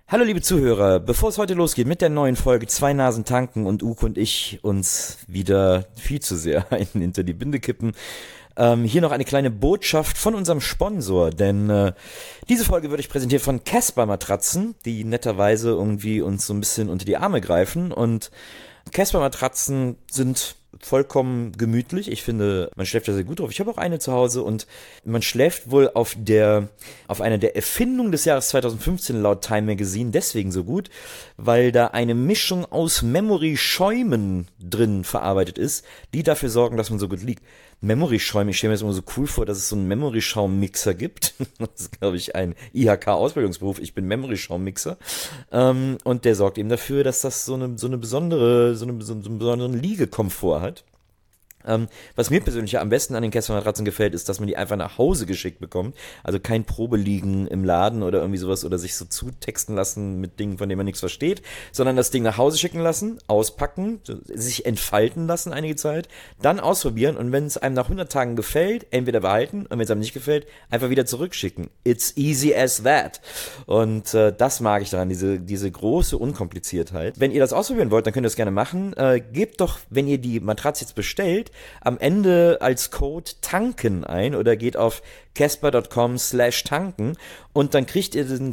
Hallo liebe Zuhörer, bevor es heute losgeht mit der neuen Folge Zwei Nasen tanken und Uke und ich uns wieder viel zu sehr einen hinter die Binde kippen, hier noch eine kleine Botschaft von unserem Sponsor, denn diese Folge wird euch präsentiert von Casper Matratzen, die netterweise irgendwie uns so ein bisschen unter die Arme greifen, und Casper Matratzen sind vollkommen gemütlich. Ich finde, man schläft da sehr gut drauf. Ich habe auch eine zu Hause und man schläft wohl auf einer der Erfindungen des Jahres 2015 laut Time Magazine deswegen so gut, weil da eine Mischung aus Memory-Schäumen drin verarbeitet ist, die dafür sorgen, dass man so gut liegt. Memory-Schäume, ich stelle mir das immer so cool vor, dass es so einen Memory-Schaum-Mixer gibt. Das ist, glaube ich, ein IHK-Ausbildungsberuf. Ich bin Memory-Schaum-Mixer. Und der sorgt eben dafür, dass das so einen besonderen Liegekomfort hat. Was mir persönlich am besten an den Casper Matratzen gefällt, ist, dass man die einfach nach Hause geschickt bekommt. Also kein Probeliegen im Laden oder irgendwie sowas oder sich so zutexten lassen mit Dingen, von denen man nichts versteht, sondern das Ding nach Hause schicken lassen, auspacken, sich entfalten lassen einige Zeit, dann ausprobieren und wenn es einem nach 100 Tagen gefällt, entweder behalten und wenn es einem nicht gefällt, einfach wieder zurückschicken. It's easy as that. Und das mag ich daran, diese große Unkompliziertheit. Wenn ihr das ausprobieren wollt, dann könnt ihr das gerne machen. Gebt doch, wenn ihr die Matratze jetzt bestellt, am Ende als Code tanken ein oder geht auf casper.com/tanken und dann kriegt ihr die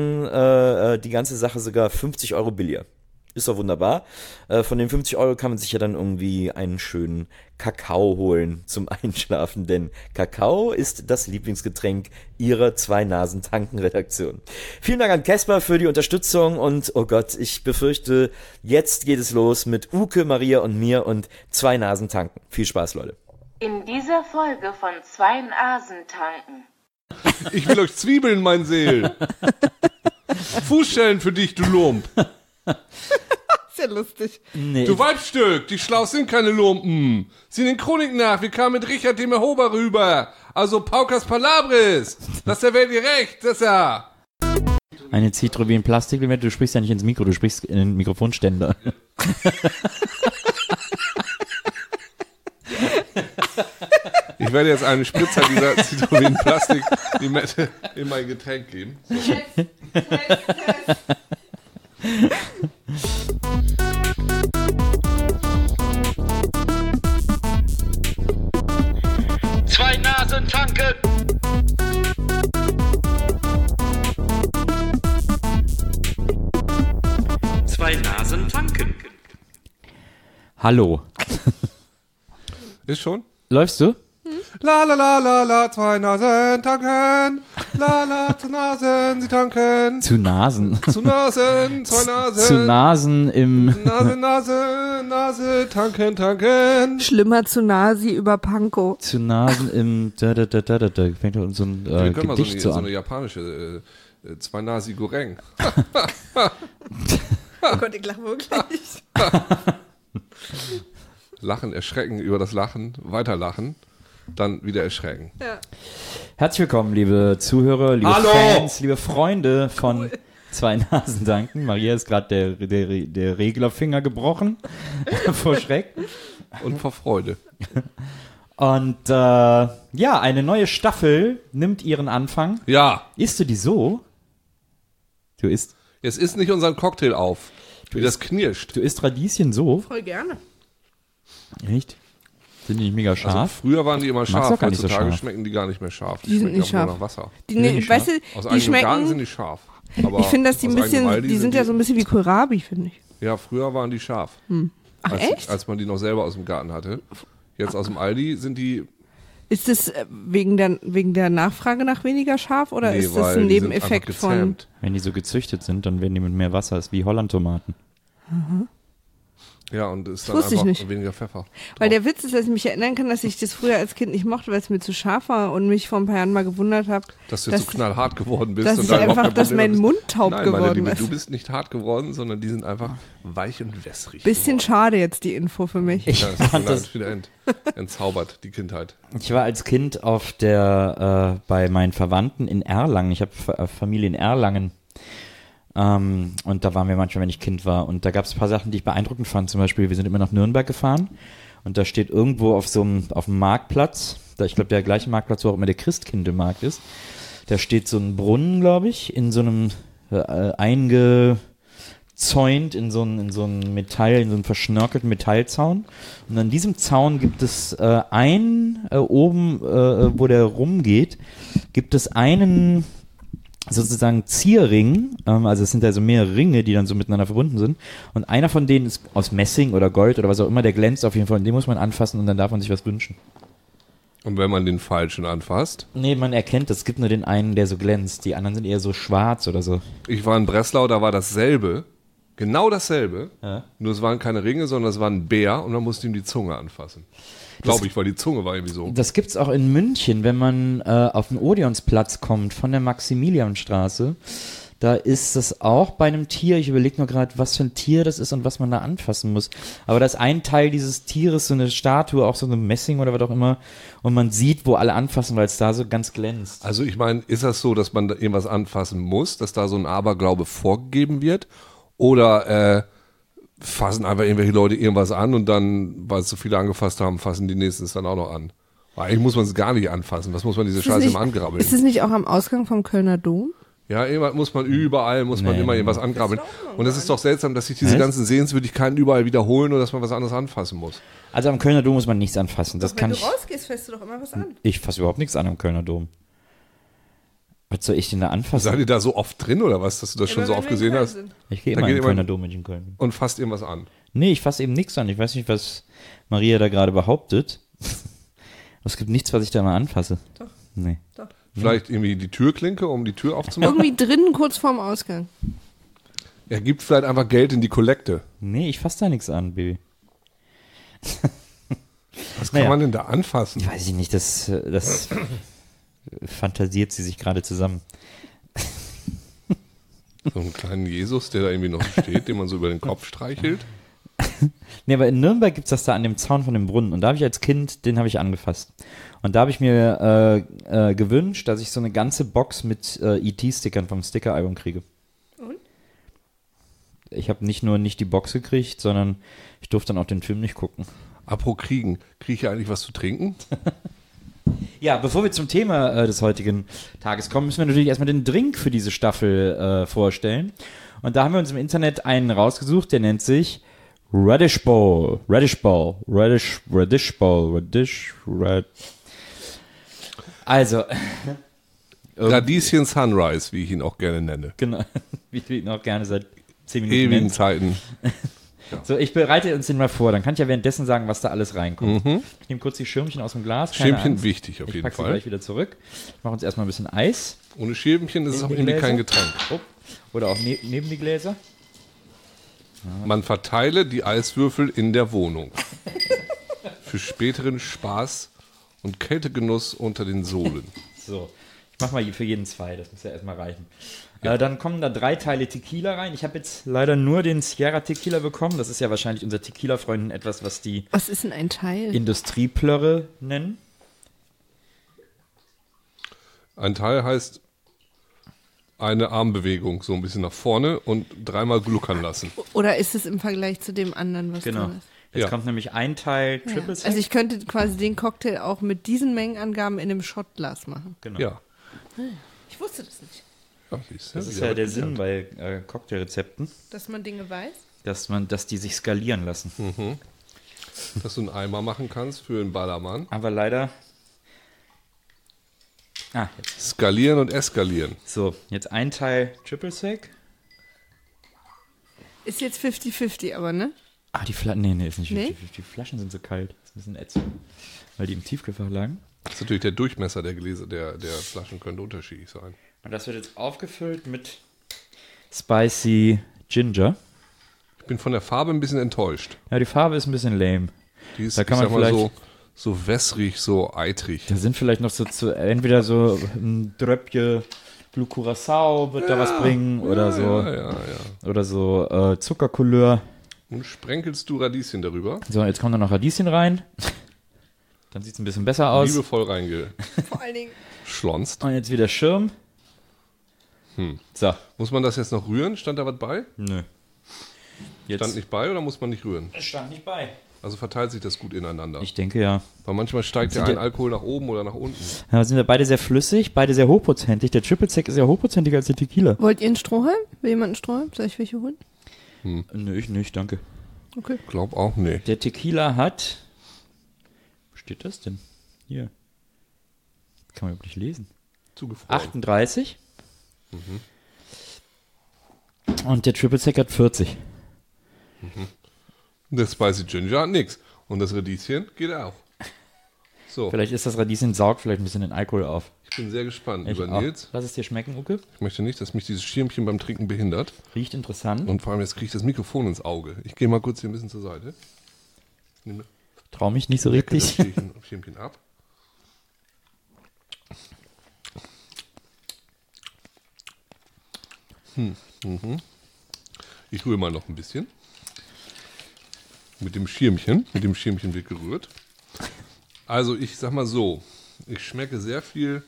ganze Sache sogar 50 Euro billiger. Ist doch wunderbar. Von den 50 Euro kann man sich ja dann irgendwie einen schönen Kakao holen zum Einschlafen, denn Kakao ist das Lieblingsgetränk ihrer Zwei-Nasen-Tanken-Redaktion. Vielen Dank an Casper für die Unterstützung und, oh Gott, ich befürchte, jetzt geht es los mit Uke, Maria und mir und Zwei-Nasen-Tanken. Viel Spaß, Leute. In dieser Folge von Zwei Nasen tanken. Ich will euch Zwiebeln, mein Seel. Fußschellen für dich, du Lump. Sehr lustig. Nee, Du Weibstück, die Schlaus sind keine Lumpen. Sieh den Chronik nach, wir kamen mit Richard dem Erhober rüber. Also Paukas Palabris. Das ist der Welt gerecht, das ist er. eine Citrovin-Plastiklimette, du sprichst ja nicht ins Mikro, du sprichst in den Mikrofonständer. Ich werde jetzt einen Spritzer dieser Citrovin-Plastiklimette in mein Getränk geben. So. Zwei Nasen tanken. Zwei Nasen tanken. Hallo. Ist schon? Läufst du? La la la la la, zwei Nasen tanken. La la, zu Nasen, sie tanken. Zu Nasen. Zu Nasen, zwei Nasen. Zu Nasen im... Nase, tanken. Schlimmer zu Nasi über Panko. Zu Nasen im... Da fängt doch so ein Wir können mal Gedicht so so eine an. japanische zwei Nasi Goreng. Oh Gott, ich lache wirklich. Lachen, erschrecken über das Lachen, weiterlachen, dann wieder erschrecken. Ja. Herzlich willkommen, liebe Zuhörer, liebe Hallo! Fans, liebe Freunde von Zwei Nasen tanken. Maria ist gerade der Reglerfinger gebrochen vor Schreck. Und vor Freude. Und ja, eine neue Staffel nimmt ihren Anfang. Ja, Isst du die so? Du isst jetzt isst nicht unseren Cocktail auf, wie das knirscht. Du isst Radieschen so? Voll gerne. Echt? Sind die nicht mega Also scharf? früher waren die immer Mag's scharf, auch gar nicht so heutzutage scharf. schmecken die gar nicht mehr scharf. Die sind schmecken nicht einfach scharf. nur nach Wasser. nicht Weißt du, Aus die eigenem Garten sind schmecken. die scharf. Aber Ich finde, dass die aus ein bisschen, eigenem Aldi die sind ja so ein bisschen wie Kohlrabi, finde ich. Ja, früher waren die scharf. Ach, echt? Als man die noch selber aus dem Garten hatte. Jetzt aus dem Aldi sind die... Ist das wegen der Nachfrage nach weniger scharf oder Nee, ist das weil ein die sind Nebeneffekt einfach von. gezähmt. Wenn die so gezüchtet sind, dann werden die mit mehr Wasser. Ist wie Holland-Tomaten. Ja, und ist Das dann wusste ich einfach nicht. weniger Pfeffer. Weil der Witz ist, dass ich mich erinnern kann, dass ich das früher als Kind nicht mochte, weil es mir zu scharf war und mich vor ein paar Jahren mal gewundert habe, Dass du jetzt so knallhart geworden bist. dass und ich dann überhaupt einfach, kein dass Problem mein bist. Mund taub Nein, meine geworden Liebe, ist. du bist nicht hart geworden, sondern die sind einfach weich und wässrig. Bisschen schade jetzt die Info für mich. Ja, das fand ist wieder entzaubert, die Kindheit. Ich war als Kind bei meinen Verwandten in Erlangen. Ich habe Familie in Erlangen. Und da waren wir manchmal, wenn ich Kind war. Und da gab es ein paar Sachen, die ich beeindruckend fand. Zum Beispiel, wir sind immer nach Nürnberg gefahren. Und da steht irgendwo auf dem Marktplatz, ich glaube, der gleiche Marktplatz, wo auch immer der Christkindlmarkt ist, da steht so ein Brunnen, glaube ich, in so einem eingezäunt in so einen Metall, in so einen verschnörkelten Metallzaun. Und an diesem Zaun gibt es oben, wo der rumgeht, gibt es einen sozusagen Zierring, also es sind also mehrere Ringe, die dann so miteinander verbunden sind, und einer von denen ist aus Messing oder Gold oder was auch immer, der glänzt auf jeden Fall, und den muss man anfassen und dann darf man sich was wünschen. Und wenn man den falschen anfasst? Nee, man erkennt, es gibt nur den einen, der so glänzt, die anderen sind eher so schwarz oder so. Ich war in Breslau, da war dasselbe, genau dasselbe, Ja. nur es waren keine Ringe, sondern es war ein Bär und man musste ihm die Zunge anfassen. Glaube ich, weil die Zunge war irgendwie so. Das gibt's auch in München, wenn man auf den Odeonsplatz kommt von der Maximilianstraße. Da ist das auch bei einem Tier. Ich überlege nur gerade, was für ein Tier das ist und was man da anfassen muss. Aber da ist ein Teil dieses Tieres, so eine Statue, auch so eine Messing oder was auch immer. Und man sieht, wo alle anfassen, weil es da so ganz glänzt. Also ich meine, ist das so, dass man da irgendwas anfassen muss, dass da so ein Aberglaube vorgegeben wird? Oder fassen einfach irgendwelche Leute irgendwas an und dann, weil es so viele angefasst haben, fassen die nächsten es dann auch noch an? Weil eigentlich muss man es gar nicht anfassen. Was muss man diese Scheiße immer angrabbeln? Ist es nicht auch am Ausgang vom Kölner Dom? Ja, immer muss man überall, man immer irgendwas angrabbeln. Und es ist doch seltsam, dass sich diese ganzen Sehenswürdigkeiten überall wiederholen und dass man was anderes anfassen muss. Also am Kölner Dom muss man nichts anfassen. Das Wenn kann du ich. rausgehst, fährst du doch immer was an. Ich fasse überhaupt nichts an am Kölner Dom. Was soll ich denn da anfassen? Seid ihr da so oft drin oder was, dass du das schon so oft gesehen hast? Ich gehe Da immer in geht den Kölner jemand- Dom, wenn ich in Köln bin. Und fasst irgendwas an. Nee, ich fasse eben nichts an. Ich weiß nicht, was Maria da gerade behauptet. Es gibt nichts, was ich da mal anfasse. Doch. Nee. Doch. Vielleicht irgendwie die Türklinke, um die Tür aufzumachen. Irgendwie drinnen kurz vorm Ausgang. Er gibt vielleicht einfach Geld in die Kollekte. Nee, ich fasse da nichts an, Baby. Was kann Naja. man denn da anfassen? Weiß ich nicht, das fantasiert sie sich gerade zusammen. So einen kleinen Jesus, der da irgendwie noch steht, den man so über den Kopf streichelt. Nee, aber in Nürnberg gibt's das da an dem Zaun von dem Brunnen. Und da habe ich als Kind, den habe ich angefasst. Und da habe ich mir gewünscht, dass ich so eine ganze Box mit E.T.-Stickern vom Sticker-Album kriege. Und? Ich habe nicht nur nicht die Box gekriegt, sondern ich durfte dann auch den Film nicht gucken. Apropos Kriegen, kriege ich hier eigentlich was zu trinken? Ja, bevor wir zum Thema des heutigen Tages kommen, müssen wir natürlich erstmal den Drink für diese Staffel vorstellen. Und da haben wir uns im Internet einen rausgesucht, der nennt sich Radish Bowl. Also, Radieschen Sunrise, wie ich ihn auch gerne nenne. genau, wie du ihn auch gerne seit 10 Minuten Ewigen nennst. Zeiten. So, ich bereite uns den mal vor, dann kann ich ja währenddessen sagen, was da alles reinkommt. Ich nehme kurz die Schirmchen aus dem Glas. keine Schirmchen Angst. wichtig auf Ich jeden packe sie Fall. gleich wieder zurück. Ich mache uns erstmal ein bisschen Eis. Ohne Schirmchen ist es auch Neben die irgendwie kein Gläser. Getränk. Oh. Oder auch neben die Gläser. Man verteile die Eiswürfel in der Wohnung. Für späteren Spaß und Kältegenuss unter den Sohlen. So, ich mache mal für jeden 2, das muss ja erstmal reichen. Dann kommen da 3 Teile Tequila rein. Ich habe jetzt leider nur den Sierra Tequila bekommen. Das ist ja wahrscheinlich unser Tequila-Freunden etwas, was die Was ist denn ein Teil? Industrieplörre nennen. Ein Teil heißt eine Armbewegung, so ein bisschen nach vorne und dreimal gluckern lassen. Oder ist es im Vergleich zu dem anderen, was Genau. drin ist? Jetzt Ja. kommt nämlich ein Teil Triple Sec. Also ich könnte quasi den Cocktail auch mit diesen Mengenangaben in einem Shotglas machen. Genau. Ja. Ich wusste das nicht. Ja, siehst du, Das ist wieder ja der was Sinn gelernt. bei Cocktailrezepten, Dass man Dinge weiß? dass die sich skalieren lassen. Dass du einen Eimer machen kannst für einen Ballermann. Aber leider. Jetzt. Skalieren und eskalieren. So, jetzt ein Teil Triple Sec. Ist jetzt 50-50, aber ne? Die Flaschen. Nee, ist nicht Nee? 50. Die Flaschen sind so kalt. Das ist ein bisschen ätzend. Weil die im Tiefkühlfach lagen. Das ist natürlich der Durchmesser der Gläser, der Flaschen könnte unterschiedlich sein. Und das wird jetzt aufgefüllt mit Spicy Ginger. Ich bin von der Farbe ein bisschen enttäuscht. Ja, die Farbe ist ein bisschen lame. Die ist, Da kann ich man sag mal, vielleicht- so wässrig, so eitrig. Da sind vielleicht noch entweder so ein Dröppchen Blue Curacao wird da was bringen oder so. Ja. Oder so Zuckercouleur. Und sprenkelst du Radieschen darüber? So, jetzt kommen da noch Radieschen rein. Dann sieht es ein bisschen besser aus. Liebevoll reingeschlonzt. Vor allen Dingen. Und jetzt wieder Schirm. So, Muss man das jetzt noch rühren? Stand da was bei? nö. Jetzt Stand nicht bei oder muss man nicht rühren? stand nicht bei. Also verteilt sich das gut ineinander. Ich denke ja. Weil manchmal steigt ja ein Alkohol nach oben oder nach unten. Ja, sind wir beide sehr flüssig, beide sehr hochprozentig. Der Triple Sec ist ja hochprozentiger als der Tequila. Wollt ihr einen Strohhalm? Will jemand einen Strohhalm? Soll ich welche holen? Nö, ich nicht, danke. Okay. Glaub auch nicht. Der Tequila hat... Wo steht das denn? Hier. Kann man wirklich lesen. Zugefroren. 38. Und der Triple Sec hat 40. Der Spicy Ginger hat nix. Und das Radieschen geht auch. So, Vielleicht ist das Radieschen saugt vielleicht ein bisschen den Alkohol auf. ich bin sehr gespannt Ich über auch. Nils. Lass es dir schmecken, Uke. Ich möchte nicht, dass mich dieses Schirmchen beim Trinken behindert. Riecht interessant. Und vor allem jetzt kriege ich das Mikrofon ins Auge. Ich gehe mal kurz hier ein bisschen zur Seite. Nehme Trau mich nicht so das richtig. Schirmchen ab. Ich rühre mal noch ein bisschen. Mit dem Schirmchen wird gerührt. Also ich sag mal so, ich schmecke sehr viel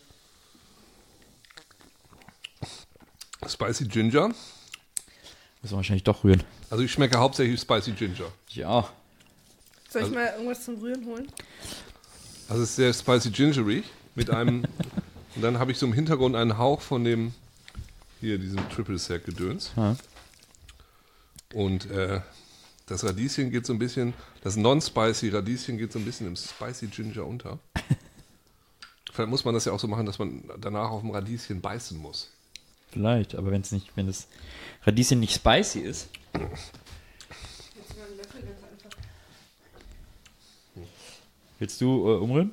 Spicy Ginger. Müssen wir wahrscheinlich doch rühren. Also ich schmecke hauptsächlich Spicy Ginger. Ja. Soll ich mal irgendwas zum Rühren holen? Also es ist sehr spicy gingerig mit einem und dann habe ich so im Hintergrund einen Hauch von dem hier diesem Triple Sec Gedöns. Ja. Und das Radieschen geht so ein bisschen, das non-spicy Radieschen geht so ein bisschen im Spicy Ginger unter. Vielleicht muss man das ja auch so machen, dass man danach auf dem Radieschen beißen muss. Vielleicht, aber wenn das Radieschen nicht spicy ist. Willst du umrühren?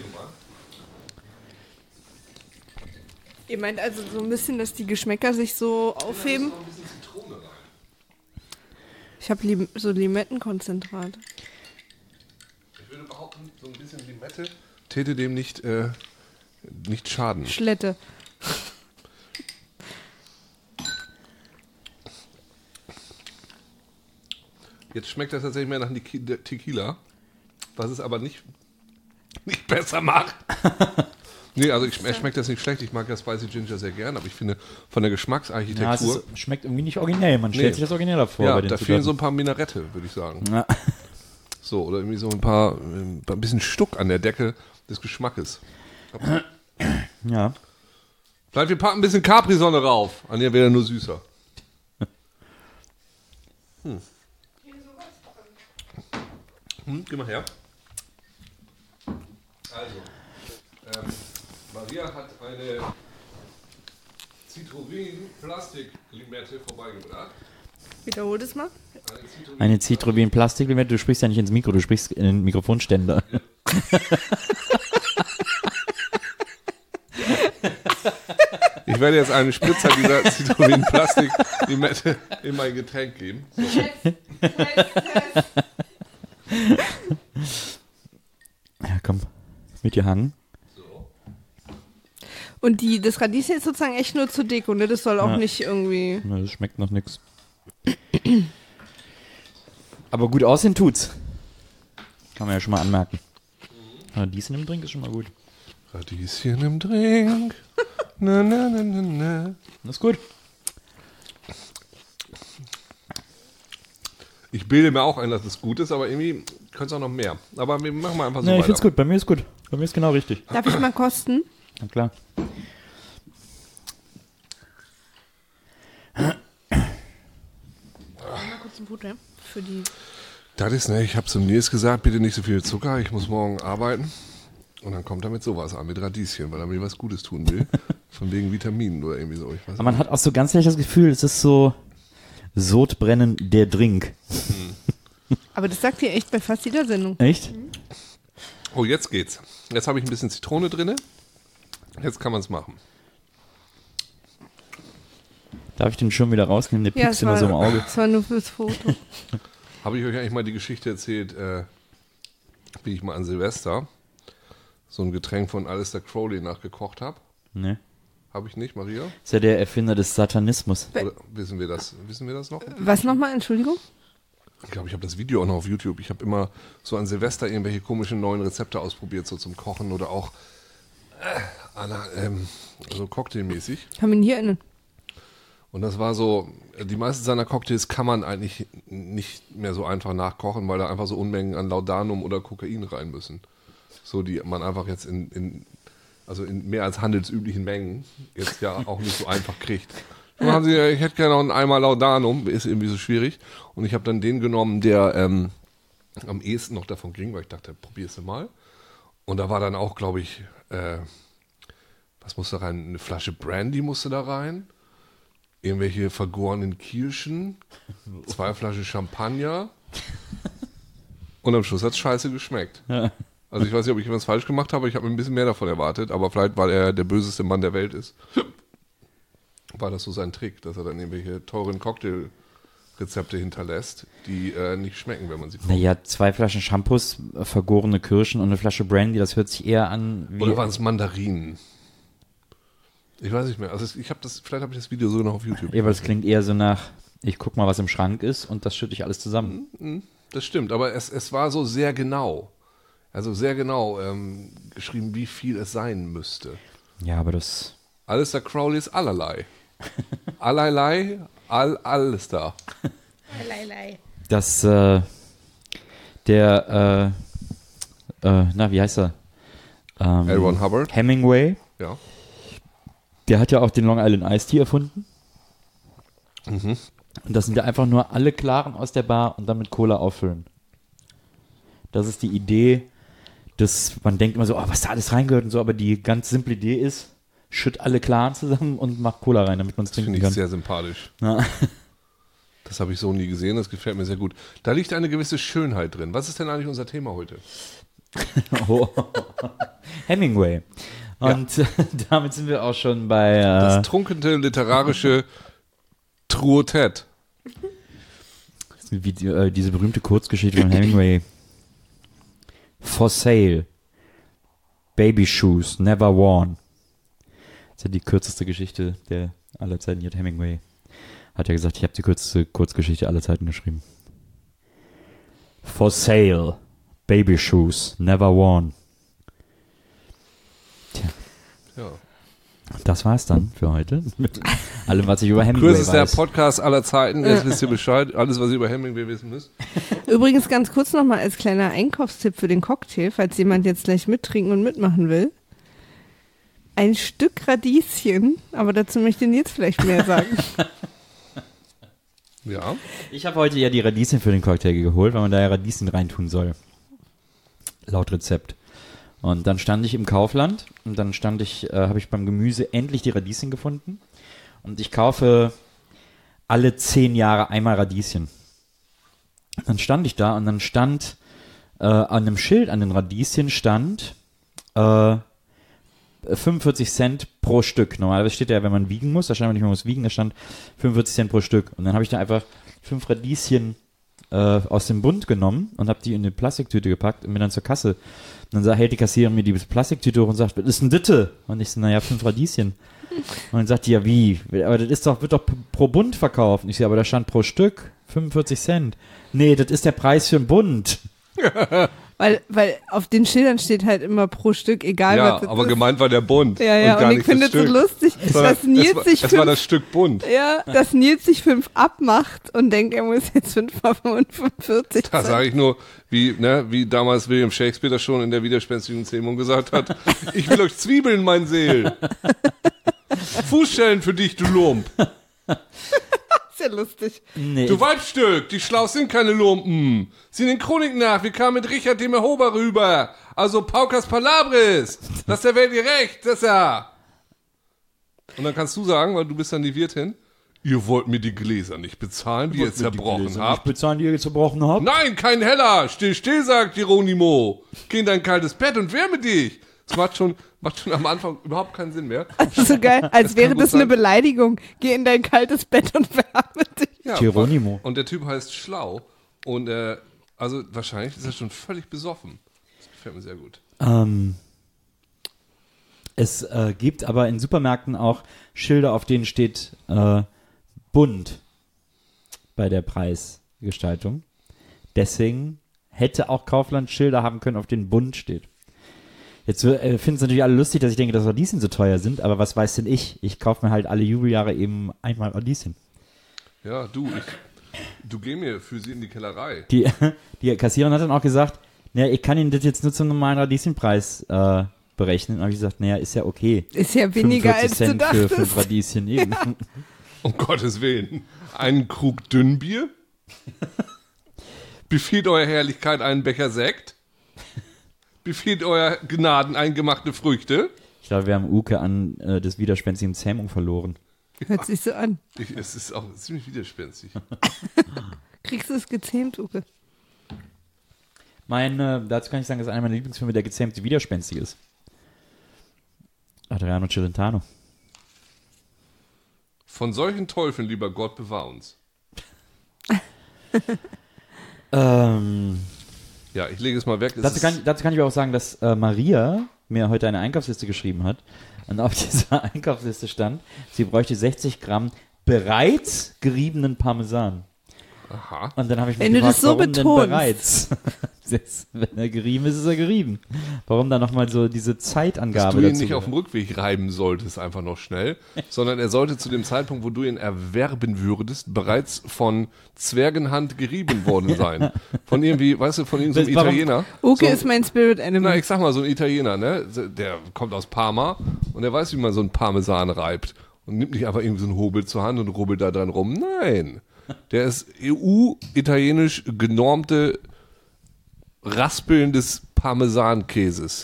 Ihr meint also so ein bisschen, dass die Geschmäcker sich so aufheben? Ein bisschen Zitrone rein. Ich habe so Limettenkonzentrat. Ich würde behaupten, so ein bisschen Limette täte dem nicht schaden. Schlette. Jetzt schmeckt das tatsächlich mehr nach Tequila, was es aber nicht besser macht. Nee, also er schmeckt das nicht schlecht. Ich mag ja Spicy Ginger sehr gern, aber ich finde von der Ja, es Geschmacksarchitektur, schmeckt irgendwie nicht originell. Man stellt Nee. sich das origineller vor. ja, bei den da fehlen Zutaten. so ein paar Minarette, würde ich sagen. Ja. So, oder irgendwie so ein bisschen Stuck an der Decke des Geschmackes. Ja. Vielleicht wir packen ein bisschen Capri-Sonne rauf. An der wäre nur süßer. Geh mal her. Also, Maria hat eine Citroën-Plastik-Limette vorbeigebracht. Wiederhol das mal. Eine Citroën-Plastiklimette, du sprichst ja nicht ins Mikro, du sprichst in den Mikrofonständer. Ich werde jetzt einen Spritzer dieser Citroën-Plastik-Limette in mein Getränk geben. So. Ja, komm. Mit dir hangen. Und das Radieschen ist sozusagen echt nur zur Deko, ne? Das soll auch nicht irgendwie... Na, das schmeckt noch nix. Aber gut aussehen tut's. Kann man ja schon mal anmerken. Radieschen im Drink ist schon mal gut. Radieschen im Drink. Na, na, na, na, na. Das ist gut. Ich bilde mir auch ein, dass es gut ist, aber irgendwie könnte es auch noch mehr. Aber wir machen mal einfach so Nee, ich weiter. find's gut. Bei mir ist gut. Bei mir ist genau richtig. Darf ich mal kosten? Na klar. Mal kurz ein Butter für die... Das ist, ne, ich habe zum Nils gesagt, bitte nicht so viel Zucker, ich muss morgen arbeiten. Und dann kommt er mit sowas an, mit Radieschen, weil er mir was Gutes tun will. Von wegen Vitaminen oder irgendwie so. Ich weiß Aber man hat auch so ganz leicht das Gefühl, es ist so Sodbrennen der Drink. Aber das sagt ihr echt bei fast jeder Sendung. Echt? Oh, jetzt geht's. Jetzt habe ich ein bisschen Zitrone drin. Jetzt kann man es machen. Darf ich den schon wieder rausnehmen? Der piekst immer so im Auge. Das war nur fürs Foto. Habe ich euch eigentlich mal die Geschichte erzählt, wie ich mal an Silvester so ein Getränk von Aleister Crowley nachgekocht habe? Ne? Habe ich nicht, Maria? Ist ja der Erfinder des Satanismus. Oder wissen wir das noch? Was nochmal, Entschuldigung? Ich glaube, ich habe das Video auch noch auf YouTube. Ich habe immer so an Silvester irgendwelche komischen neuen Rezepte ausprobiert, so zum Kochen oder auch so cocktailmäßig. Haben wir ihn hier innen? Und das war so, die meisten seiner Cocktails kann man eigentlich nicht mehr so einfach nachkochen, weil da einfach so Unmengen an Laudanum oder Kokain rein müssen. So, die man einfach jetzt in mehr als handelsüblichen Mengen jetzt ja auch nicht so einfach kriegt. Dann haben sie, ich hätte gerne noch einen Eimer Laudanum, ist irgendwie so schwierig. Und ich habe dann den genommen, der am ehesten noch davon ging, weil ich dachte, probier's mal. Und da war dann auch, glaube ich, was musste da rein? Eine Flasche Brandy musste da rein. Irgendwelche vergorenen Kirschen. 2 Flaschen Champagner. Und am Schluss hat es scheiße geschmeckt. Ja. Also ich weiß nicht, ob ich was falsch gemacht habe, ich habe mir ein bisschen mehr davon erwartet, aber vielleicht, weil er der böseste Mann der Welt ist, war das so sein Trick, dass er dann irgendwelche teuren Cocktailrezepte hinterlässt, die nicht schmecken, wenn man sie kocht. Naja, 2 Flaschen Shampoos, vergorene Kirschen und eine Flasche Brandy, das hört sich eher an wie... Oder waren es Mandarinen? Ich weiß nicht mehr. Also vielleicht habe ich das Video sogar noch auf YouTube. Ja, aber das klingt eher so nach, ich guck mal, was im Schrank ist und das schütte ich alles zusammen. Das stimmt, aber es war so sehr genau. Also sehr genau geschrieben, wie viel es sein müsste. Ja, aber das... Alistair Crowley ist allerlei. Allerlei, alles da. Das, wie heißt er? L. Ron Hubbard. Hemingway. Ja. Der hat ja auch den Long Island Iced Tea erfunden. Mhm. Und das sind ja einfach nur alle Klaren aus der Bar und dann mit Cola auffüllen. Das ist die Idee, dass man denkt immer so, oh, was da alles reingehört und so, aber die ganz simple Idee ist, schütt alle Klaren zusammen und mach Cola rein, damit man es trinken Finde ich kann. sehr sympathisch. Ja. Das habe ich so nie gesehen, das gefällt mir sehr gut. Da liegt eine gewisse Schönheit drin. Was ist denn eigentlich unser Thema heute? Oh. Hemingway. Und damit sind wir auch schon bei... Das trunkene literarische Truotett. wie diese berühmte Kurzgeschichte von Hemingway. For sale. Baby shoes, never worn. Das ist ja die kürzeste Geschichte der aller Zeiten. Hier hat Hemingway hat ja gesagt, ich habe die kürzeste Kurzgeschichte aller Zeiten geschrieben. For sale. Baby shoes, never worn. Tja. Ja. Das war's dann für heute. Mit allem, was ich über Hemingway Kürzester weiß. Podcast aller Zeiten. Jetzt wisst ihr Bescheid. Alles, was ihr über Hemingway wissen müsst. Übrigens ganz kurz nochmal als kleiner Einkaufstipp für den Cocktail, falls jemand jetzt gleich mittrinken und mitmachen will. Ein Stück Radieschen, aber dazu möchte Nils vielleicht mehr sagen. Ja. Ich habe heute ja die Radieschen für den Cocktail geholt, weil man da ja Radieschen reintun soll. Laut Rezept. Und dann stand ich im Kaufland und dann habe ich beim Gemüse endlich die Radieschen gefunden. Und ich kaufe alle 10 Jahre einmal Radieschen. Dann stand ich da und dann stand an einem Schild an den Radieschen stand 45 Cent pro Stück. Normalerweise steht ja, wenn man wiegen muss, da stand nicht, man muss wiegen, da stand 45 Cent pro Stück. Und dann habe ich da einfach 5 Radieschen aus dem Bund genommen und habe die in eine Plastiktüte gepackt und bin dann zur Kasse. Und dann hält die Kassiererin mir die Plastiktüte hoch und sagt, was ist denn Ditte? Und ich so, naja, 5 Radieschen. Und dann sagt die, ja wie? Aber das wird doch pro Bund verkauft. Und ich so, aber da stand pro Stück 45 Cent. Nee, das ist der Preis für einen Bund. Weil auf den Schildern steht halt immer pro Stück, egal was Ja, es aber ist. gemeint war der Bund. Ja, gar und ich nicht finde das es so Stück. lustig, dass Nils sich Es war das Stück Bund. dass Nils sich 5 abmacht und denkt, er muss jetzt 5,45 Da sage ich nur, wie damals William Shakespeare das schon in der widerspenstigen Zähmung gesagt hat, ich will euch Zwiebeln, mein Seel. Fußstellen für dich, du Lump. Ist ja lustig. Nee, Du Weibstück, die Schlaus sind keine Lumpen. Sieh den Chronik nach, wir kamen mit Richard dem Erhober rüber. Also Paukas Palabris. Lass der Welt ihr Recht, das ist ja. Und dann kannst du sagen, weil du bist dann die Wirtin, ihr wollt mir die Gläser nicht bezahlen, die ihr zerbrochen habt. bezahlen, die ihr zerbrochen habt? Nein, kein Heller. Still, still, sagt Geronimo. Geh in dein kaltes Bett und wärme dich. Das macht schon am Anfang überhaupt keinen Sinn mehr. Das ist so geil, als Es wäre kann gut das eine sein. Beleidigung. Geh in dein kaltes Bett und wärme dich. Ja, Geronimo. Und der Typ heißt Schlau. Und also wahrscheinlich ist er schon völlig besoffen. Das gefällt mir sehr gut. Es gibt aber in Supermärkten auch Schilder, auf denen steht bunt bei der Preisgestaltung. Deswegen hätte auch Kaufland Schilder haben können, auf denen bunt steht. Jetzt finden es natürlich alle lustig, dass ich denke, dass Radieschen so teuer sind, aber was weiß denn ich? Ich kaufe mir halt alle Jubeljahre eben einmal Radieschen. Ja, du geh mir für sie in die Kellerei. Die Kassiererin hat dann auch gesagt, naja, ich kann Ihnen das jetzt nur zum normalen Radieschenpreis berechnen. Und habe ich gesagt, naja, ist ja okay. Ist ja weniger 45 als du Cent dachtest. für 5 Radieschen eben. Um Gottes Willen. Einen Krug Dünnbier? Befiehlt euer Herrlichkeit einen Becher Sekt? Befiehlt euer Gnaden eingemachte Früchte? Ich glaube, wir haben Uke an des widerspenstigen Zähmung verloren. Hört sich so an. Es ist auch ziemlich widerspenstig. Kriegst du es gezähmt, Uke? Dazu kann ich sagen, dass einer meiner Lieblingsfilme der gezähmte Widerspenstig ist. Adriano Celentano. Von solchen Teufeln, lieber Gott, bewahr uns. Ja, ich lege es mal weg. Dazu kann ich aber auch sagen, dass Maria mir heute eine Einkaufsliste geschrieben hat. Und auf dieser Einkaufsliste stand, sie bräuchte 60 Gramm bereits geriebenen Parmesan. Aha. Und dann habe ich mich Wenn du gefragt, das so warum denn betonst. bereits? Wenn er gerieben ist, ist er gerieben. Warum dann nochmal so diese Dass Zeitangabe du ihn dazu? nicht auf dem Rückweg reiben solltest, einfach noch schnell, sondern er sollte zu dem Zeitpunkt, wo du ihn erwerben würdest, bereits von Zwergenhand gerieben worden sein. Von irgendwie, weißt du, von irgendeinem Warum? Italiener. Uke So- ist mein Spirit Animal. Na, ich sag mal, so ein Italiener, ne? Der kommt aus Parma und der weiß, wie man so einen Parmesan reibt. Und nimmt nicht einfach irgendwie so einen Hobel zur Hand und rubbelt da dran rum. Nein. Der ist EU-italienisch genormte Raspeln des Parmesankäses.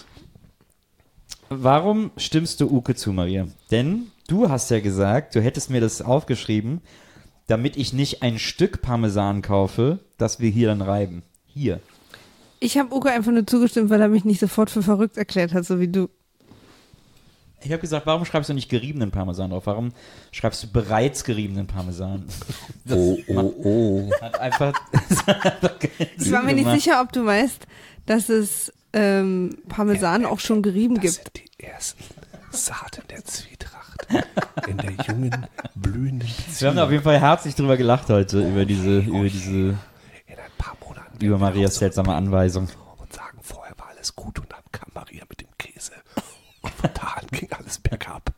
Warum stimmst du Uke zu, Maria? Denn du hast ja gesagt, du hättest mir das aufgeschrieben, damit ich nicht ein Stück Parmesan kaufe, das wir hier dann reiben. Hier. Ich habe Uke einfach nur zugestimmt, weil er mich nicht sofort für verrückt erklärt hat, so wie du. Ich habe gesagt, warum schreibst du nicht geriebenen Parmesan drauf? Warum schreibst du bereits geriebenen Parmesan? Oh. Hat einfach Ich war mir nicht sicher, ob du weißt, dass es Parmesan auch schon gerieben gibt. sind die ersten Saaten der Zwietracht in der jungen, blühenden Beziehung. Wir haben da auf jeden Fall herzlich drüber gelacht heute, über diese in ein paar Monaten über Marias seltsame Anweisung. und sagen, vorher war alles gut und dann kam Maria mit dem Käse. Und von da an ging alles bergab.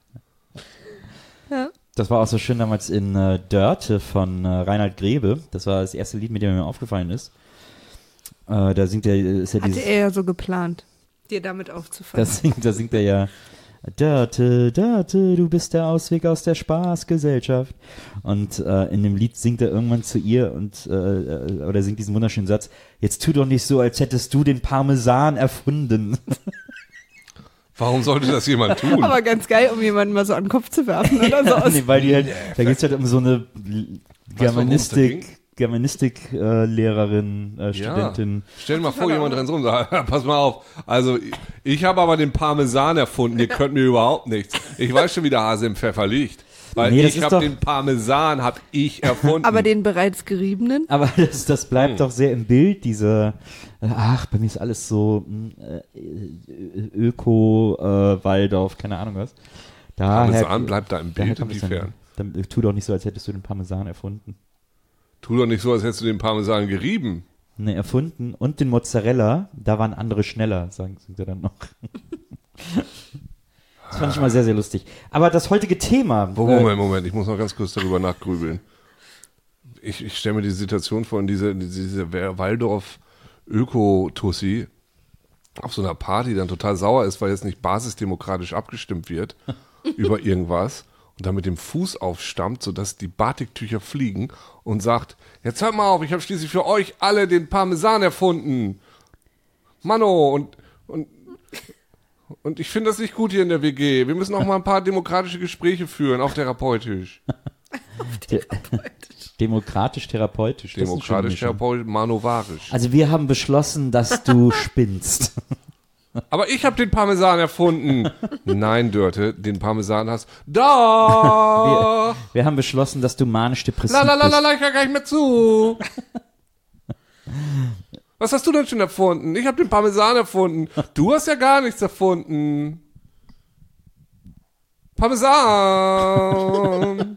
Das war auch so schön damals in Dörte von Reinhard Grebe. Das war das erste Lied, mit dem mir aufgefallen ist. Da singt er, ist ja Hatte er ja so geplant, dir damit aufzufallen. da singt er ja Dörte, Dörte, du bist der Ausweg aus der Spaßgesellschaft. Und in dem Lied singt er irgendwann zu ihr und oder singt diesen wunderschönen Satz, jetzt tu doch nicht so, als hättest du den Parmesan erfunden. Warum sollte das jemand tun? Aber ganz geil, um jemanden mal so an den Kopf zu werfen oder so. Nee, weil die halt, da geht es halt um so eine Germanistik-Lehrerin, Studentin. Stell dir mal vor, jemand rennt rum und sagt, pass mal auf, also ich habe aber den Parmesan erfunden, ihr könnt mir überhaupt nichts. Ich weiß schon, wie der Hase im Pfeffer liegt. Weil Nee, das ich ist habe doch- den Parmesan, habe ich erfunden. Aber den bereits geriebenen? Aber das bleibt doch sehr im Bild, diese, bei mir ist alles so Öko, Waldorf, keine Ahnung was. Parmesan bleibt da im daher Bild, kommt es inwiefern? dann tu doch nicht so, als hättest du den Parmesan erfunden. Tu doch nicht so, als hättest du den Parmesan gerieben. Ne, erfunden und den Mozzarella, da waren andere schneller, singt er dann noch. Das fand ich immer sehr, sehr lustig. Aber das heutige Thema. Moment, ich muss noch ganz kurz darüber nachgrübeln. Ich stelle mir die Situation vor, diese Waldorf-Öko-Tussi auf so einer Party dann total sauer ist, weil jetzt nicht basisdemokratisch abgestimmt wird über irgendwas und dann mit dem Fuß aufstammt, sodass die Batiktücher fliegen und sagt, jetzt hört mal auf, ich habe schließlich für euch alle den Parmesan erfunden. Mano, und ich finde das nicht gut hier in der WG. Wir müssen auch mal ein paar demokratische Gespräche führen, auch therapeutisch. Demokratisch-therapeutisch. das ist eine schöne Demokratisch, Mischung. therapeutisch, manovarisch. Also wir haben beschlossen, dass du spinnst. Aber ich habe den Parmesan erfunden. Nein, Dörte, den Parmesan hast da. Wir haben beschlossen, dass du manisch-depressiv La, bist. ich höre gar nicht mehr zu. Was hast du denn schon erfunden? Ich habe den Parmesan erfunden. Du hast ja gar nichts erfunden. Parmesan.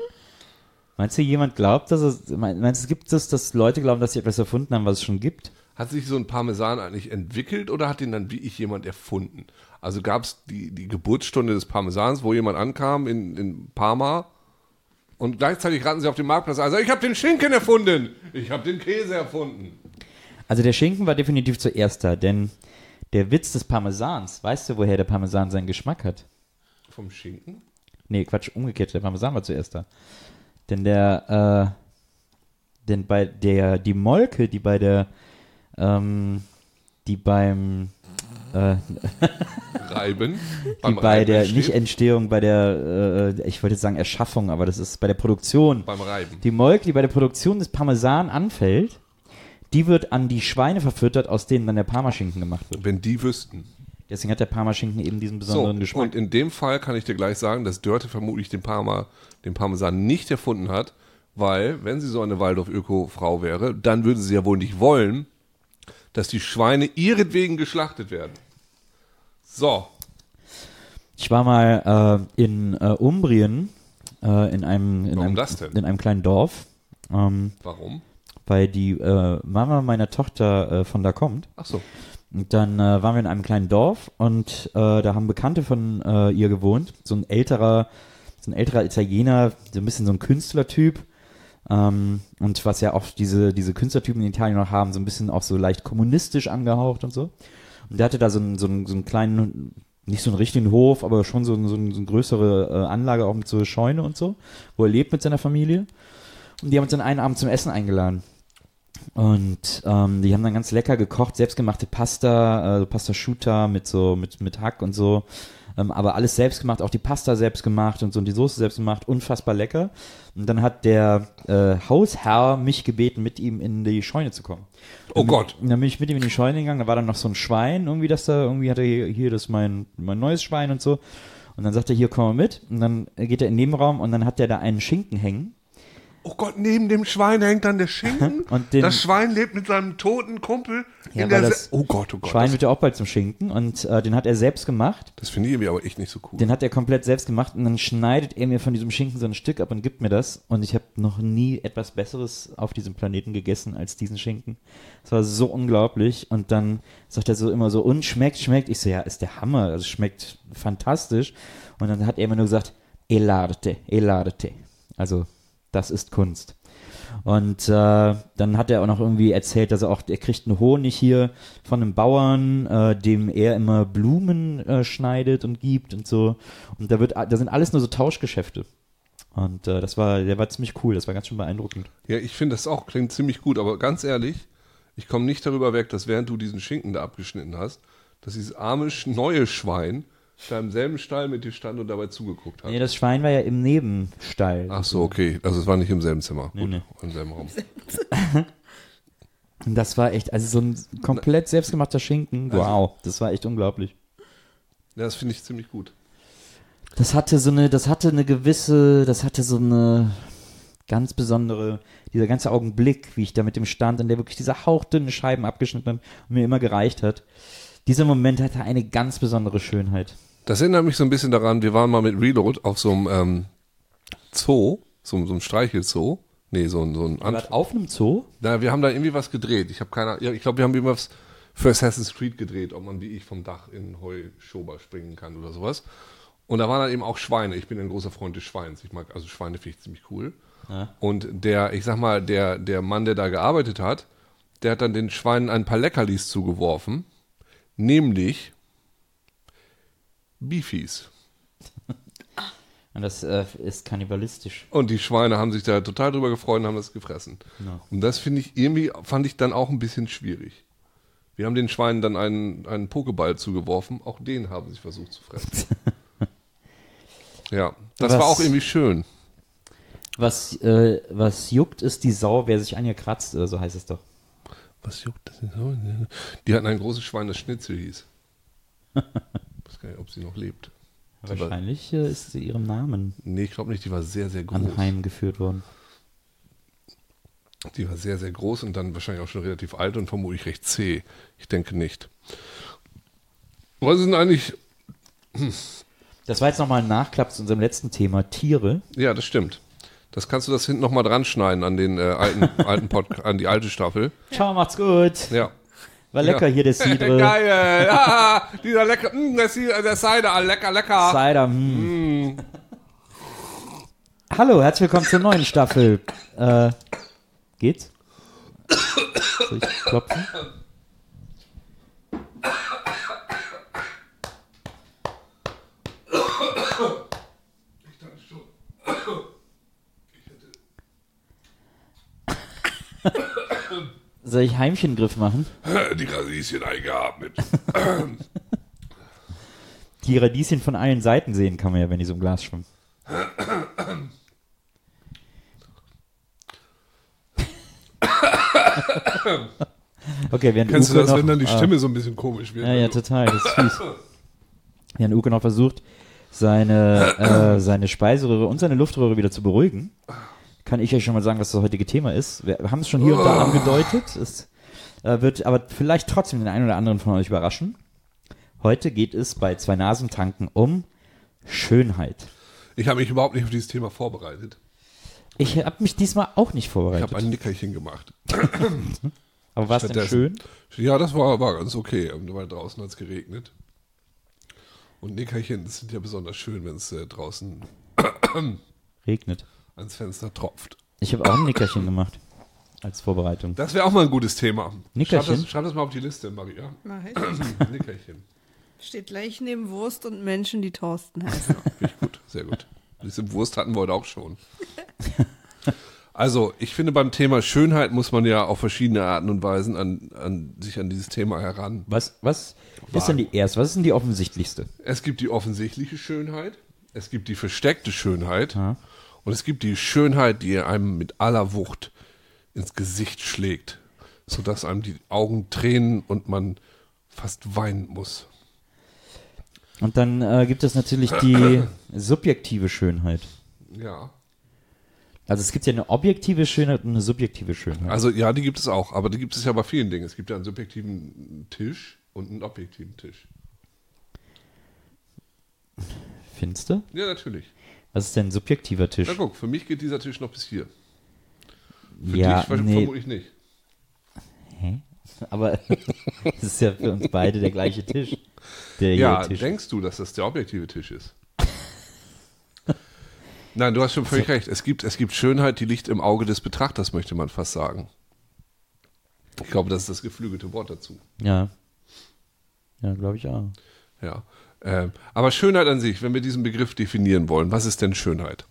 Meinst du, jemand glaubt, meinst du, gibt es, dass Leute glauben, dass sie etwas erfunden haben, was es schon gibt? hat sich so ein Parmesan eigentlich entwickelt oder hat den dann wie ich jemand erfunden? Also gab es die Geburtsstunde des Parmesans, wo jemand ankam in Parma und gleichzeitig rannten sie auf den Marktplatz. Also ich habe den Schinken erfunden, ich habe den Käse erfunden. Also der Schinken war definitiv zuerst da, denn der Witz des Parmesans, weißt du, woher der Parmesan seinen Geschmack hat? Vom Schinken? Nee, Quatsch, umgekehrt, der Parmesan war zuerst da. Denn die Molke, die beim Reiben. bei der Nicht-Entstehung, bei der, ich wollte jetzt sagen Erschaffung, aber das ist bei der Produktion. Beim Reiben. Die Molke, die bei der Produktion des Parmesan anfällt, die wird an die Schweine verfüttert, aus denen dann der Parmaschinken gemacht wird. Wenn die wüssten. Deswegen hat der Parmaschinken eben diesen besonderen Geschmack. Und in dem Fall kann ich dir gleich sagen, dass Dörte vermutlich den Parmesan nicht erfunden hat, weil, wenn sie so eine Waldorf-Öko-Frau wäre, dann würde sie ja wohl nicht wollen, dass die Schweine ihretwegen geschlachtet werden. So. Ich war mal in Umbrien, in einem kleinen Dorf. Warum? Weil die Mama meiner Tochter von da kommt. Ach so. Und dann waren wir in einem kleinen Dorf und da haben Bekannte von ihr gewohnt. So ein älterer Italiener, so ein bisschen so ein Künstlertyp. Und was ja auch diese Künstlertypen in Italien noch haben, so ein bisschen auch so leicht kommunistisch angehaucht und so. Und der hatte da so einen kleinen, nicht so einen richtigen Hof, aber schon so eine größere Anlage, auch mit so Scheune und so, wo er lebt mit seiner Familie. Und die haben uns dann einen Abend zum Essen eingeladen. Und die haben dann ganz lecker gekocht, selbstgemachte Pasta, Pasta Asciutta mit Hack und so. Aber alles selbst gemacht, auch die Pasta selbst gemacht und so und die Soße selbst gemacht, unfassbar lecker. Und dann hat der Hausherr mich gebeten, mit ihm in die Scheune zu kommen. Oh Gott. Und dann bin ich mit ihm in die Scheune gegangen, da war dann noch so ein Schwein, irgendwie hatte hier das ist mein neues Schwein und so. Und dann sagt er, hier, komm mal mit. Und dann geht er in den Nebenraum und dann hat der da einen Schinken hängen. Oh Gott, neben dem Schwein hängt dann der Schinken. Und das Schwein lebt mit seinem toten Kumpel ja, in der oh Gott. Schwein wird ja auch bald zum Schinken und den hat er selbst gemacht. Das finde ich irgendwie aber echt nicht so cool. Den hat er komplett selbst gemacht und dann schneidet er mir von diesem Schinken so ein Stück ab und gibt mir das. Und ich habe noch nie etwas Besseres auf diesem Planeten gegessen als diesen Schinken. Das war so unglaublich. Und dann sagt er so immer so, und schmeckt. Ich so, ja, ist der Hammer. Also schmeckt fantastisch. Und dann hat er immer nur gesagt, elarte. Also das ist Kunst. Und dann hat er auch noch irgendwie erzählt, dass er kriegt einen Honig hier von einem Bauern, dem er immer Blumen schneidet und gibt und so. Und da sind alles nur so Tauschgeschäfte. Und der war ziemlich cool, das war ganz schön beeindruckend. Ja, ich finde das auch, klingt ziemlich gut, aber ganz ehrlich, ich komme nicht darüber weg, dass während du diesen Schinken da abgeschnitten hast, dass dieses arme neue Schwein da im selben Stall mit dir stand und dabei zugeguckt hat. Nee, das Schwein war ja im Nebenstall. Ach so, okay. Also es war nicht im selben Zimmer. Nee, nee. Im selben Raum. Das war echt, also so ein komplett selbstgemachter Schinken. Wow, das war echt unglaublich. Ja, das finde ich ziemlich gut. Das hatte so eine ganz besondere, dieser ganze Augenblick, wie ich da mit dem stand und der wirklich diese hauchdünnen Scheiben abgeschnitten hat und mir immer gereicht hat. Dieser Moment hatte eine ganz besondere Schönheit. Das erinnert mich so ein bisschen daran, wir waren mal mit Reload auf so einem Zoo, so einem Streichelzoo. Nee, so ein auf einem Zoo? Na, wir haben da irgendwie was gedreht. Ich glaube, wir haben irgendwas für Assassin's Creed gedreht, ob man wie ich vom Dach in Heuschober springen kann oder sowas. Und da waren dann eben auch Schweine. Ich bin ein großer Freund des Schweins. Ich mag, also Schweine finde ich ziemlich cool. Ja. Und der Mann, der da gearbeitet hat, der hat dann den Schweinen ein paar Leckerlis zugeworfen. Nämlich Beefies. Und das ist kannibalistisch. Und die Schweine haben sich da total drüber gefreut und haben das gefressen. No. Und das fand ich dann auch ein bisschen schwierig. Wir haben den Schweinen dann einen Pokéball zugeworfen. Auch den haben sie versucht zu fressen. Ja, das war auch irgendwie schön. Was juckt, ist die Sau, wer sich an ihr kratzt, oder so heißt es doch. Was juckt das denn so? Die hatten ein großes Schwein, das Schnitzel hieß. Ich weiß gar nicht, ob sie noch lebt. Wahrscheinlich ist sie ihrem Namen. Nee, ich glaube nicht, die war sehr, sehr groß. Anheimgeführt worden. Die war sehr, sehr groß und dann wahrscheinlich auch schon relativ alt und vermutlich recht zäh. Ich denke nicht. Was ist denn eigentlich... Das war jetzt nochmal ein Nachklapp zu unserem letzten Thema, Tiere. Ja, das stimmt. Das hinten nochmal dran schneiden an den alten Podcast, an die alte Staffel. Ciao, macht's gut. Ja, War lecker hier, der Cidre. Geil. Dieser lecker, der Cider, lecker. Cider, Hallo, herzlich willkommen zur neuen Staffel. Geht's? Soll ich klopfen? Soll ich Heimchengriff machen? Die Radieschen eingeatmet. Die Radieschen von allen Seiten sehen kann man ja, wenn die so im Glas schwimmen. Okay, während Kennst Uke du das, noch, wenn dann die Stimme so ein bisschen komisch wird? Ja, total, das ist fies. Während Uke noch versucht, seine Speiseröhre und seine Luftröhre wieder zu beruhigen, kann ich euch schon mal sagen, was das heutige Thema ist. Wir haben es schon hier und da angedeutet. Es wird aber vielleicht trotzdem den einen oder anderen von euch überraschen. Heute geht es bei Zwei Nasen tanken um Schönheit. Ich habe mich überhaupt nicht auf dieses Thema vorbereitet. Ich habe mich diesmal auch nicht Ich vorbereitet. habe ein Nickerchen gemacht. Aber war es denn Stattdessen- schön? Ja, das war ganz okay, weil draußen hat es geregnet. Und Nickerchen sind ja besonders schön, wenn es draußen Regnet. ans Fenster tropft. Ich habe auch ein Nickerchen gemacht als Vorbereitung. Das wäre auch mal ein gutes Thema. Nickerchen? Schreib das mal auf die Liste, Maria. Mach ich. Nickerchen. Steht gleich neben Wurst und Menschen, die Thorsten heißen. Finde ich gut, sehr gut. Diese Wurst hatten wir heute auch schon. Also, ich finde, beim Thema Schönheit muss man ja auf verschiedene Arten und Weisen sich an dieses Thema heran. Was ist denn die erste? Was ist denn die offensichtlichste? Es gibt die offensichtliche Schönheit, es gibt die versteckte Schönheit Ja. und es gibt die Schönheit, die einem mit aller Wucht ins Gesicht schlägt, sodass einem die Augen tränen und man fast weinen muss. Und dann gibt es natürlich die subjektive Schönheit. Ja. Also es gibt ja eine objektive Schönheit und eine subjektive Schönheit. Also ja, die gibt es auch, aber die gibt es ja bei vielen Dingen. Es gibt ja einen subjektiven Tisch und einen objektiven Tisch. Findest du? Ja, natürlich. Was ist denn ein subjektiver Tisch? Na guck, für mich geht dieser Tisch noch bis hier. Für Ja, dich nee. vermutlich nicht. Hä? Aber es ist ja für uns beide der gleiche Tisch. Der Ja, hier Tisch. denkst du, dass das der objektive Tisch ist? Nein, du hast schon völlig recht. Es gibt Schönheit, die liegt im Auge des Betrachters, möchte man fast sagen. Ich glaube, das ist das geflügelte Wort dazu. Ja. Ja, glaube ich auch. Ja. Aber Schönheit an sich, wenn wir diesen Begriff definieren wollen, was ist denn Schönheit?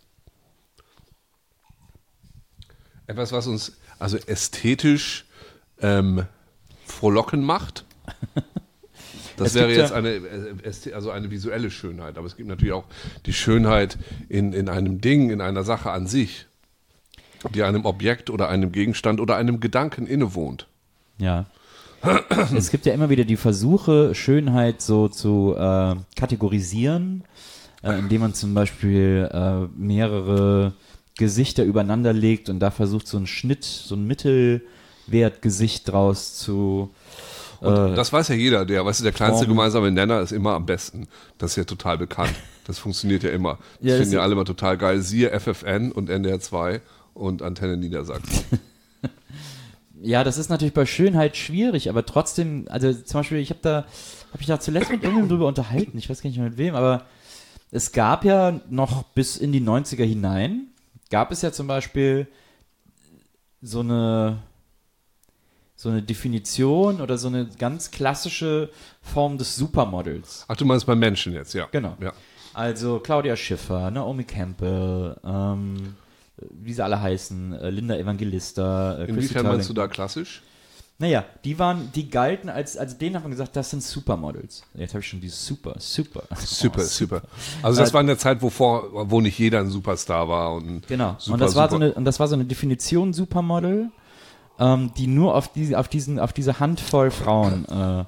Etwas, was uns also ästhetisch frohlocken macht. Das Es wäre gibt jetzt eine visuelle Schönheit, aber es gibt natürlich auch die Schönheit in einem Ding, in einer Sache an sich, die einem Objekt oder einem Gegenstand oder einem Gedanken innewohnt. Ja. Es gibt ja immer wieder die Versuche, Schönheit so zu kategorisieren, indem man zum Beispiel mehrere Gesichter übereinander legt und da versucht, so einen Schnitt, so ein Mittelwertgesicht draus zu Und das weiß ja jeder, der kleinste Form. gemeinsame Nenner ist immer am besten. Das ist ja total bekannt. Das funktioniert ja immer. Das Ja, das finden ja ist- alle immer total geil. Siehe FFN und NDR 2 und Antenne Niedersachsen. Ja, das ist natürlich bei Schönheit schwierig, aber trotzdem, also zum Beispiel, ich habe mich da zuletzt mit irgendjemandem drüber unterhalten, ich weiß gar nicht mehr mit wem, aber es gab ja noch bis in die 90er hinein, gab es ja zum Beispiel so eine Definition oder so eine ganz klassische Form des Supermodels. Ach, du meinst bei Menschen jetzt, ja. Genau. Ja. Also Claudia Schiffer, Naomi Campbell, wie sie alle heißen, Linda Evangelista, Chrissy Inwiefern meinst du Turlington. da klassisch? Naja, die galten als denen hat man gesagt, das sind Supermodels. Jetzt habe ich schon dieses super. Super. Also das war in der Zeit, wo nicht jeder ein Superstar war. Und Genau. Super, Und das war super. so eine Definition Supermodel, die nur auf diese Handvoll Frauen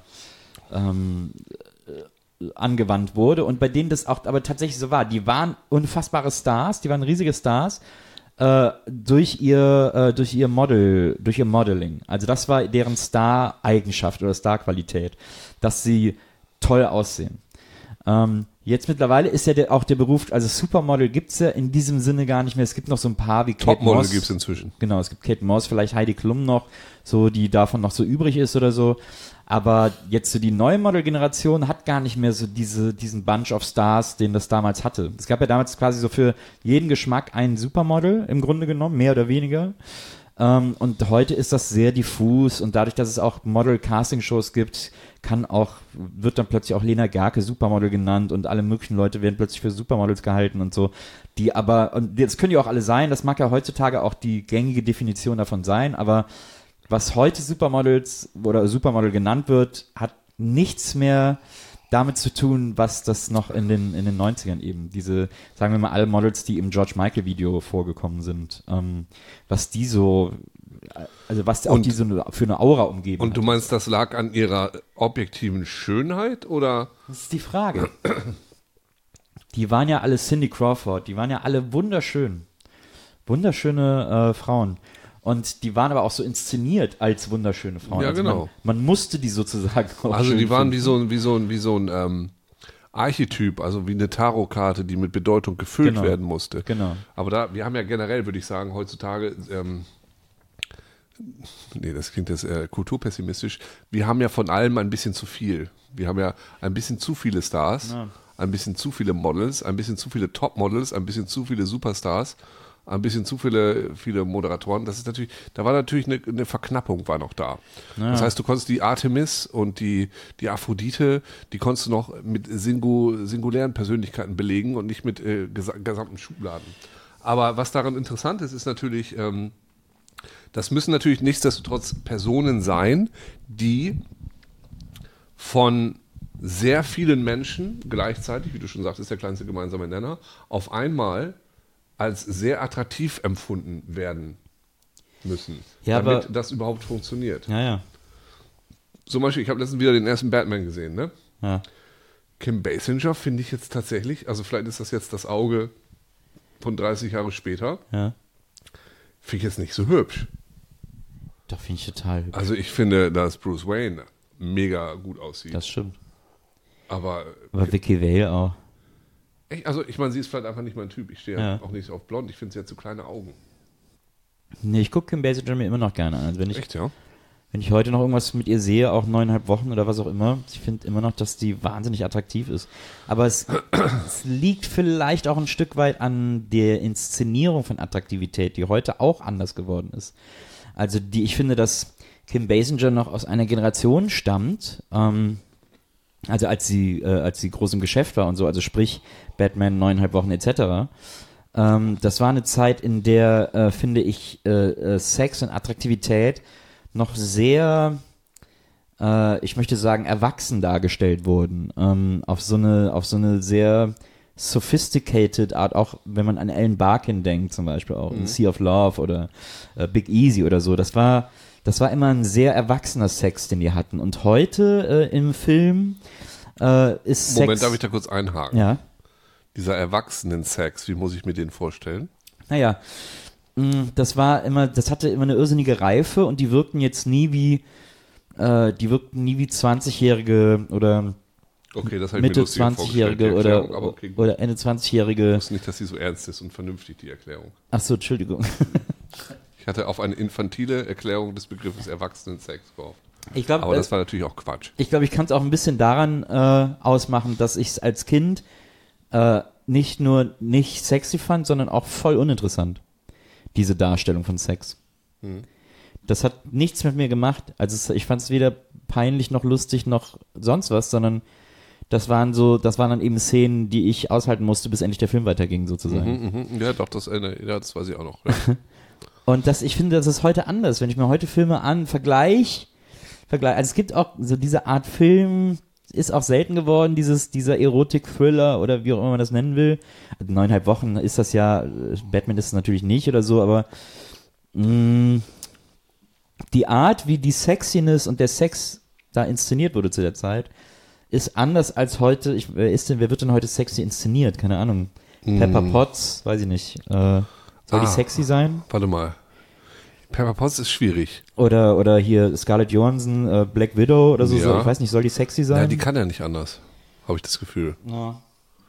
angewandt wurde und bei denen das auch aber tatsächlich so war. Die waren unfassbare Stars, die waren riesige Stars durch ihr Modeling. Also das war deren Star-Eigenschaft oder Star-Qualität, dass sie toll aussehen. Jetzt mittlerweile ist ja auch der Beruf, also Supermodel gibt's ja in diesem Sinne gar nicht mehr. Es gibt noch so ein paar wie Kate Moss. Topmodel gibt's inzwischen. Genau, es gibt Kate Moss, vielleicht Heidi Klum noch, so die davon noch so übrig ist oder so. Aber jetzt so die neue Model-Generation hat gar nicht mehr so diesen Bunch of Stars, den das damals hatte. Es gab ja damals quasi so für jeden Geschmack ein Supermodel im Grunde genommen, mehr oder weniger. Und heute ist das sehr diffus und dadurch, dass es auch Model-Casting-Shows gibt, wird dann plötzlich auch Lena Gerke Supermodel genannt und alle möglichen Leute werden plötzlich für Supermodels gehalten und so. Und das können ja auch alle sein, das mag ja heutzutage auch die gängige Definition davon sein, aber was heute Supermodels oder Supermodel genannt wird, hat nichts mehr damit zu tun, was das noch in den 90ern eben, diese, sagen wir mal, alle Models, die im George Michael Video vorgekommen sind, was die so, also was auch die so für eine Aura umgeben. Und du meinst, das lag an ihrer objektiven Schönheit, oder? Das ist die Frage. Die waren ja alle Cindy Crawford, die waren ja alle wunderschöne Frauen. Und die waren aber auch so inszeniert als wunderschöne Frauen. Ja, also genau. Man musste die sozusagen auch Also die waren finden. wie so ein Archetyp, also wie eine Tarotkarte, die mit Bedeutung gefüllt werden musste. Genau. Aber wir haben ja generell, würde ich sagen, heutzutage, das klingt jetzt kulturpessimistisch, wir haben ja von allem ein bisschen zu viel. Wir haben ja ein bisschen zu viele Stars, ein bisschen zu viele Models, ein bisschen zu viele Topmodels, ein bisschen zu viele Superstars, ein bisschen zu viele Moderatoren. Das ist natürlich, da war natürlich eine Verknappung war noch da. Ja. Das heißt, du konntest die Artemis und die Aphrodite, die konntest du noch mit singulären Persönlichkeiten belegen und nicht mit gesamten Schubladen. Aber was daran interessant ist, ist natürlich, das müssen natürlich nichtsdestotrotz Personen sein, die von sehr vielen Menschen gleichzeitig, wie du schon sagst, ist der kleinste gemeinsame Nenner, auf einmal als sehr attraktiv empfunden werden müssen, ja, damit das überhaupt funktioniert. Ja. Zum Beispiel, ich habe letztens wieder den ersten Batman gesehen, ne? Ja. Kim Basinger finde ich jetzt tatsächlich, also vielleicht ist das jetzt das Auge von 30 Jahre später, Ja. finde ich jetzt nicht so hübsch. Doch, finde ich total hübsch. Also ich finde, dass Bruce Wayne mega gut aussieht. Das stimmt. Aber Vicky Vale auch. also ich meine, sie ist vielleicht einfach nicht mein Typ. Ich stehe Ja. auch nicht auf blond. Ich finde, sie hat zu kleine Augen. Nee, ich gucke Kim Basinger mir immer noch gerne an. Also wenn ich heute noch irgendwas mit ihr sehe, auch 9,5 Wochen oder was auch immer, ich finde immer noch, dass die wahnsinnig attraktiv ist. Aber es liegt vielleicht auch ein Stück weit an der Inszenierung von Attraktivität, die heute auch anders geworden ist. Also ich finde, dass Kim Basinger noch aus einer Generation stammt, also als sie groß im Geschäft war und so, also sprich Batman, 9,5 Wochen etc., das war eine Zeit, in der, finde ich, Sex und Attraktivität noch sehr, ich möchte sagen, erwachsen dargestellt wurden. Auf so eine sehr sophisticated Art, auch wenn man an Ellen Barkin denkt, zum Beispiel auch, in Sea of Love oder Big Easy oder so. Das war immer ein sehr erwachsener Sex, den die hatten. Und heute im Film ist Sex... Moment, darf ich da kurz einhaken? Ja. Dieser Erwachsenen-Sex, wie muss ich mir den vorstellen? Naja, das hatte immer eine irrsinnige Reife und die wirkten jetzt nie wie 20-Jährige oder Okay, das habe ich Mitte mir lustig vorgestellt, die 20-Jährige Erklärung, aber okay, gut. oder Ende 20-Jährige. Ich wusste nicht, dass sie so ernst ist und vernünftig, die Erklärung. Achso, Entschuldigung. Ich hatte auf eine infantile Erklärung des Begriffes Erwachsenen-Sex gehofft. Ich glaub, aber das war natürlich auch Quatsch. Ich glaube, ich kann es auch ein bisschen daran ausmachen, dass ich es als Kind nicht nur nicht sexy fand, sondern auch voll uninteressant. Diese Darstellung von Sex. Das hat nichts mit mir gemacht. Also ich fand es weder peinlich noch lustig noch sonst was, sondern das waren dann eben Szenen, die ich aushalten musste, bis endlich der Film weiterging, sozusagen. Ja, doch, das weiß ich auch noch. Ja. Und ich finde, das ist heute anders. Wenn ich mir heute Filme vergleiche, also es gibt auch so diese Art Film, ist auch selten geworden, dieser Erotik-Thriller oder wie auch immer man das nennen will. 9,5 Wochen ist das ja, Batman ist es natürlich nicht oder so, aber die Art, wie die Sexiness und der Sex da inszeniert wurde zu der Zeit, ist anders als heute. Wer wird denn heute sexy inszeniert? Keine Ahnung. Pepper Potts, weiß ich nicht. Soll die sexy sein? Warte mal. Pepper Potts ist schwierig. Oder hier Scarlett Johansson, Black Widow oder so. Ja. Ich weiß nicht, soll die sexy sein? Ja, die kann ja nicht anders, habe ich das Gefühl. Ja.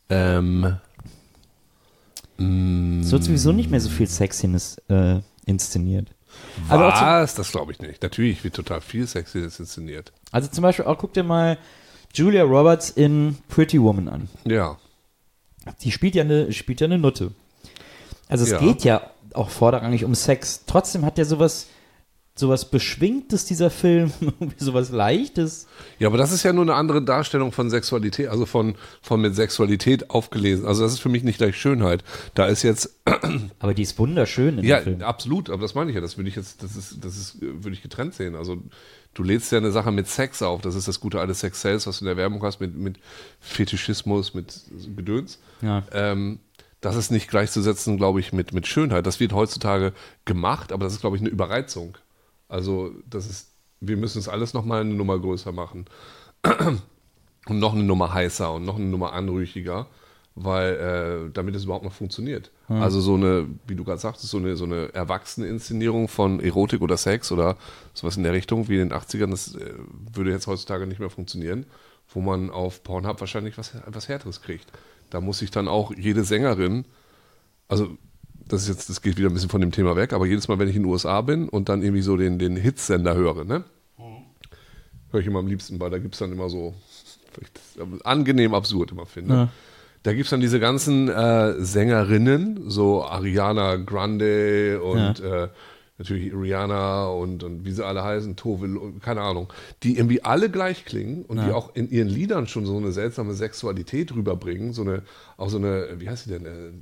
Es wird sowieso nicht mehr so viel Sexiness inszeniert. Aber auch Was? Das glaube ich nicht. Natürlich wird total viel Sexiness inszeniert. also zum Beispiel auch, guck dir mal Julia Roberts in Pretty Woman an. Ja. Die spielt ja eine Nutte. Also es Ja. geht ja auch vorderrangig um Sex. Trotzdem hat der sowas Beschwingtes, dieser Film, sowas Leichtes. Ja, aber das ist ja nur eine andere Darstellung von Sexualität, also von mit Sexualität aufgelesen. Also das ist für mich nicht gleich Schönheit. Da ist jetzt, Aber die ist wunderschön in ja, dem Film. absolut, aber das meine ich ja, das würde ich getrennt sehen. Also du lädst ja eine Sache mit Sex auf, das ist das gute alte Sex Sales, was du in der Werbung hast, mit Fetischismus, mit Gedöns. Ja. Das ist nicht gleichzusetzen, glaube ich, mit Schönheit. Das wird heutzutage gemacht, aber das ist, glaube ich, eine Überreizung. Also wir müssen es alles nochmal eine Nummer größer machen und noch eine Nummer heißer und noch eine Nummer anrüchiger, weil damit es überhaupt noch funktioniert. Also so eine, wie du gerade sagtest, so eine erwachsene Inszenierung von Erotik oder Sex oder sowas in der Richtung wie in den 80ern, das würde jetzt heutzutage nicht mehr funktionieren, wo man auf Pornhub wahrscheinlich was Härteres kriegt. Da muss sich dann auch jede Sängerin, also das geht wieder ein bisschen von dem Thema weg, aber jedes Mal, wenn ich in den USA bin und dann irgendwie so den Hitsender höre, ne? Höre ich immer am liebsten, weil da gibt es dann immer so, weil ich das angenehm absurd immer finde. Ja. Da gibt es dann diese ganzen Sängerinnen, so Ariana Grande und natürlich Rihanna und wie sie alle heißen, Tove, keine Ahnung, die irgendwie alle gleich klingen und die auch in ihren Liedern schon so eine seltsame Sexualität rüberbringen, wie heißt sie denn,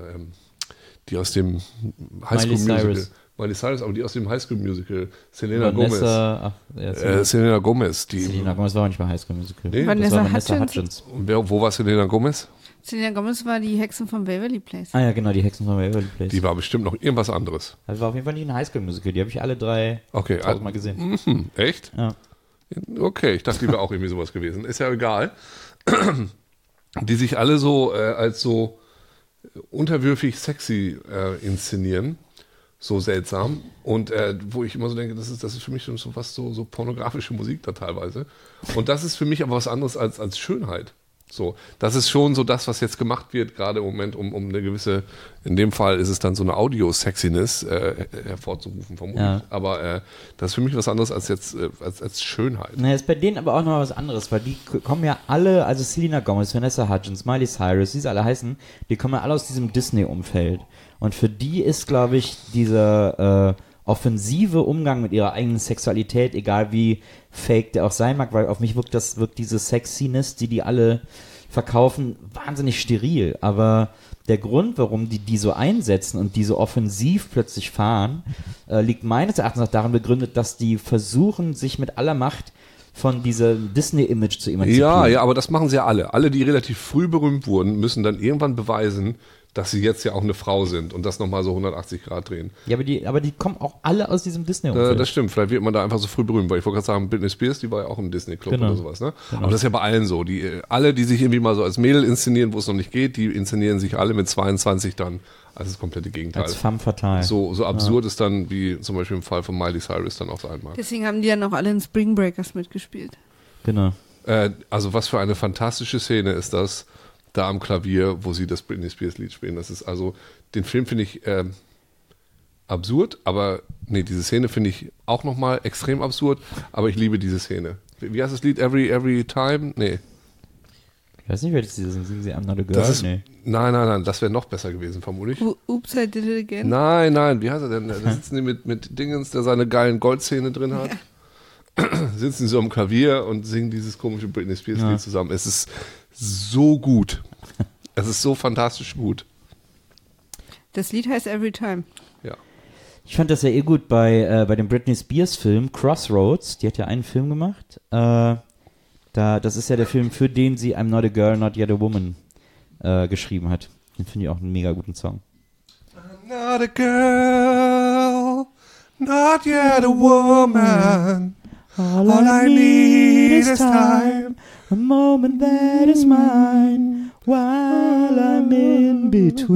die aus dem High School Musical. Miley Cyrus, aber die aus dem High School Musical, Selena Gomez. Selena Gomez. Selena Gomez war auch nicht bei High School Musical. Nee? Das war Vanessa Vanessa Hudgens. Hudgens. Und wo war Selena Gomez? Selena Gomez war die Hexen von Waverly Place. Ah ja, genau, die Hexen von Waverly Place. Die war bestimmt noch irgendwas anderes. Das war auf jeden Fall nicht ein High School Musical. Die habe ich alle 3 Okay. tausendmal gesehen. Echt? Ja. Okay, ich dachte, die wäre auch irgendwie sowas gewesen. Ist ja egal. Die sich alle so als so unterwürfig sexy inszenieren. So seltsam. Und wo ich immer so denke, das ist für mich schon so fast so pornografische Musik da teilweise. Und das ist für mich aber was anderes als Schönheit. So, das ist schon so das, was jetzt gemacht wird, gerade im Moment, um eine gewisse, in dem Fall ist es dann so eine Audio-Sexiness hervorzurufen, vermutlich. Ja. Aber das ist für mich was anderes als jetzt als Schönheit. Naja, ist bei denen aber auch noch was anderes, weil die kommen ja alle, also Selena Gomez, Vanessa Hudgens, Miley Cyrus, wie sie alle heißen, die kommen ja alle aus diesem Disney-Umfeld. Und für die ist, glaube ich, dieser offensive Umgang mit ihrer eigenen Sexualität, egal wie fake der auch sein mag, weil auf mich wirkt diese Sexiness, die alle verkaufen, wahnsinnig steril. Aber der Grund, warum die so einsetzen und die so offensiv plötzlich fahren, liegt meines Erachtens auch darin begründet, dass die versuchen, sich mit aller Macht von diesem Disney-Image zu emanzipieren. Ja, aber das machen sie ja alle. Alle, die relativ früh berühmt wurden, müssen dann irgendwann beweisen, dass sie jetzt ja auch eine Frau sind und das nochmal so 180 Grad drehen. Ja, aber die kommen auch alle aus diesem Disney-Umfeld. Das stimmt, vielleicht wird man da einfach so früh berühmt, weil ich wollte gerade sagen, Britney Spears, die war ja auch im Disney-Club Genau. oder sowas, ne? Genau. Aber das ist ja bei allen so. Alle, die sich irgendwie mal so als Mädel inszenieren, wo es noch nicht geht, die inszenieren sich alle mit 22 dann als das komplette Gegenteil. Als femme fatale. So absurd ist dann, wie zum Beispiel im Fall von Miley Cyrus dann auch sein mag. Deswegen haben die ja noch alle in Spring Breakers mitgespielt. Genau. Also was für eine fantastische Szene ist das, da am Klavier, wo sie das Britney Spears Lied spielen. Das ist also, den Film finde ich absurd, aber nee, diese Szene finde ich auch nochmal extrem absurd, aber ich liebe diese Szene. Wie heißt das Lied? Every Time? Nee. Ich weiß nicht, welches sie singen. Singen sie I'm Not a Girl? Nee. Nein, das wäre noch besser gewesen, vermutlich. Oops, I did it again. Nein, wie heißt er denn? Da sitzen die mit Dingens, der seine geilen Goldzähne drin hat. Sitzen sie so am Klavier und singen dieses komische Britney Spears Lied zusammen. Es ist so gut. Es ist so fantastisch gut. Das Lied heißt Every Time. Ja. Ich fand das ja gut bei dem Britney Spears Film Crossroads. Die hat ja einen Film gemacht. Das ist ja der Film, für den sie I'm Not a Girl, Not Yet a Woman geschrieben hat. Den finde ich auch einen mega guten Song. I'm not a girl, not yet a woman. All I need is time. A moment that is mine. While I'm in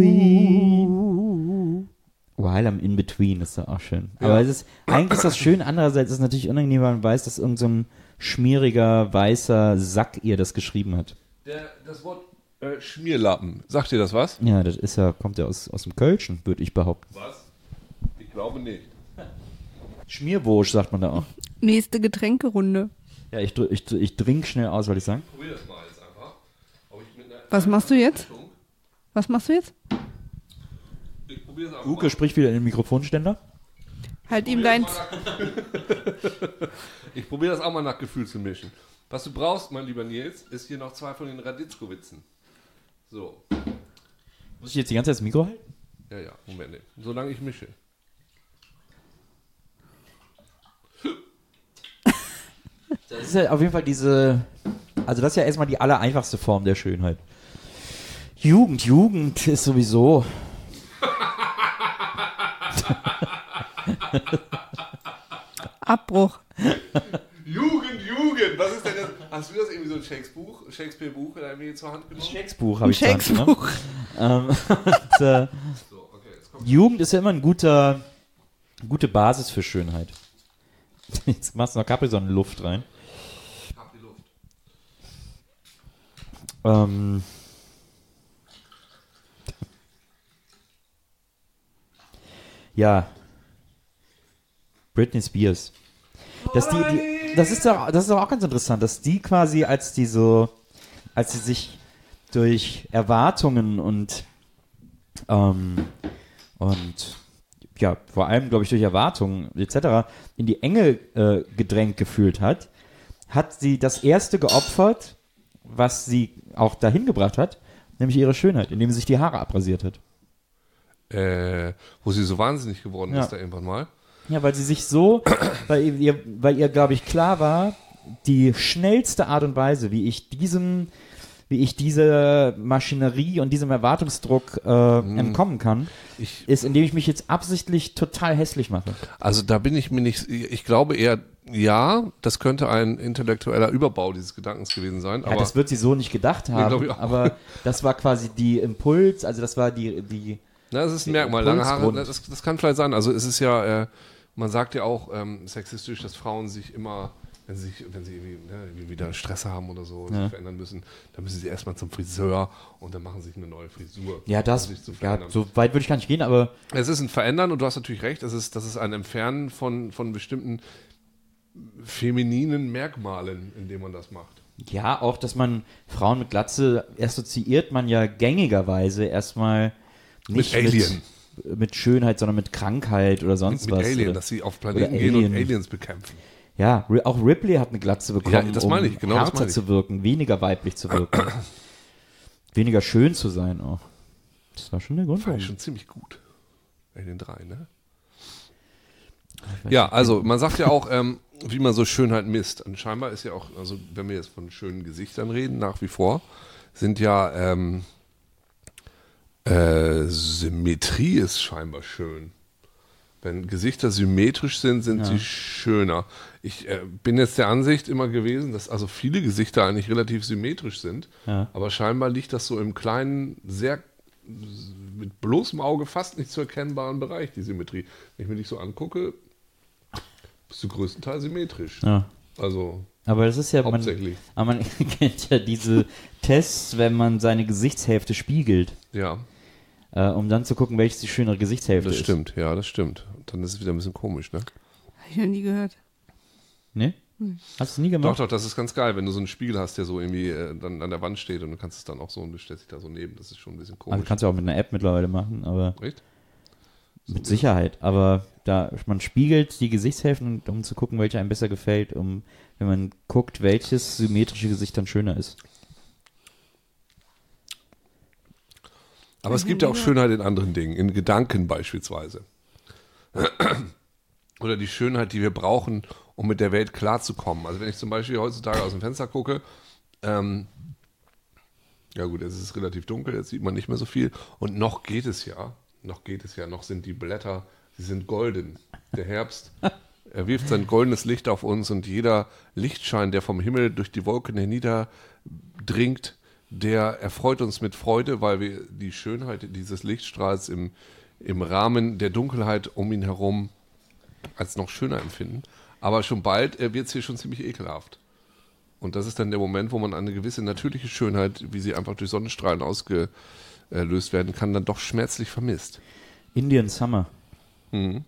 between. While I'm in between ist doch auch schön. Aber eigentlich ist das schön. Andererseits ist es natürlich unangenehm, weil man weiß, dass irgend so ein schmieriger, weißer Sack ihr das geschrieben hat. Das Wort Schmierlappen. Sagt dir das was? Ja, das ist ja, kommt ja aus dem Kölschen, würde ich behaupten. Was? Ich glaube nicht. Schmierwursch sagt man da auch. Nächste Getränkerunde. Ja, ich trinke schnell aus, wollte ich sagen. Probier das mal jetzt einfach. Ob ich mit einer Was machst du jetzt? Was machst du jetzt? Ich probier es einfach Uke spricht wieder in den Mikrofonständer. Halt ihm dein... Ich probiere das auch mal nach Gefühl zu mischen. Was du brauchst, mein lieber Nils, ist hier noch 2 von den Raditzkowitzen. So. Muss ich jetzt die ganze Zeit das Mikro halten? Ja, Moment. Solange ich mische. Das ist ja auf jeden Fall also das ist ja erstmal die allereinfachste Form der Schönheit. Jugend ist sowieso... Abbruch. Jugend, was ist denn das? Hast du das irgendwie so ein Shakespeare-Buch irgendwie zur Hand genommen? Shakespeare habe ich zur Hand Shakespeare. genommen. So, okay, jetzt kommt Jugend ist ja immer eine gute Basis für Schönheit. Jetzt machst du noch Capri-Sonne-Luft rein. ab die Luft. Ja. Britney Spears. Das ist doch auch ganz interessant, dass die quasi, als sie sich durch Erwartungen und ja, vor allem, glaube ich, durch Erwartungen etc. in die Enge gedrängt gefühlt hat sie das Erste geopfert, was sie auch dahin gebracht hat, nämlich ihre Schönheit, indem sie sich die Haare abrasiert hat. Wo sie so wahnsinnig geworden Ja. ist da irgendwann mal. Ja, weil sie sich so, weil ihr glaube ich, klar war, die schnellste Art und Weise, wie ich dieser Maschinerie und diesem Erwartungsdruck entkommen kann, ist, indem ich mich jetzt absichtlich total hässlich mache. Also da bin ich mir nicht, ich glaube eher, ja, das könnte ein intellektueller Überbau dieses Gedankens gewesen sein. Ja, Aber das wird sie so nicht gedacht haben, glaub ich auch. aber das war quasi die Impuls, also das war die na, das ist ein Merkmal. Lange Haare, Impulsgrund. das kann vielleicht sein. Also es ist ja, man sagt ja auch sexistisch, dass Frauen sich immer, wenn sie irgendwie, irgendwie wieder Stress haben oder so, sich verändern müssen, dann müssen sie erstmal zum Friseur und dann machen sie sich eine neue Frisur. ja, um sich zu verändern. so weit würde ich gar nicht gehen, aber Es ist ein Verändern und du hast natürlich recht, das ist ein Entfernen von bestimmten femininen Merkmalen, indem man das macht. ja, auch, dass man Frauen mit Glatze assoziiert man ja gängigerweise erstmal nicht Mit Alien. mit Schönheit, sondern mit Krankheit oder sonst Mit was. Alien, oder, dass sie auf Planeten oder gehen und Alien. Aliens bekämpfen. Ja, auch Ripley hat eine Glatze bekommen, Ja, das meine ich, genau das härter meine ich. zu wirken, weniger weiblich zu wirken. Weniger schön zu sein auch. Das war schon der Grund. War warum. schon ziemlich gut. Alien 3, ne? Ja, also man sagt ja auch, wie man so Schönheit misst. Und scheinbar ist ja auch, also wenn wir jetzt von schönen Gesichtern reden, nach wie vor, sind ja Symmetrie ist scheinbar schön. Wenn Gesichter symmetrisch sind, sind sie schöner. Ich bin jetzt der Ansicht immer gewesen, dass also viele Gesichter eigentlich relativ symmetrisch sind. Ja. Aber scheinbar liegt das so im kleinen, sehr mit bloßem Auge fast nicht zu erkennbaren Bereich, die Symmetrie. Wenn ich mir dich so angucke, bist du größtenteils symmetrisch. Ja. Also Aber das ist ja, hauptsächlich. man kennt ja diese Tests, wenn man seine Gesichtshälfte spiegelt, Ja, um dann zu gucken, welches die schönere Gesichtshälfte das ist. stimmt. Ja, das stimmt. Und dann ist es wieder ein bisschen komisch, ne? Hab ich noch nie gehört. Ne? Hast du es nie Doch, gemacht? doch, das ist ganz geil, wenn du so einen Spiegel hast, der so irgendwie dann an der Wand steht und du kannst es dann auch so und du stellst dich da so neben. Das ist schon ein bisschen Also komisch. kannst du auch mit einer App mittlerweile machen, aber Echt? mit Sicherheit. Aber man spiegelt die Gesichtshälften, um zu gucken, welche einem besser gefällt, wenn man guckt, welches symmetrische Gesicht dann schöner ist. Aber es gibt ja auch Schönheit in anderen Dingen, in Gedanken beispielsweise. Oder die Schönheit, die wir brauchen, um mit der Welt klarzukommen. Also wenn ich zum Beispiel heutzutage aus dem Fenster gucke, ja gut, es ist relativ dunkel, jetzt sieht man nicht mehr so viel. Und noch geht es ja, noch sind die Blätter, sie sind golden. Der Herbst, er wirft sein goldenes Licht auf uns und jeder Lichtschein, der vom Himmel durch die Wolken herniederdringt, der erfreut uns mit Freude, weil wir die Schönheit dieses Lichtstrahls im Rahmen der Dunkelheit um ihn herum als noch schöner empfinden. Aber schon bald wird es hier schon ziemlich ekelhaft. Und das ist dann der Moment, wo man eine gewisse natürliche Schönheit, wie sie einfach durch Sonnenstrahlen ausgelöst werden kann, dann doch schmerzlich vermisst. Indian Summer. Mhm.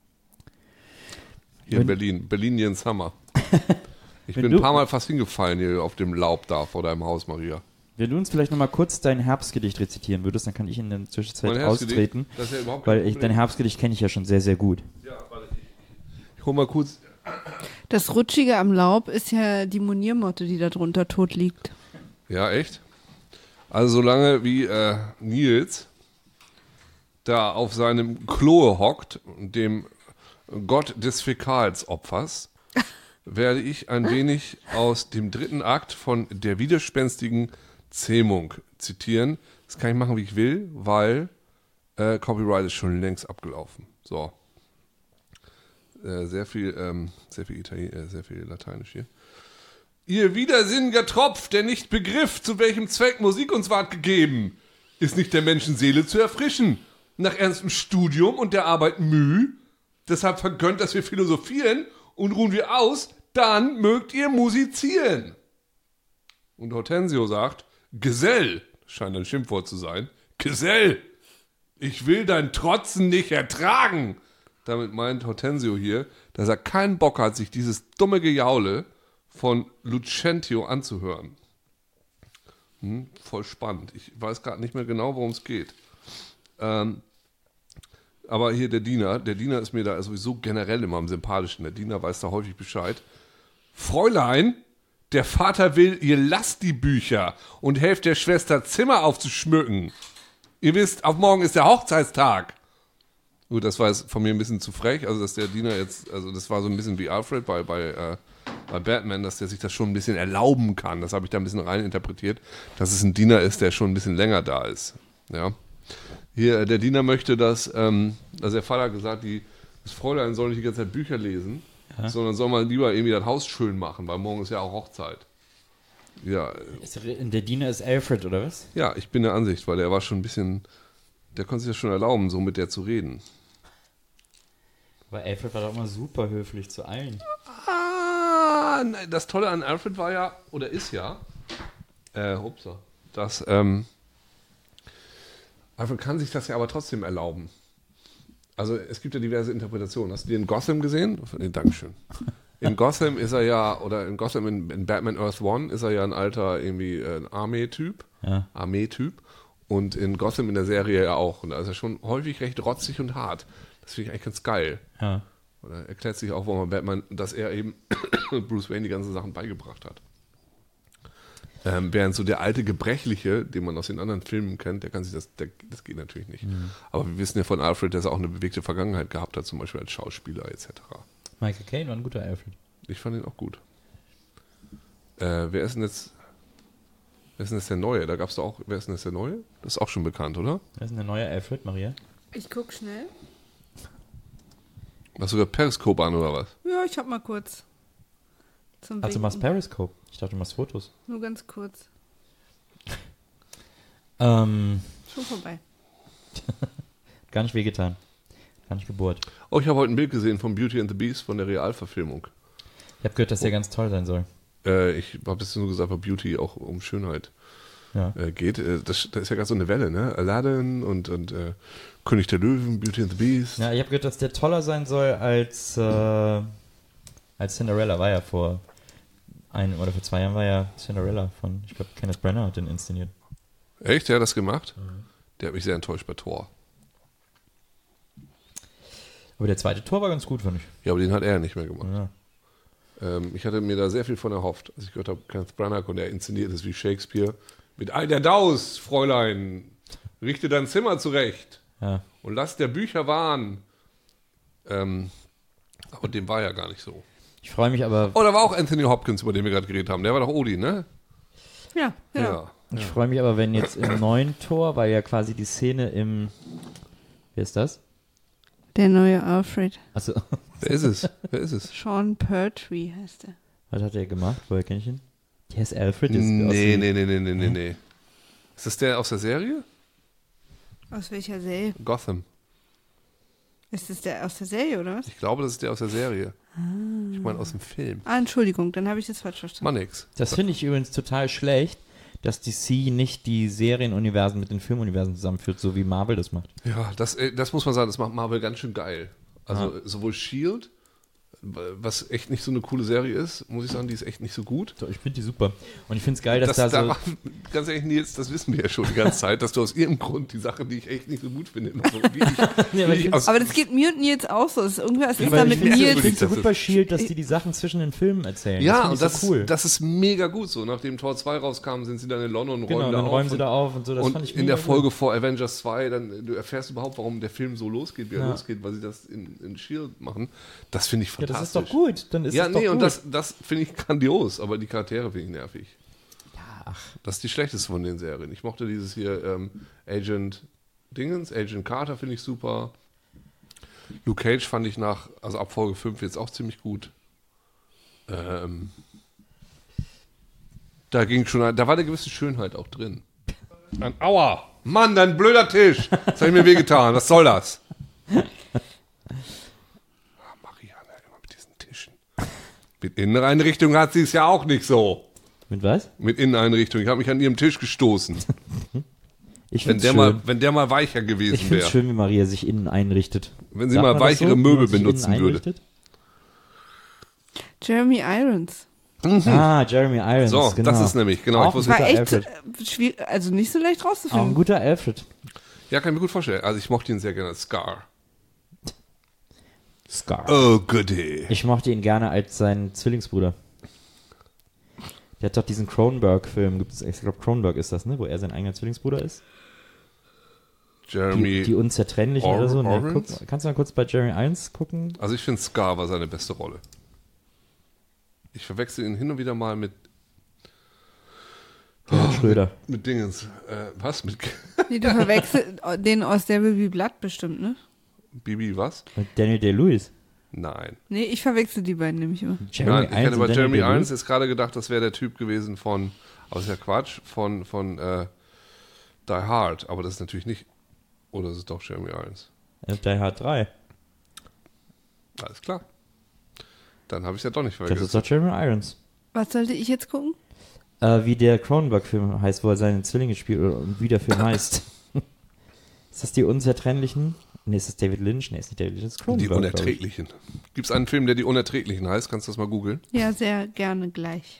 Hier in Berlin. Berlin Summer. Ich bin du- ein paar Mal fast hingefallen hier auf dem Laub da vor deinem Haus, Maria. Wenn du uns vielleicht nochmal kurz dein Herbstgedicht rezitieren würdest, dann kann ich in der Zwischenzeit Mein Herbstgedicht, austreten. das ist ja überhaupt kein Weil Problem. dein Herbstgedicht kenne ich ja schon sehr, sehr gut. Ja, warte, ich hol mal kurz. Das Rutschige am Laub ist ja die Moniermotte, die da drunter tot liegt. Ja, echt? Also solange wie Nils da auf seinem Klo hockt, dem Gott des Fäkalsopfers, werde ich ein wenig aus dem 3. Akt von Der widerspenstigen Zähmung zitieren. Das kann ich machen, wie ich will, weil Copyright ist schon längst abgelaufen. So. Sehr viel Lateinisch hier. Ihr widersinniger Tropf, der nicht begriff, zu welchem Zweck Musik uns ward gegeben, ist nicht der Menschenseele zu erfrischen, nach ernstem Studium und der Arbeit Mühe. Deshalb vergönnt, dass wir philosophieren und ruhen wir aus, dann mögt ihr musizieren. Und Hortensio sagt, Gesell, scheint ein Schimpfwort zu sein, Gesell, ich will dein Trotzen nicht ertragen. Damit meint Hortensio hier, dass er keinen Bock hat, sich dieses dumme Gejaule von Lucentio anzuhören. Voll spannend. Ich weiß gerade nicht mehr genau, worum es geht. Aber hier der Diener ist mir da sowieso generell immer am sympathischen. Der Diener weiß da häufig Bescheid. Fräulein, der Vater will, ihr lasst die Bücher und helft der Schwester Zimmer aufzuschmücken. Ihr wisst, auf morgen ist der Hochzeitstag. Gut, das war jetzt von mir ein bisschen zu frech, also dass der Diener jetzt, also das war so ein bisschen wie Alfred bei Batman, dass der sich das schon ein bisschen erlauben kann. Das habe ich da ein bisschen reininterpretiert, dass es ein Diener ist, der schon ein bisschen länger da ist. Ja. Hier, der Diener möchte, dass, also der Vater hat gesagt, das Fräulein soll nicht die ganze Zeit Bücher lesen, sondern soll mal lieber irgendwie das Haus schön machen, weil morgen ist ja auch Hochzeit. Ja. Der Diener ist Alfred, oder was? Ja, ich bin der Ansicht, weil der war schon ein bisschen, der konnte sich das schon erlauben, so mit der zu reden. Weil Alfred war doch immer super höflich zu allen. Nein, das Tolle an Alfred war ja, oder ist ja, dass Alfred kann sich das ja aber trotzdem erlauben. Also es gibt ja diverse Interpretationen. Hast du den Gotham gesehen? Dankeschön. In Gotham ist er ja, oder in Gotham in Batman Earth One ist er ja ein alter irgendwie Armeetyp. Ja. Armeetyp. Und in Gotham in der Serie ja auch. Und da ist er schon häufig recht rotzig und hart. Das finde ich eigentlich ganz geil. Ja. Oder erklärt sich auch, warum Batman, dass er eben Bruce Wayne die ganzen Sachen beigebracht hat. Während so der alte Gebrechliche, den man aus den anderen Filmen kennt, der kann sich das geht natürlich nicht. Mhm. Aber wir wissen ja von Alfred, dass er auch eine bewegte Vergangenheit gehabt hat, zum Beispiel als Schauspieler etc. Michael Caine war ein guter Alfred. Ich fand ihn auch gut. Wer ist denn jetzt der Neue? Da gab es doch auch, wer ist denn jetzt der Neue? Das ist auch schon bekannt, oder? Das ist ein neuer Alfred, Maria. Ich guck schnell. Machst du sogar Periscope an, oder was? Ja, ich hab mal kurz. Zum Also du machst Winken. Periscope. Ich dachte, du machst Fotos. Nur ganz kurz. Schon vorbei. Gar nicht wehgetan. Gar nicht gebohrt. Oh, ich habe heute ein Bild gesehen von Beauty and the Beast, von der Realverfilmung. Ich habe gehört, dass der ganz toll sein soll. Ich habe das nur gesagt, weil Beauty auch um Schönheit Ja. geht. Das ist ja gerade so eine Welle, ne? Aladdin und König der Löwen, Beauty and the Beast. Ja, ich habe gehört, dass der toller sein soll als Cinderella. War ja vor 1 oder vor 2 Jahren war ja Cinderella von, ich glaube, Kenneth Branagh hat den inszeniert. Echt? Der hat das gemacht? Der hat mich sehr enttäuscht bei Thor. Aber der zweite Tor war ganz gut, fand ich. Ja, aber den hat er nicht mehr gemacht. Ja. Ich hatte mir da sehr viel von erhofft, als ich gehört habe, Kenneth Branagh, und er inszeniert es wie Shakespeare. Mit all der Daus, Fräulein, richte dein Zimmer zurecht Ja. und lass der Bücher wahren. Aber dem war ja gar nicht so. Ich freue mich aber, Oh, da war auch Anthony Hopkins, über den wir gerade geredet haben. Der war doch Odin, ne? Ja. ich freue mich aber, wenn jetzt im neuen Tor, weil ja quasi die Szene wer ist das? Der neue Alfred. Achso, Wer ist es? Wer ist es? Sean Pertwee heißt er. was hat er gemacht? Woher kenn ich ihn? Der ist Alfred. Nee. Ist das der aus der Serie? Aus welcher Serie? Gotham. Ist das der aus der Serie, oder was? Ich glaube, das ist der aus der Serie. Ich meine aus dem Film. Entschuldigung, dann habe ich das falsch verstanden. Mal nix. Das finde ich übrigens total schlecht, dass DC nicht die Serienuniversen mit den Filmuniversen zusammenführt, so wie Marvel das macht. Ja, das muss man sagen, das macht Marvel ganz schön geil. Also sowohl S.H.I.E.L.D., was echt nicht so eine coole Serie ist, muss ich sagen, die ist echt nicht so gut. So, ich finde die super. Und ich finde es geil, dass da so... Ganz ehrlich, Nils, das wissen wir ja schon die ganze Zeit, dass du aus irgendeinem Grund die Sachen, die ich echt nicht so gut finde, immer so Aber das geht mir und Nils auch so. Irgendwas ist Weil da ich mit finde Nils. es so gut bei S.H.I.E.L.D., dass die Sachen zwischen den Filmen erzählen. Ja, das und so cool. das ist mega gut so. Nachdem Tor 2 rauskam, sind sie dann in London und Genau, dann räumen sie da auf und so. Das und fand ich in mega der Folge vor Avengers 2, du erfährst überhaupt, warum der Film so losgeht, wie er losgeht, weil sie das in S.H.I.E.L.D. machen. Das finde ich Ja, fantastisch. das ist doch gut. Dann ist Ja, das doch nee, und gut. das finde ich grandios, aber die Charaktere finde ich nervig. Ja, ach. Das ist die schlechteste von den Serien. Ich mochte dieses hier Agent Carter finde ich super. Luke Cage fand ich also ab Folge 5 jetzt auch ziemlich gut. Da war eine gewisse Schönheit auch drin. Aua! Mann, dein blöder Tisch! Das hat mir wehgetan. Was soll das? Marianne, immer mit diesen Tischen. Mit Inneneinrichtung hat sie es ja auch nicht so. Mit was? Mit Inneneinrichtung. Ich habe mich an ihrem Tisch gestoßen. Ich Wenn finde der mal weicher gewesen ich finde wäre. es schön, wie Maria sich innen einrichtet. Wenn sie Sagt mal man das weichere so, wie Möbel man sich benutzen innen würde. einrichtet? Jeremy Irons. Jeremy Irons, So, genau. das ist nämlich, genau. Auch Ich wusste, War guter echt Alfred. schwierig, also nicht so leicht Auch ein rauszufinden. guter Alfred. ja, kann ich mir gut vorstellen. Also ich mochte ihn sehr gerne als Scar. Scar. Oh, goody. Ich mochte ihn gerne als seinen Zwillingsbruder. Der hat doch diesen Cronenberg-Film, ich glaube Cronenberg ist das, ne? Wo er sein eigener Zwillingsbruder ist. Jeremy. Die Unzertrennlichen oder so. Ne, Irons? kannst du mal kurz bei Jeremy 1 gucken? Also ich finde Scar war seine beste Rolle. Ich verwechsel ihn hin und wieder mal mit Schröder. Dingens. Was? Mit Nee, du verwechselst den aus Devil Be Blood bestimmt, ne? Bibi, was? Mit Daniel Day-Lewis. Nein. Nee, ich verwechsel die beiden nämlich immer. Nein, ich hätte und bei Daniel Jeremy Day-Lewis. Irons jetzt gerade gedacht, das wäre der Typ gewesen von, aber ist ja Quatsch, von Die Hard, aber das ist natürlich nicht, oder ist es doch Jeremy Irons? Die Hard 3. Alles klar. Dann habe ich es ja doch nicht Das vergessen. ist doch Jeremy Irons. Was sollte ich jetzt gucken? Wie der Cronenberg-Film heißt, wo er seine Zwillinge spielt und wie der Film heißt. Ist das die Unzertrennlichen? Nee, ist das David Lynch? Nee, ist nicht David Lynch, das ist Die Cronenberg. glaub ich. Unerträglichen. Gibt es einen Film, der Die Unerträglichen heißt? Kannst du das mal googeln? Ja, sehr gerne gleich.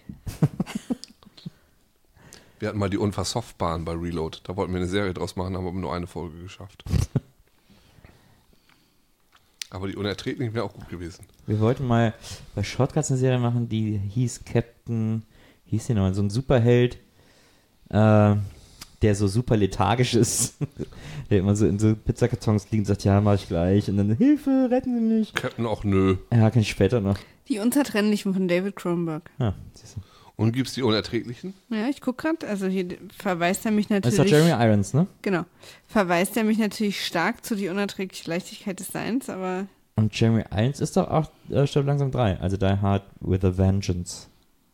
Wir hatten mal die Unversoftbahn bei Reload. Da wollten wir eine Serie draus machen, haben aber nur eine Folge geschafft. Aber die Unerträglichen wäre auch gut gewesen. Wir wollten mal bei Shortcuts eine Serie machen, die hieß hieß die nochmal, so ein Superheld, der so super lethargisch ist. Der immer so in so Pizzakartons liegt und sagt, ja, mach ich gleich. Und dann, Hilfe, retten Sie mich. Captain auch nö. Ja, kann ich später noch. Die Unzertrennlichen von David Cronenberg. Ja, siehst du. Und gibt es die Unerträglichen? Ja, ich gucke gerade, also hier verweist er mich Das natürlich. ist doch Jeremy Irons, ne? Genau. Verweist er mich natürlich stark zu die unerträgliche Leichtigkeit des Seins, aber Und Jeremy Irons ist doch auch Stirb langsam 3, also Die Hard with a Vengeance.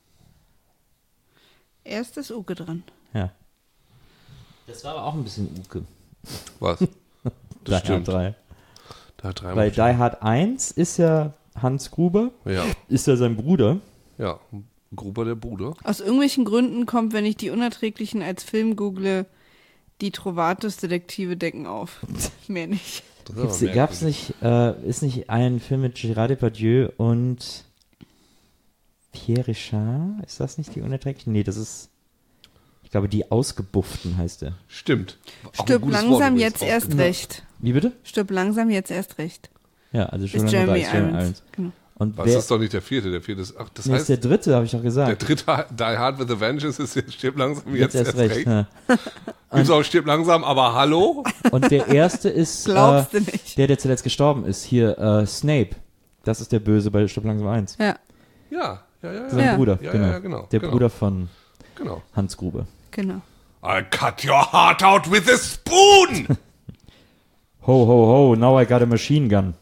er ist das Uke dran. Ja. Das war aber auch ein bisschen Uke. Was? Die Das Hard stimmt. 3. Da hat dreimal Weil Die Hard 1 ist ja Hans Gruber, Ja, ist ja sein Bruder. ja. Gruber der Bruder. Aus irgendwelchen Gründen kommt, wenn ich die Unerträglichen als Film google, die Trovatos-Detektive decken auf. Mehr nicht. Das ist aber Gab's merkwürdig. nicht, ist nicht ein Film mit Gérard Depardieu und Pierre Richard? Ist das nicht die Unerträglichen? Nee, das ist, ich glaube, die Ausgebufften heißt der. Stimmt. Auch ein Stirb gutes Wort langsam übrigens, jetzt erst ausgebucht. recht. Wie bitte? Stirb langsam jetzt erst recht. Ja, also schon Ist lange da Jeremy ist Jeremy Irons. Irons. Genau. Und Was wer, ist doch nicht der vierte? Der vierte ist, ach, das nee, ist heißt, der dritte, habe ich doch der gesagt. dritte Die Hard with a Vengeance ist jetzt Stirb langsam, jetzt erst recht. Ja. Gibt's auch Stirb langsam, aber hallo? Und der erste ist Glaubst du nicht? der zuletzt gestorben ist. Hier, Snape. Das ist der Böse bei Stirb langsam 1. Ja, Ja. Sein Ja. Bruder, Ja, genau. ja, genau, Der genau. Bruder von Genau. Hans Gruber. genau. I'll cut your heart out with a spoon! Ho, ho, ho, now I got a machine gun.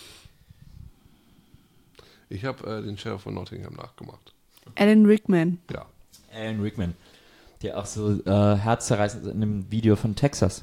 Ich habe den Sheriff von Nottingham nachgemacht. Alan Rickman. Ja. Alan Rickman. Der auch so herzzerreißend ist in einem Video von Texas.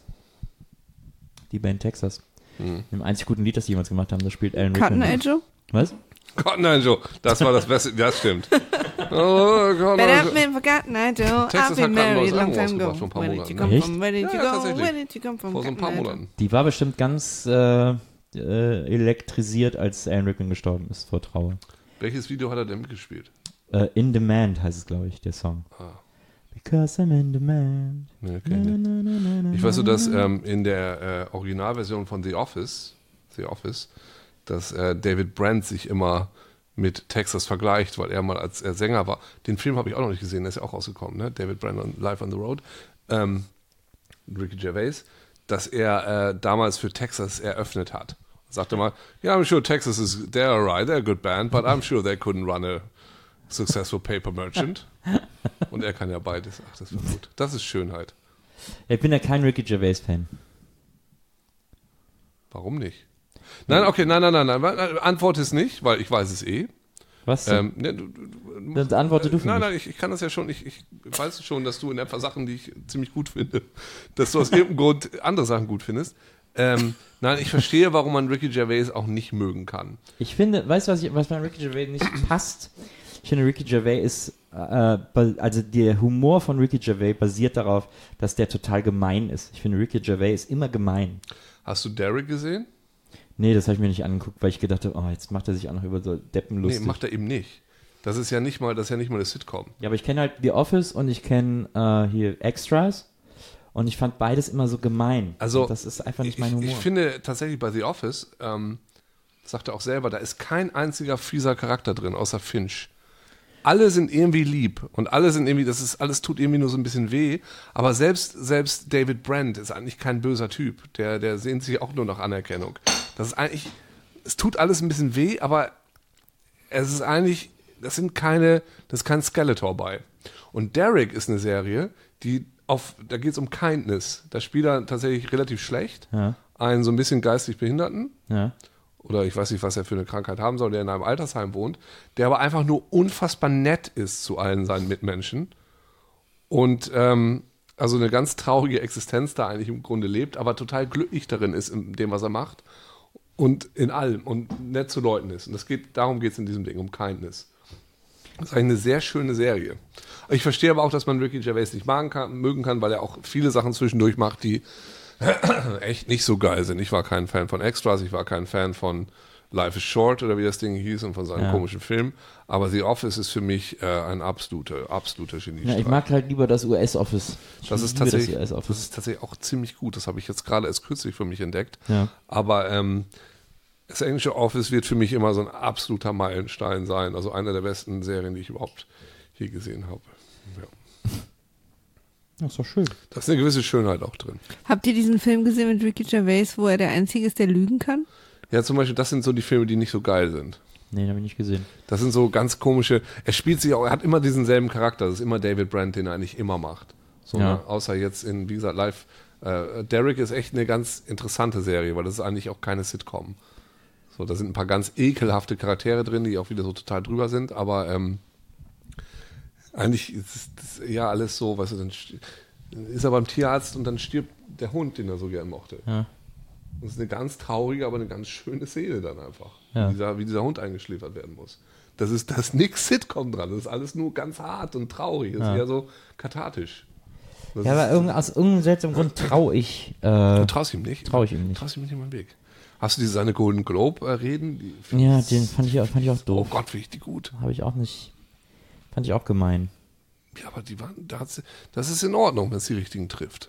Die Band Texas. In dem einzig guten Lied, das sie jemals gemacht haben, da spielt Alan Cotton Rickman. Eye Joe? Was? Gott, nein, Joe. Das war das Beste. Das stimmt. Oh Gott, But nein. I've been forgotten, I do. Texas I've hat been gerade ein married neues a long Album time rausgebracht ago. vor ein paar Where did Monaten, you ne? come Echt? from? Where did you Ja, go? tatsächlich. Where did you come from? Vor so ein paar Monaten. Die war bestimmt ganz elektrisiert, als Alan Rickman gestorben ist vor Trauer. Welches Video hat er denn mitgespielt? In Demand heißt es, glaube ich, der Song. Ah. Because I'm in demand. Nee, kenn ich nicht. Ich weiß nur, dass in der Originalversion von The Office, dass David Brent sich immer mit Texas vergleicht, weil er mal als Sänger war. Den Film habe ich auch noch nicht gesehen, der ist ja auch rausgekommen, ne? David Brent on Live on the Road. Ricky Gervais, dass er damals für Texas eröffnet hat. Sagte mal, yeah, I'm sure Texas is, they're alright, they're a good band, but I'm sure they couldn't run a successful paper merchant. Und er kann ja beides. Ach, das war gut. Das ist Schönheit. Ich bin ja kein Ricky Gervais-Fan. Warum nicht? Nein, okay, nein. Antwort ist nicht, weil ich weiß es eh. Was denn? Dann antworte du für mich. Nein, ich kann das ja schon. Ich weiß schon, dass du in etwa Sachen, die ich ziemlich gut finde, dass du aus irgendeinem Grund andere Sachen gut findest. Nein, ich verstehe, warum man Ricky Gervais auch nicht mögen kann. Ich finde, weißt du, was bei Ricky Gervais nicht passt? Ich finde, Ricky Gervais ist, also der Humor von Ricky Gervais basiert darauf, dass der total gemein ist. Ich finde, Ricky Gervais ist immer gemein. Hast du Derek gesehen? Nee, das habe ich mir nicht angeguckt, weil ich gedacht habe, oh, jetzt macht er sich auch noch über so Deppen lustig. Nee, macht er eben nicht. Das ist ja nicht mal eine Sitcom. Ja, aber ich kenne halt The Office und ich kenne hier Extras und ich fand beides immer so gemein. Also, und das ist einfach nicht mein Humor. Ich finde tatsächlich bei The Office, sagt er auch selber, da ist kein einziger fieser Charakter drin, außer Finch. Alle sind irgendwie lieb und alle sind irgendwie, alles tut irgendwie nur so ein bisschen weh, aber selbst David Brent ist eigentlich kein böser Typ, der sehnt sich auch nur nach Anerkennung. Das ist eigentlich, es tut alles ein bisschen weh, aber es ist eigentlich, da ist kein Skeletor bei. Und Derek ist eine Serie, da geht es um Kindness. Da spielt er tatsächlich relativ schlecht, einen so ein bisschen geistig Behinderten. Ja. Oder ich weiß nicht, was er für eine Krankheit haben soll, der in einem Altersheim wohnt, der aber einfach nur unfassbar nett ist zu allen seinen Mitmenschen und also eine ganz traurige Existenz da eigentlich im Grunde lebt, aber total glücklich darin ist, in dem, was er macht und in allem und nett zu Leuten ist. Und darum geht es in diesem Ding, um Kindness. Das ist eigentlich eine sehr schöne Serie. Ich verstehe aber auch, dass man Ricky Gervais nicht mögen kann, weil er auch viele Sachen zwischendurch macht, die echt nicht so geil sind. Ich war kein Fan von Extras, ich war kein Fan von Life is Short oder wie das Ding hieß und von seinem komischen Film. Aber The Office ist für mich ein absoluter Geniestreich. Ja, ich mag halt lieber das US-Office. Das ist tatsächlich auch ziemlich gut. Das habe ich jetzt gerade erst kürzlich für mich entdeckt. Ja. Aber das englische Office wird für mich immer so ein absoluter Meilenstein sein. Also eine der besten Serien, die ich überhaupt je gesehen habe. Ja. Das ist doch schön. Da ist eine gewisse Schönheit auch drin. Habt ihr diesen Film gesehen mit Ricky Gervais, wo er der Einzige ist, der lügen kann? Ja, zum Beispiel, das sind so die Filme, die nicht so geil sind. Nee, den habe ich nicht gesehen. Das sind so ganz komische, er hat immer diesen selben Charakter, das ist immer David Brent, den er eigentlich immer macht. So, Ja. ne? Außer jetzt in, wie gesagt, Live. Derek ist echt eine ganz interessante Serie, weil das ist eigentlich auch keine Sitcom. So, da sind ein paar ganz ekelhafte Charaktere drin, die auch wieder so total drüber sind, aber eigentlich ist das ja alles so, weißt du, dann ist er beim Tierarzt und dann stirbt der Hund, den er so gern mochte. Ja. Das ist eine ganz traurige, aber eine ganz schöne Szene dann einfach, Ja. wie dieser Hund eingeschläfert werden muss. Da ist nix Sitcom dran, das ist alles nur ganz hart und traurig, das ist eher so kathartisch. Das Ja, ist, aber aus irgendeinem seltsamen Grund traue ich. du traust ihm nicht? Traue ich ihm nicht. Traust ihm nicht in den Weg. Hast du seine Golden Globe-Reden? Ja, den fand ich auch Oh doof. Gott, wie ich die gut. Habe ich auch nicht. Fand ich auch gemein. Ja, aber die waren, das ist in Ordnung, wenn es die richtigen trifft.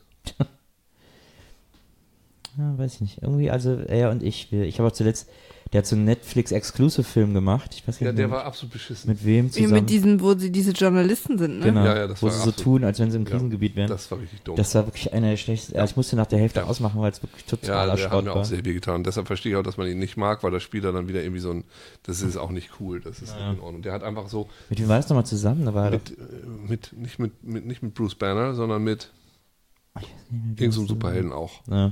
Ja, weiß ich nicht. Irgendwie, also er und ich habe auch zuletzt, der hat so einen Netflix-Exclusive-Film gemacht. Ich weiß gar Ja, nicht der mehr, war absolut beschissen. mit wem Wie zusammen. mit diesen, wo sie diese Journalisten sind, ne? Genau, Ja, das wo war sie so absolut- tun, als wenn sie im Krisengebiet wären. Das war richtig dumm. Das war wirklich einer der schlechtesten. Also ich musste nach der Hälfte ausmachen, weil es wirklich total Ja, der hat erschrott mir war. auch sehr weh getan. Deshalb verstehe ich auch, dass man ihn nicht mag, weil der Spieler dann wieder irgendwie so ein, das ist auch nicht cool, das ist nicht in Ordnung. Der hat einfach so, Mit wem war das nochmal zusammen? Da war er nicht mit Bruce Banner, sondern mit irgendeinem so Superhelden auch. ja.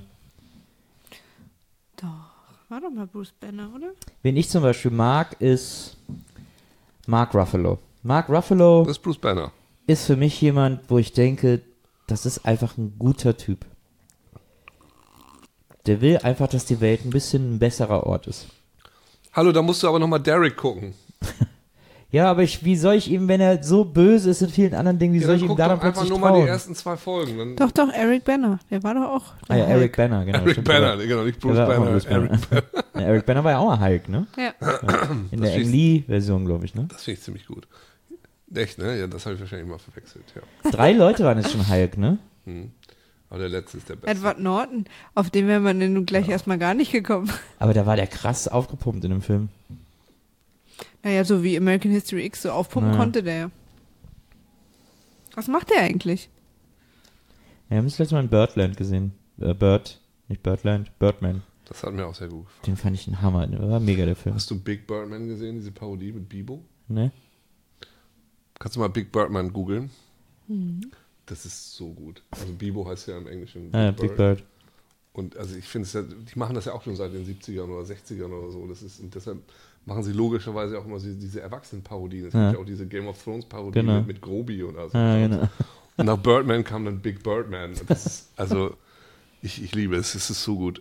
War doch mal Bruce Banner, oder? Wen ich zum Beispiel mag, ist Mark Ruffalo. Mark Ruffalo Das ist Bruce Banner. ist für mich jemand, wo ich denke, das ist einfach ein guter Typ. Der will einfach, dass die Welt ein bisschen ein besserer Ort ist. Hallo, da musst du aber nochmal Derek gucken. Ja, aber wie soll ich ihm, wenn er so böse ist in vielen anderen Dingen, wie soll ich ihm da dann einfach plötzlich nur trauen? mal die ersten 2 Folgen. Dann Doch, Eric Banner. Der war doch auch. Ah ja, Eric Banner, genau. Eric stimmt, Banner, aber- genau, nicht Bruce Der war auch Banner. mal Bruce Banner. Ja, Eric Banner war ja auch mal Hulk, ne? Ja. In der Ang Lee-Version, glaube ich, ne? Das finde ich ziemlich gut. Echt, ne? Ja, das habe ich wahrscheinlich mal verwechselt, ja. 3 Leute waren jetzt schon Hulk, ne? Aber der letzte ist der beste. Edward Norton. Auf den wäre man denn nun gleich erstmal gar nicht gekommen. Aber da war der krass aufgepumpt in dem Film. Naja, so wie American History X so aufpumpen konnte der ja. Was macht der eigentlich? Ja, wir haben das letzte Mal in Birdland gesehen. Nicht Birdland, Birdman. Das hat mir auch sehr gut gefallen. Den fand ich ein Hammer. Der war mega, der Film. Hast du Big Birdman gesehen, diese Parodie mit Bibo? Ne? Kannst du mal Big Birdman googeln? Das ist so gut. Also Bibo heißt ja im Englischen Ah, ja, Big Bird. Und also ich finde es ja, die machen das ja auch schon seit den 70ern oder 60ern oder so. Und deshalb machen sie logischerweise auch immer diese Erwachsenen-Parodien. Es gibt ja auch diese Game of Thrones-Parodie Genau. mit Grobi oder so. Ah, genau. Und nach Birdman kam dann Big Birdman. Das ist, also ich liebe es. Es ist so gut.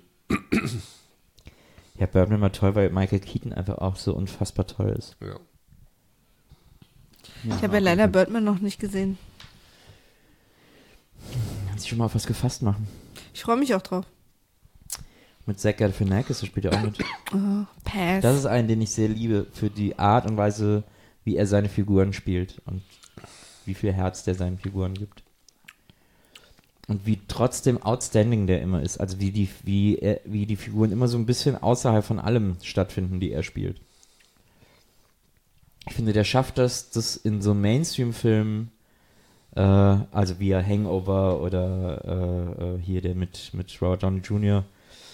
Ja, Birdman war toll, weil Michael Keaton einfach auch so unfassbar toll ist. Ja. Ich habe ja leider Birdman noch nicht gesehen. Kannst du schon mal auf was gefasst machen? Ich freue mich auch drauf. Mit Zach Galifianakis, der spielt ja auch mit. Pass. Das ist einen, den ich sehr liebe, für die Art und Weise, wie er seine Figuren spielt und wie viel Herz der seinen Figuren gibt. Und wie trotzdem outstanding der immer ist. Also wie die Figuren immer so ein bisschen außerhalb von allem stattfinden, die er spielt. Ich finde, der schafft das in so Mainstream-Filmen, also wie Hangover oder hier der mit Robert Downey Jr.,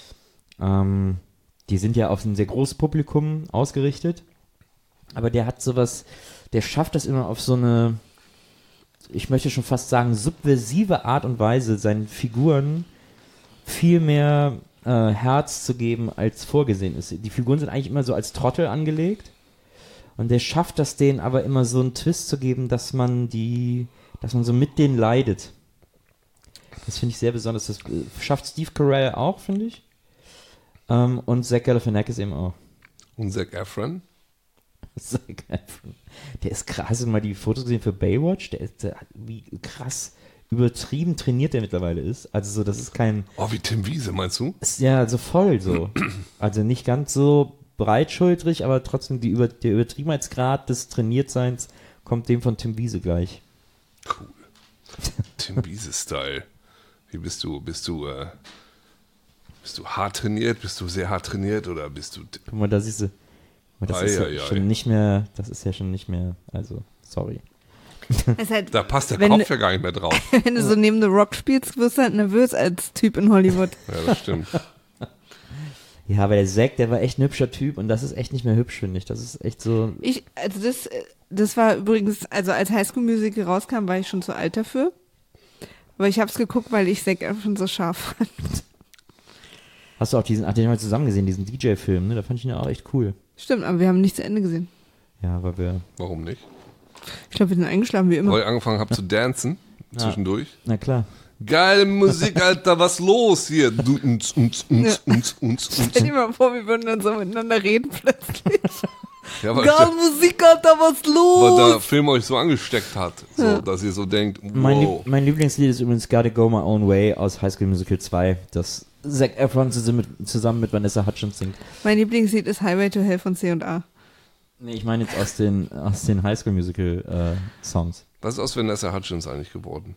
die sind ja auf ein sehr großes Publikum ausgerichtet, aber der hat sowas, der schafft das immer auf so eine, ich möchte schon fast sagen, subversive Art und Weise, seinen Figuren viel mehr Herz zu geben, als vorgesehen ist. Die Figuren sind eigentlich immer so als Trottel angelegt und der schafft das denen aber immer so einen Twist zu geben, dass man so mit denen leidet. Das finde ich sehr besonders. Das schafft Steve Carell auch, finde ich. Und Zach Galifianakis eben auch. Und Zac Efron? Zac Efron. Der ist krass. Hast du mal die Fotos gesehen für Baywatch? Wie krass übertrieben trainiert der mittlerweile ist. Also so, das ist kein... Oh, wie Tim Wiese, meinst du? Ist ja so voll so. Also nicht ganz so breitschultrig, aber trotzdem der Übertriebenheitsgrad des Trainiertseins kommt dem von Tim Wiese gleich. Cool. Tim Wiese-Style. Wie bist du hart trainiert? Bist du sehr hart trainiert oder bist du... Guck mal, da siehst du. Das ist ja schon nicht mehr, also, sorry. Ist halt, Da passt der wenn- Kopf ja gar nicht mehr drauf. wenn du so neben The Rock spielst, wirst du halt nervös als Typ in Hollywood. Ja, das stimmt. Ja, aber der Zack, der war echt ein hübscher Typ und das ist echt nicht mehr hübsch, finde ich. Das ist echt so. Das war übrigens, also als Highschool Musical rauskam, war ich schon zu alt dafür. Aber ich habe es geguckt, weil ich Zac Efron so scharf fand. Hast du auch den haben wir zusammen gesehen, diesen DJ-Film, ne? Da fand ich ihn auch echt cool. Stimmt, aber wir haben nicht zu Ende gesehen. Ja, weil wir. Warum nicht? Ich glaube, wir sind eingeschlafen wie immer. Weil ich angefangen habe zu dancen zwischendurch. Na klar. Geile Musik, Alter, was los hier? Du, Stell dir mal vor, wir würden dann so miteinander reden plötzlich. Ja, weil Geil Musik, Alter, was los? der Film euch so angesteckt hat, so, dass ihr so denkt, wow. Mein Lieblingslied ist übrigens Gotta Go My Own Way aus High School Musical 2, das Zac Efron zusammen mit Vanessa Hudgens singt. Mein Lieblingslied ist Highway to Hell von C&A. Nee, ich meine jetzt aus den High School Musical Songs. Was ist aus Vanessa Hudgens eigentlich geworden?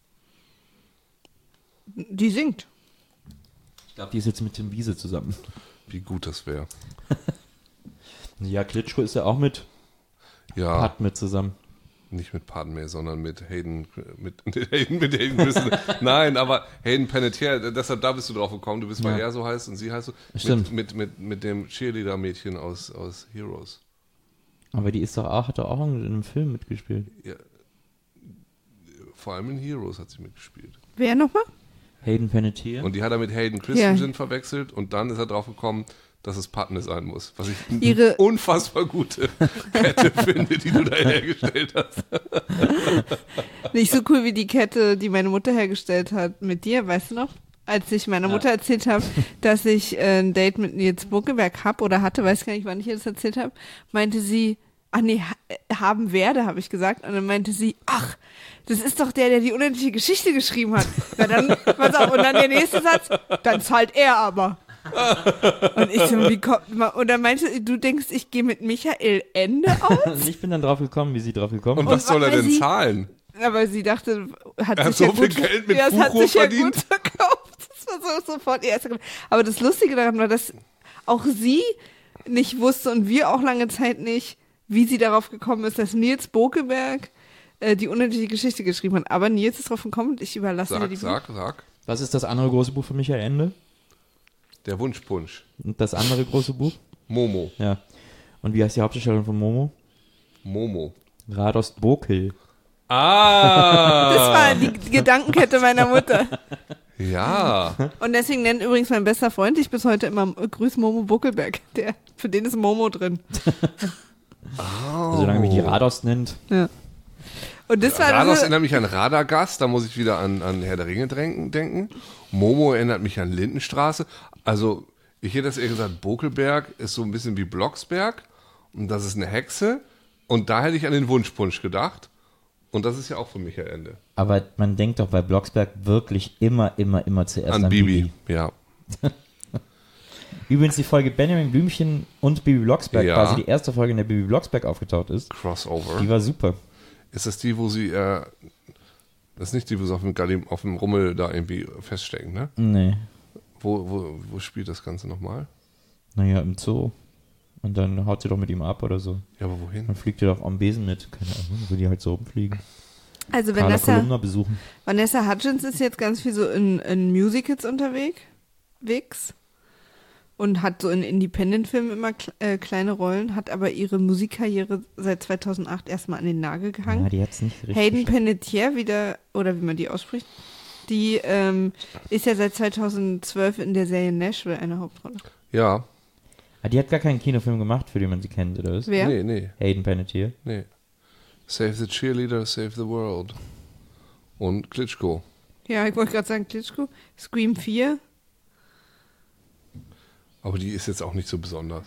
Die singt. Ich glaube, die ist jetzt mit Tim Wiese zusammen. Wie gut das wäre. Ja, Klitschko ist ja auch mit Ja, Pat mit zusammen. nicht mit Padme, sondern mit Hayden Christensen. Nein, aber Hayden Panettiere, deshalb da bist du drauf gekommen. Du bist, weil er so heißt und sie heißt so. Stimmt. Mit dem Cheerleader-Mädchen aus Heroes. Aber die ist hat doch auch in einem Film mitgespielt. Ja, vor allem in Heroes hat sie mitgespielt. Wer nochmal? Hayden Panettiere. Und die hat er mit Hayden Christensen verwechselt und dann ist er drauf gekommen, dass es Padme sein muss. Was ich eine unfassbar gute Kette finde, die du da hergestellt hast. Nicht so cool wie die Kette, die meine Mutter hergestellt hat mit dir, weißt du noch? als ich meiner Mutter erzählt habe, dass ich ein Date mit Nils Bokelberg habe oder hatte, weiß gar nicht, wann ich ihr das erzählt habe, meinte sie, haben werde, habe ich gesagt. Und dann meinte sie, ach, das ist doch der die unendliche Geschichte geschrieben hat. Ja, dann, pass auf, und dann der nächste Satz, dann zahlt er aber. Und ich so, wie kommt man? Und dann meinte sie, du denkst, ich gehe mit Michael Ende aus? Und ich bin dann drauf gekommen, wie sie drauf gekommen Und was soll er denn zahlen? Aber sie dachte, Er hat so viel Geld mit Buchrohr verdient. Ja, gut verkauft. Das war sofort ihr erster. Aber das Lustige daran war, dass auch sie nicht wusste und wir auch lange Zeit nicht, wie sie darauf gekommen ist, dass Nils Bokelberg die unendliche Geschichte geschrieben hat. Aber Nils ist drauf gekommen und ich überlasse dir die Sag. Was ist das andere große Buch von Michael Ende? Der Wunschpunsch. Und das andere große Buch? Momo. Ja. Und wie heißt die Hauptdarstellerin von Momo? Momo. Radost Bokel. Ah! Das war die Gedankenkette meiner Mutter. Ja. Und deswegen nennt übrigens mein bester Freund dich bis heute immer Grüß Momo Buckelberg. Für den ist Momo drin. Also, solange mich die Radost nennt. Ja. Und das war Rados erinnert mich an Radagast, da muss ich wieder an Herr der Ringe denken. Momo erinnert mich an Lindenstraße. Also, ich hätte das eher gesagt, Bokelberg ist so ein bisschen wie Blocksberg und das ist eine Hexe. Und da hätte ich an den Wunschpunsch gedacht. Und das ist ja auch für Michael Ende. Aber man denkt doch bei Blocksberg wirklich immer zuerst An Bibi, ja. Übrigens die Folge Benjamin Blümchen und Bibi Blocksberg, Ja. quasi die erste Folge, in der Bibi Blocksberg aufgetaucht ist. Crossover. Die war super. Ist das die, wo sie, das ist nicht die, wo sie auf dem Rummel da irgendwie feststecken, ne? Nee. Wo spielt das Ganze nochmal? Naja, im Zoo. Und dann haut sie doch mit ihm ab oder so. Ja, aber wohin? Dann fliegt ihr doch am Besen mit. Keine Ahnung, will die halt so rumfliegen. Also Carla Kolumna besuchen. Vanessa Hudgens ist jetzt ganz viel so in Musicals unterwegs und hat so in Independent-Filmen immer kleine Rollen, hat aber ihre Musikkarriere seit 2008 erstmal an den Nagel gehangen. Ja, die hat's nicht richtig Hayden geschafft. Panettiere wieder, oder wie man die ausspricht, die ist ja seit 2012 in der Serie Nashville eine Hauptrolle. Ja. Ah, die hat gar keinen Kinofilm gemacht, für den man sie kennt, oder was? Wer? Nee. Hayden Panettiere. Save the Cheerleader, Save the World. Und Klitschko. Ja, ich wollte gerade sagen, Klitschko. Scream 4. Aber die ist jetzt auch nicht so besonders.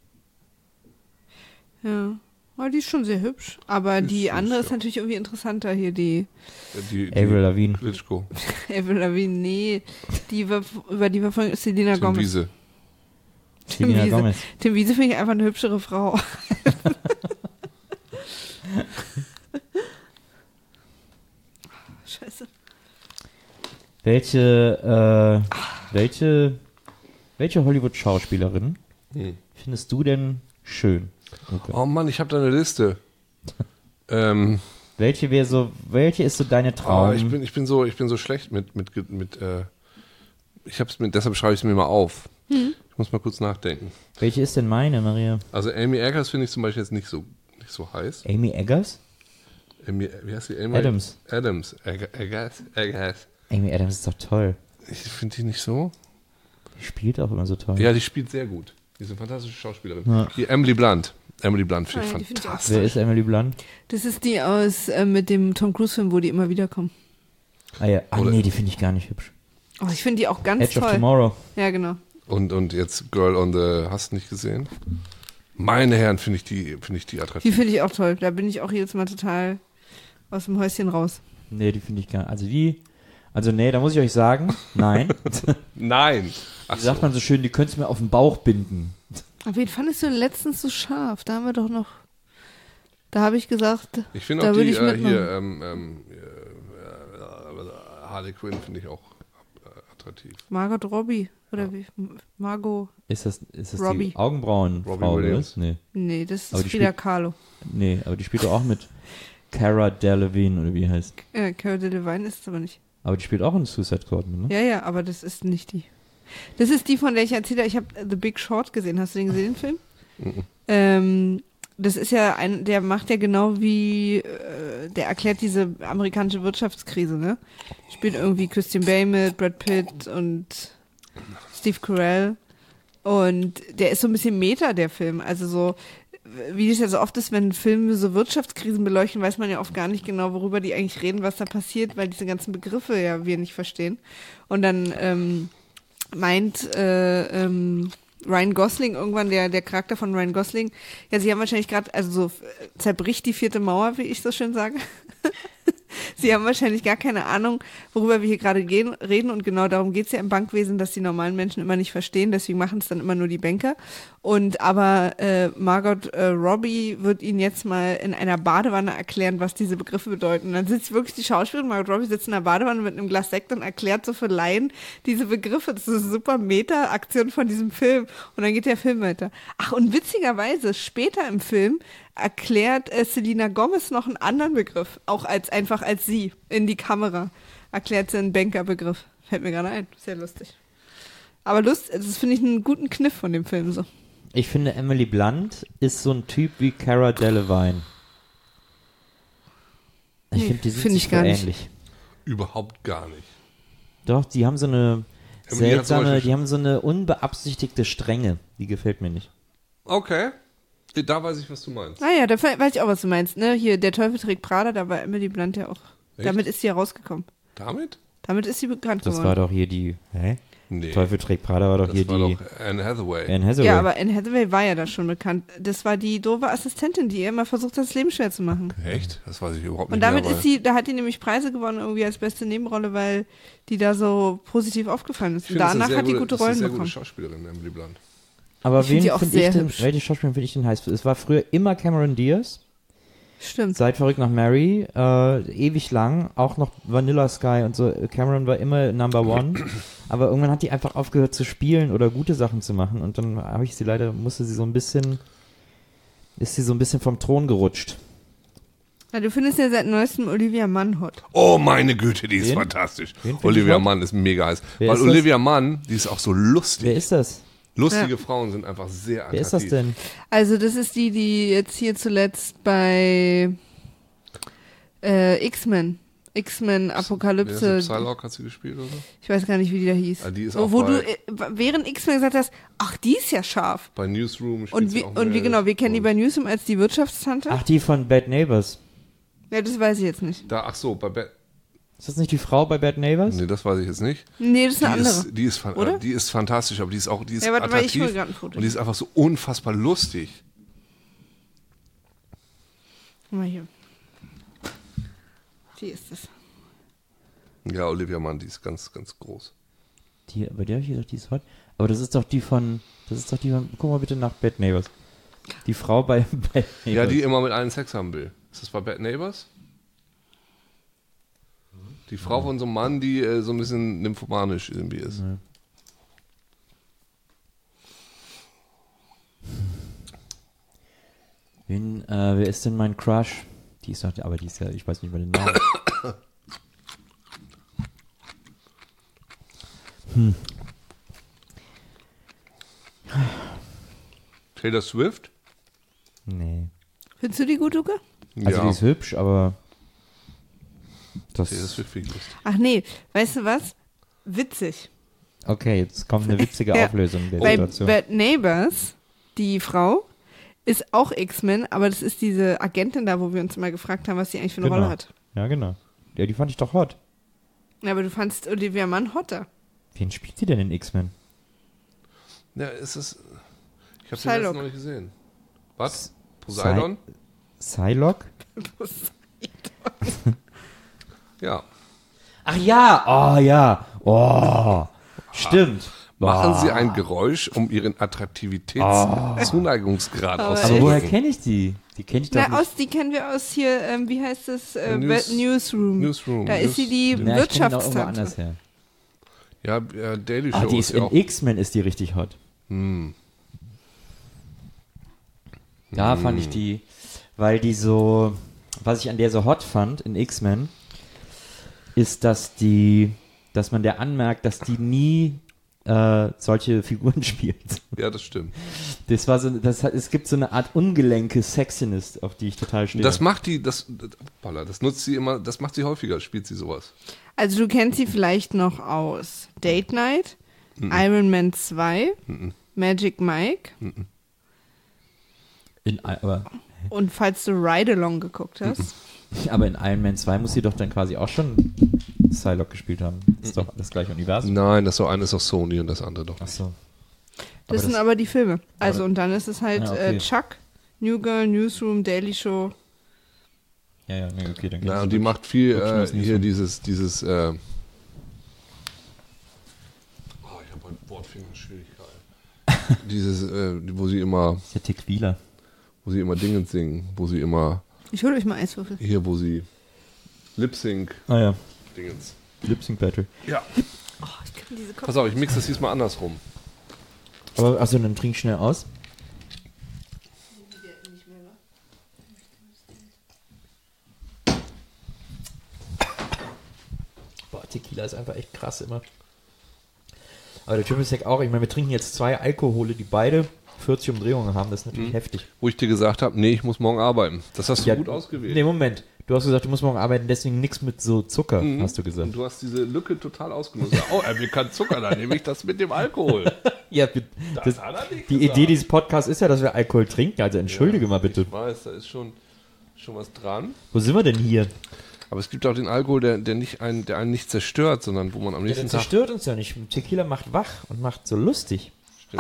Ja. Aber die ist schon sehr hübsch. Aber Ist die süß, andere ist ja. natürlich irgendwie interessanter hier, die Die Avril Lavigne. Klitschko. Avril Lavigne. Nee, über die war von Selena Tim Gomez. Wiese. Selena Wiese. Gomez. Tim Wiese finde ich einfach eine hübschere Frau. Scheiße. Welche Hollywood-Schauspielerin findest du denn schön? Okay. Oh Mann, ich habe da eine Liste. Welche ist so deine Traum? Ich bin so schlecht deshalb schreibe ich es mir mal auf. Ich muss mal kurz nachdenken. Welche ist denn meine, Maria? Also Amy Eggers finde ich zum Beispiel jetzt nicht so heiß. Amy Eggers? Wie heißt die? Amy Adams. Eggers. Amy Adams ist doch toll. Ich finde die nicht so. Die spielt auch immer so toll. Ja, die spielt sehr gut. Die ist eine fantastische Schauspielerin. Ja. Die Emily Blunt. Emily Blunt finde ich Ah, die find ich auch fantastisch. Wer ist Emily Blunt? Das ist die aus mit dem Tom Cruise-Film, wo die immer wiederkommen. Ah ja, Oder- nee, die finde ich gar nicht hübsch. Oh, ich finde die auch ganz Edge of toll. Tomorrow. Ja, genau. Und jetzt Girl on the, hast du nicht gesehen? Meine Herren, finde ich die Die attraktiv. finde ich auch toll. Da bin ich auch jedes Mal total aus dem Häuschen raus. Nee, die finde ich gar nicht. Also nee, da muss ich euch sagen, nein. Nein. Ach Wie sagt so. man so schön, die könntest du mir auf den Bauch binden. Auf wen fandest du letztens so scharf? Da haben wir doch noch. Da habe ich gesagt, Ich finde da auch würde die ich mitmachen. Harley Quinn finde ich auch attraktiv. Margot Robbie. Oder wie? Margot. Ist das Robbie. die Augenbrauenfrau, Robbie oder Williams. was? Nee. Nee, das Aber ist die Frida spielt- Kahlo. Nee, aber die spielt doch auch mit Cara Delevingne, oder wie die heißt. Cara Delevingne ist es aber nicht. Aber die spielt auch in Suicide Squad mit, ne? Ja, aber das ist nicht die. Das ist die, von der ich erzählt habe. Ich habe The Big Short gesehen. Hast du den gesehen, den Film? Das ist ja der macht ja genau wie, der erklärt diese amerikanische Wirtschaftskrise, ne? Spielt irgendwie Christian Bale mit, Brad Pitt und Steve Carell. Und der ist so ein bisschen Meta, der Film. Also so, wie es ja so oft ist, wenn Filme so Wirtschaftskrisen beleuchten, weiß man ja oft gar nicht genau, worüber die eigentlich reden, was da passiert, weil diese ganzen Begriffe ja wir nicht verstehen. Und dann meint Ryan Gosling irgendwann, der Charakter von Ryan Gosling, ja, sie haben wahrscheinlich gerade, also so zerbricht die 4. Mauer, wie ich so schön sage. Sie haben wahrscheinlich gar keine Ahnung, worüber wir hier gerade reden, und genau darum geht es ja im Bankwesen, dass die normalen Menschen immer nicht verstehen, deswegen machen es dann immer nur die Banker. Aber Margot Robbie wird ihnen jetzt mal in einer Badewanne erklären, was diese Begriffe bedeuten. Und dann sitzt wirklich die Schauspielerin, Margot Robbie sitzt in der Badewanne mit einem Glas Sekt und erklärt so für Laien diese Begriffe. Das ist eine super Meta-Aktion von diesem Film. Und dann geht der Film weiter. Ach, und witzigerweise, später im Film erklärt Selena Gomez noch einen anderen Begriff, auch einfach als sie in die Kamera erklärt sie einen Bankerbegriff. Fällt mir gerade ein, sehr lustig. Aber das finde ich einen guten Kniff von dem Film so. Ich finde, Emily Blunt ist so ein Typ wie Cara Delevingne. Ich finde, die sind sich so ähnlich. Überhaupt gar nicht. Doch, die haben so eine Emily hat zum seltsame, Beispiel- die haben so eine unbeabsichtigte Strenge. Die gefällt mir nicht. Okay. Da weiß ich, was du meinst. Ah ja, da weiß ich auch, was du meinst. Ne? Hier, Der Teufel trägt Prada, da war Emily Blunt ja auch. Echt? Damit ist sie ja rausgekommen. Damit? Damit ist sie bekannt Das geworden. war doch hier die, Nee. Teufel trägt Prada war doch Das hier war die doch Anne Hathaway. Anne Hathaway. Ja, aber Anne Hathaway war ja da schon bekannt. Das war die doofe Assistentin, die ihr immer versucht hat, das Leben schwer zu machen. Echt? Das weiß ich überhaupt Und nicht damit mehr. ist sie, da hat die nämlich Preise gewonnen irgendwie als beste Nebenrolle, weil die da so positiv aufgefallen ist. Und danach hat die gute Rollen Das ist eine sehr bekommen. gute Schauspielerin, Emily Blunt. Aber Ich find wen die auch finde sehr ich denn, hübsch. welche Schauspielerin finde ich denn heiß? Es war früher immer Cameron Diaz, Stimmt. seit Verrückt nach Mary, ewig lang, auch noch Vanilla Sky und so. Cameron war immer Number One, aber irgendwann hat die einfach aufgehört zu spielen oder gute Sachen zu machen, und dann habe ich sie leider, ist sie so ein bisschen vom Thron gerutscht. Ja, du findest ja seit neuestem Olivia Munn hot. Oh, meine Güte, die ist Wen? fantastisch. Wen find Olivia ich hot? Munn ist mega heiß. Wer Weil ist das? Olivia Munn, die ist auch so lustig. Wer ist das? Lustige Frauen sind einfach sehr attraktiv. Wer ist das denn? Also das ist die jetzt hier zuletzt bei X-Men Apokalypse. Psylocke hat sie gespielt oder so? Ich weiß gar nicht, wie die da hieß. Ah, die ist wo auch wo bei- du während X-Men gesagt hast, ach, die ist ja scharf. Bei Newsroom spielt Und sie wie, auch und wie mit. genau, wir kennen die Und bei Newsroom als die Wirtschaftstante. Ach, die von Bad Neighbors. Ja, das weiß ich jetzt nicht. Ach so, bei Ist das nicht die Frau bei Bad Neighbors? Nee, das weiß ich jetzt nicht. Nee, das ist eine andere. Oder? Die ist fantastisch, aber die ist Ja, warte mal, ich attraktiv hol grad ein Foto. und die ist einfach so unfassbar lustig. Guck mal hier. Die ist es. Ja, Olivia Munn, die ist ganz, ganz groß. Bei der habe ich gedacht, die ist hot. Aber das ist doch die von, guck mal bitte nach Bad Neighbors. Die Frau bei Bad Neighbors. Ja, die immer mit allen Sex haben will. Ist das bei Bad Neighbors? Die Frau von so einem Mann, die so ein bisschen nymphomanisch irgendwie ist. Wer ist denn mein Crush? Die ist doch, aber die ist ja, ich weiß nicht mehr den Namen. Taylor Swift? Nee. Findest du die gut, Uke? Also ja, die ist hübsch, aber Taylor das, Swift finde ich lustig. Ach nee, weißt du was? Witzig. okay, jetzt kommt eine witzige Ja. Auflösung der Bei Situation. Bad Neighbors, die Frau, ist auch X-Men, aber das ist diese Agentin da, wo wir uns mal gefragt haben, was sie eigentlich für eine Genau. Rolle hat. Ja, genau. Ja, die fand ich doch hot. Ja, aber du fandst Olivia Munn hotter. Wen spielt sie denn in X-Men? Ja, ist es. Ich habe den Psylocke. letzten noch nicht gesehen. Was? Poseidon? Psylocke? Ja. Ach ja, oh ja, oh, stimmt. Machen Boah. Sie ein Geräusch, um Ihren Attraktivitäts-Zuneigungsgrad Aber Aber auszudrücken. woher kenne ich die? Die kenne ich doch Na, nicht. die kennen wir aus hier, wie heißt es? News- Newsroom. Newsroom. Da ist sie die Na, ich kenne die doch irgendwo Wirtschaftstante. anders her. Ja, Daily Show Ah, die ist ist ja in auch. X-Men ist die richtig hot. Da fand ich die, weil die so, was ich an der so hot fand in X-Men, ist, dass man der anmerkt, dass die nie solche Figuren spielt. Ja, das stimmt. Es gibt so eine Art ungelenke Sexiness, auf die ich total stehe. Das macht die, das nutzt sie immer, das macht sie häufiger, spielt sie sowas. Also du kennst sie vielleicht noch aus Date Night, Iron Man 2, Magic Mike. Und falls du Ride-Along geguckt hast. Aber in Iron Man 2 muss sie doch dann quasi auch schon Psylocke gespielt haben. Das ist doch das gleiche Universum. Nein, das eine ist doch Sony und das andere doch nicht. Achso. Das sind aber die Filme. Also und dann ist es halt Ja, okay. Chuck, New Girl, Newsroom, Daily Show. Ja, nee, okay, dann Ja, und die macht viel Wirklich hier dieses oh, ich habe ein Wortfingerschwierigkeit. Dieses, wo sie immer ist ja Tequila. Dingens singen, wo sie immer Ich hole euch mal Eiswürfel. hier, wo sie Lip-Sync Ah ja, Dingens. Lip Sync Battle. Ja. Oh, ich kann diese Kopf. Pass auf, ich mix das diesmal andersrum. Aber achso, dann trink schnell aus. Boah, Tequila ist einfach echt krass immer. Aber der Triple Sec auch. Ich meine, wir trinken jetzt 2 Alkohole, die beide 40 Umdrehungen haben. Das ist natürlich heftig. Wo ich dir gesagt habe, nee, ich muss morgen arbeiten. Das hast du gut ausgewählt. Nee, Moment. Du hast gesagt, du musst morgen arbeiten, deswegen nichts mit so Zucker, hast du gesagt. Und du hast diese Lücke total ausgenutzt. Ja, oh, er will keinen Zucker, dann nehme ich das mit dem Alkohol. Ja, Das hat er nicht die gesagt. Idee dieses Podcasts ist ja, dass wir Alkohol trinken. Also entschuldige mal bitte. Ich weiß, da ist schon was dran. Wo sind wir denn hier? Aber es gibt auch den Alkohol, der einen nicht zerstört, sondern wo man am Der nächsten Tag... zerstört uns ja nicht. Tequila macht wach und macht so lustig.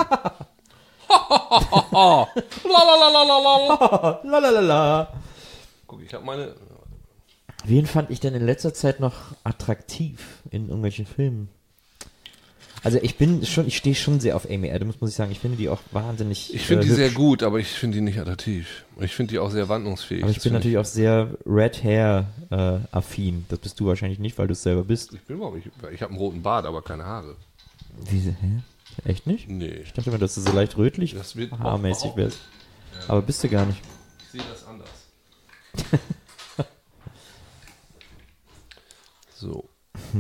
Lalalala. Guck, ich habe meine... Wen fand ich denn in letzter Zeit noch attraktiv in irgendwelchen Filmen? Also ich stehe schon sehr auf Amy Adams, muss ich sagen. Ich finde die auch wahnsinnig Ich finde die hübsch. sehr gut, aber ich finde die nicht attraktiv. Ich finde die auch sehr wandlungsfähig. Aber ich Das bin finde natürlich auch sehr Red Hair affin. Das bist du wahrscheinlich nicht, weil du es selber bist. Ich habe einen roten Bart, aber keine Haare. Hä? Echt nicht? Nee. Ich dachte immer, dass du so leicht rötlich Das wird haarmäßig auch- wärst. Aber bist du gar nicht. Ich sehe das anders. So.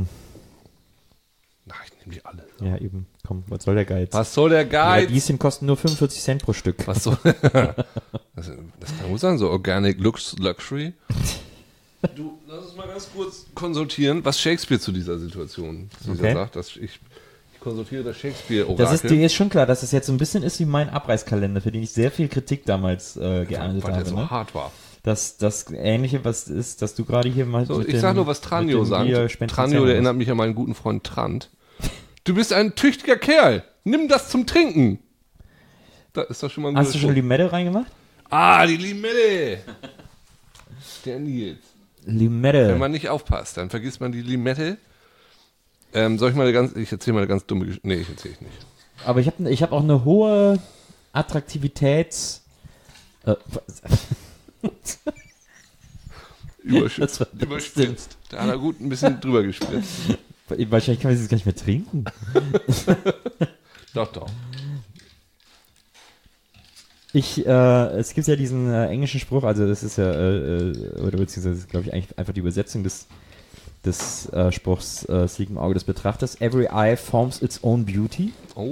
Na, ich nehme die alle. Ja, eben. Komm, was soll der Geiz? Was soll der Geiz? Radieschen kosten nur 45 Cent pro Stück. Was soll... das kann gut sein, so Organic Luxury. Du, lass uns mal ganz kurz konsultieren, was Shakespeare zu dieser Situation Okay. sagt. Dass ich konsultiere das Shakespeare-Orakel. Das ist dir jetzt schon klar, dass es jetzt so ein bisschen ist wie mein Abreißkalender, für den ich sehr viel Kritik damals geerntet weil der habe. so Ne? hart war. Das Ähnliche, was ist, dass du gerade hier mal. So, mit ich dem- sag nur, was Tranio mit dem sagt. Bier-Spenden- Tranio, der erinnert mich an meinen guten Freund Trant. Du bist ein tüchtiger Kerl. Nimm das zum Trinken. Da ist doch schon mal ein Hast guter du schon Spruch. Limette reingemacht? Ah, die Limette. Der Nils. Wenn Limette. man nicht aufpasst, dann vergisst man die Limette. Ich erzähle mal eine ganz dumme Geschichte. Nee, ich erzähle ich nicht. Aber ich hab auch eine hohe Attraktivitäts. Was war das Überspitzt. Da hat er gut ein bisschen drüber gespritzt. Wahrscheinlich kann man das gar nicht mehr trinken. Doch. Es gibt ja diesen englischen Spruch, also das ist ja, oder beziehungsweise glaube ich eigentlich einfach die Übersetzung des Spruchs, es liegt im Auge des Betrachters. Every eye forms its own beauty. Oh.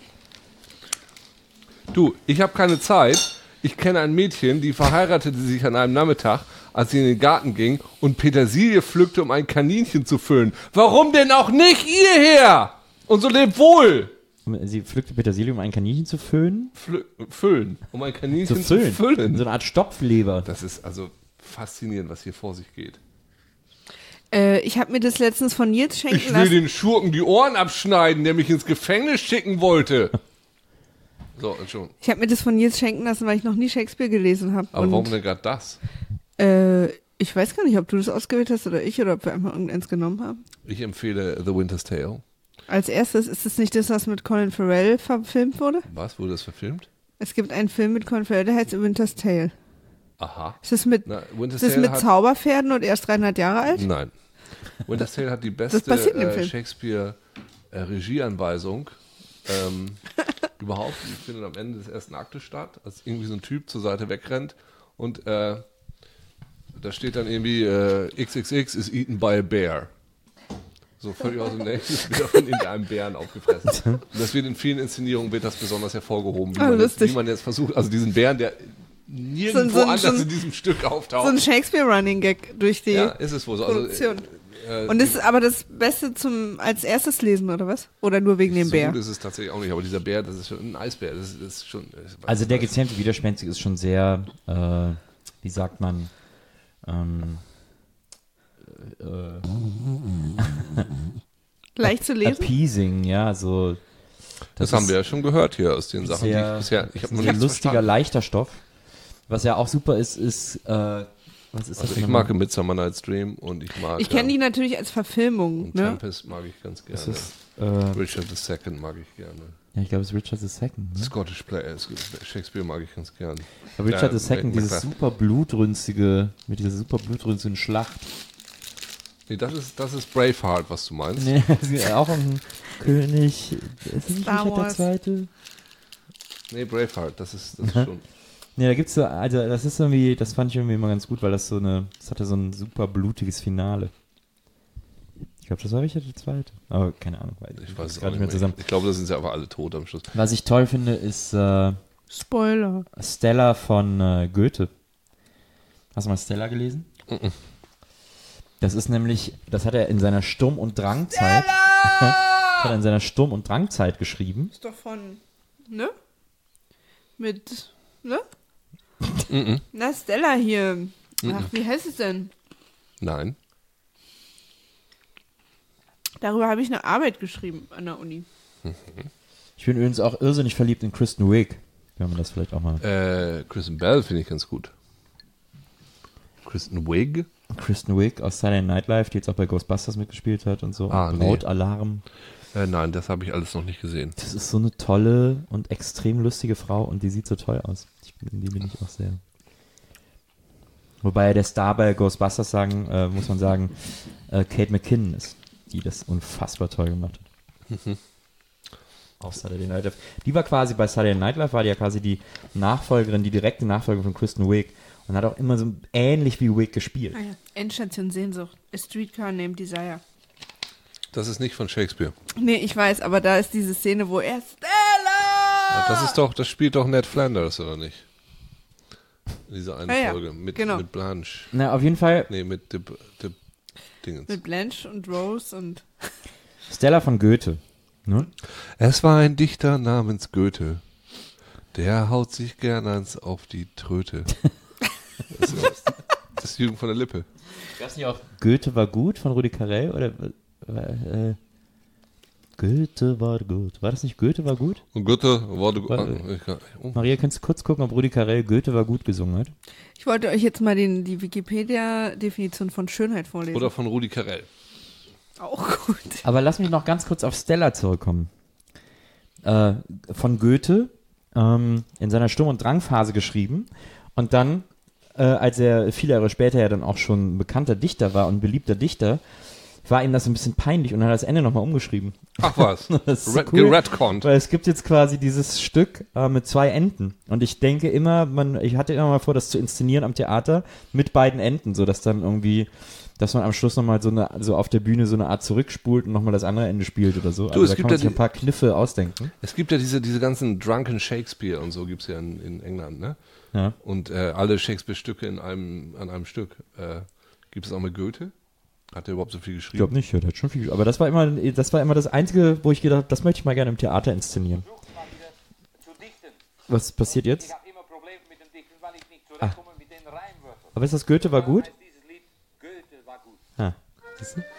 Du, ich habe keine Zeit. Ich kenne ein Mädchen, die verheiratete sich an einem Nachmittag, als sie in den Garten ging und Petersilie pflückte, um ein Kaninchen zu füllen. Warum denn auch nicht hierher? Und so lebt wohl. Sie pflückte Petersilie, um ein Kaninchen zu föhnen. Füllen. Um ein Kaninchen zu füllen. So eine Art Stopfleber. Das ist also faszinierend, was hier vor sich geht. Ich habe mir das letztens von Nils schenken Ich will lassen. den Schurken die Ohren abschneiden, der mich ins Gefängnis schicken wollte. So, Entschuldigung. Ich habe mir das von Nils schenken lassen, weil ich noch nie Shakespeare gelesen habe. Aber warum denn gerade das? Ich weiß gar nicht, ob du das ausgewählt hast oder ich oder ob wir einfach irgendeins genommen haben. Ich empfehle The Winter's Tale. Als erstes, ist es nicht das, was mit Colin Farrell verfilmt wurde? Was? Wurde das verfilmt? Es gibt einen Film mit Colin Farrell, der heißt The Winter's Tale. Aha. Ist das mit, Na, Winter's ist das Tale mit hat- Zauberpferden und erst 300 Jahre alt? Nein. Winter's Tale hat die Das passiert in dem beste Film. Shakespeare-Regieanweisung überhaupt. Die findet am Ende des ersten Aktes statt, als irgendwie so ein Typ zur Seite wegrennt und da steht dann irgendwie XXX is eaten by a bear. So völlig aus dem Nächsten wird von einem Bären aufgefressen. Und das wird in vielen Inszenierungen wird das besonders hervorgehoben, Lustig. wie man jetzt versucht, also diesen Bären, der nirgendwo anders in diesem Stück auftaucht. So ein Shakespeare-Running-Gag durch die Ja, ist es wohl so. Also, Produktion. Und das ist aber das Beste als erstes lesen, oder was? Oder nur wegen dem Bär? So gut ist es tatsächlich auch nicht, aber dieser Bär, das ist schon ein Eisbär. Das ist schon, Also der gezähmte Widerspenstig ist schon sehr, wie sagt man, Leicht zu lesen? appeasing, ja, so. Das haben wir ja schon gehört hier aus den Sachen, die ich bisher. Ich habe noch ein nichts lustiger, verstanden. leichter Stoff. Was ja auch super ist, was ist das Also denn ich mag Midsummer Night's Dream und ich mag. Ich kenne die natürlich als Verfilmung, und ne? Tempest mag ich ganz gerne. ist, Richard II mag ich gerne. ja, ich glaube, es ist Richard II. Ne? Scottish Play, Shakespeare mag ich ganz gerne. Aber Richard II, dieses Macbeth. super blutrünstige, mit dieser super blutrünstigen Schlacht. Nee, das ist Braveheart, was du meinst. Nee, das ist auch ein König. Ist das nicht Star Richard Wars. II? Nee, Braveheart, das ist schon. Nee, da gibt's so, also das ist irgendwie, das fand ich irgendwie immer ganz gut, weil das hatte so ein super blutiges Finale. Ich glaube, das war Richard II. Aber keine Ahnung, Ich weiß es gar auch nicht mehr nicht zusammen. Ich glaube, da sind sie aber alle tot am Schluss. Was ich toll finde, ist Spoiler. Stella von Goethe. Hast du mal Stella gelesen? Das ist nämlich, das hat er in seiner Sturm- und Drangzeit. Hat er in seiner Sturm- und Drangzeit geschrieben. Ist doch von, ne? Mit, ne? Na, Stella hier. Ach, wie heißt es denn? Nein. Darüber habe ich eine Arbeit geschrieben an der Uni. Ich bin übrigens auch irrsinnig verliebt in Kristen Wiig. Wenn man das vielleicht auch mal. Kristen Bell finde ich ganz gut. Kristen Wiig? Kristen Wiig aus Saturday Night Live, die jetzt auch bei Ghostbusters mitgespielt hat und so. Ah, nee. Brautalarm. Nein, das habe ich alles noch nicht gesehen. Das ist so eine tolle und extrem lustige Frau und die sieht so toll aus. Die bin ich auch sehr. Wobei der Star bei Ghostbusters muss man sagen, Kate McKinnon ist, die das unfassbar toll gemacht hat. Auf Saturday Night Live. Die war quasi bei Saturday Night Live, war die ja quasi die Nachfolgerin, die direkte Nachfolgerin von Kristen Wiig und hat auch immer so ähnlich wie Wiig gespielt. Ah ja. Endstation Sehnsucht. A Streetcar Named Desire. Das ist nicht von Shakespeare. Nee, ich weiß, aber da ist diese Szene, wo er Stella! Das spielt doch Ned Flanders, oder nicht? In dieser einen Ja, Folge. Mit Blanche. Na, auf jeden Fall Nee, mit Dip Dingens. Mit Blanche und Rose und... Stella von Goethe. Ne? Es war ein Dichter namens Goethe. Der haut sich gern eins auf die Tröte. Das ist Jürgen von der Lippe. Gab es nicht auch Goethe war gut von Rudi Carrell? Oder Goethe war gut. War das nicht Goethe war gut? Und Goethe war Maria, kannst du kurz gucken, ob Rudi Carrell Goethe war gut gesungen hat? Ich wollte euch jetzt mal die Wikipedia-Definition von Schönheit vorlesen. oder von Rudi Carrell. Auch gut. Aber lass mich noch ganz kurz auf Stella zurückkommen. Von Goethe in seiner Sturm- und Drangphase geschrieben und dann, als er viele Jahre später ja dann auch schon ein bekannter Dichter war und ein beliebter Dichter, war ihm das ein bisschen peinlich und hat das Ende nochmal umgeschrieben. Ach was. Das ist so cool, Geredconnt. weil es gibt jetzt quasi dieses Stück mit 2 Enden und ich denke immer, ich hatte immer mal vor, das zu inszenieren am Theater mit beiden Enden, so dass dann irgendwie, dass man am Schluss nochmal so auf der Bühne so eine Art zurückspult und nochmal das andere Ende spielt oder so. Also es da gibt kann man ja sich ein paar Kniffe ausdenken. Es gibt ja diese ganzen Drunken Shakespeare und so gibt es ja in England, ne? Ja. Und alle Shakespeare-Stücke an einem Stück. Gibt es auch mit Goethe? Hat er überhaupt so viel Ich geschrieben? glaube nicht, er hat schon viel. Aber das war immer das Einzige, wo ich gedacht habe, das möchte ich mal gerne im Theater inszenieren. Was passiert jetzt? Ich habe immer Probleme mit dem Dichten, weil ich nicht zurechtkomme mit den Reimwörtern. Aber ist das Goethe war gut? Heißt dieses Lied Goethe war gut. Ah, siehst du?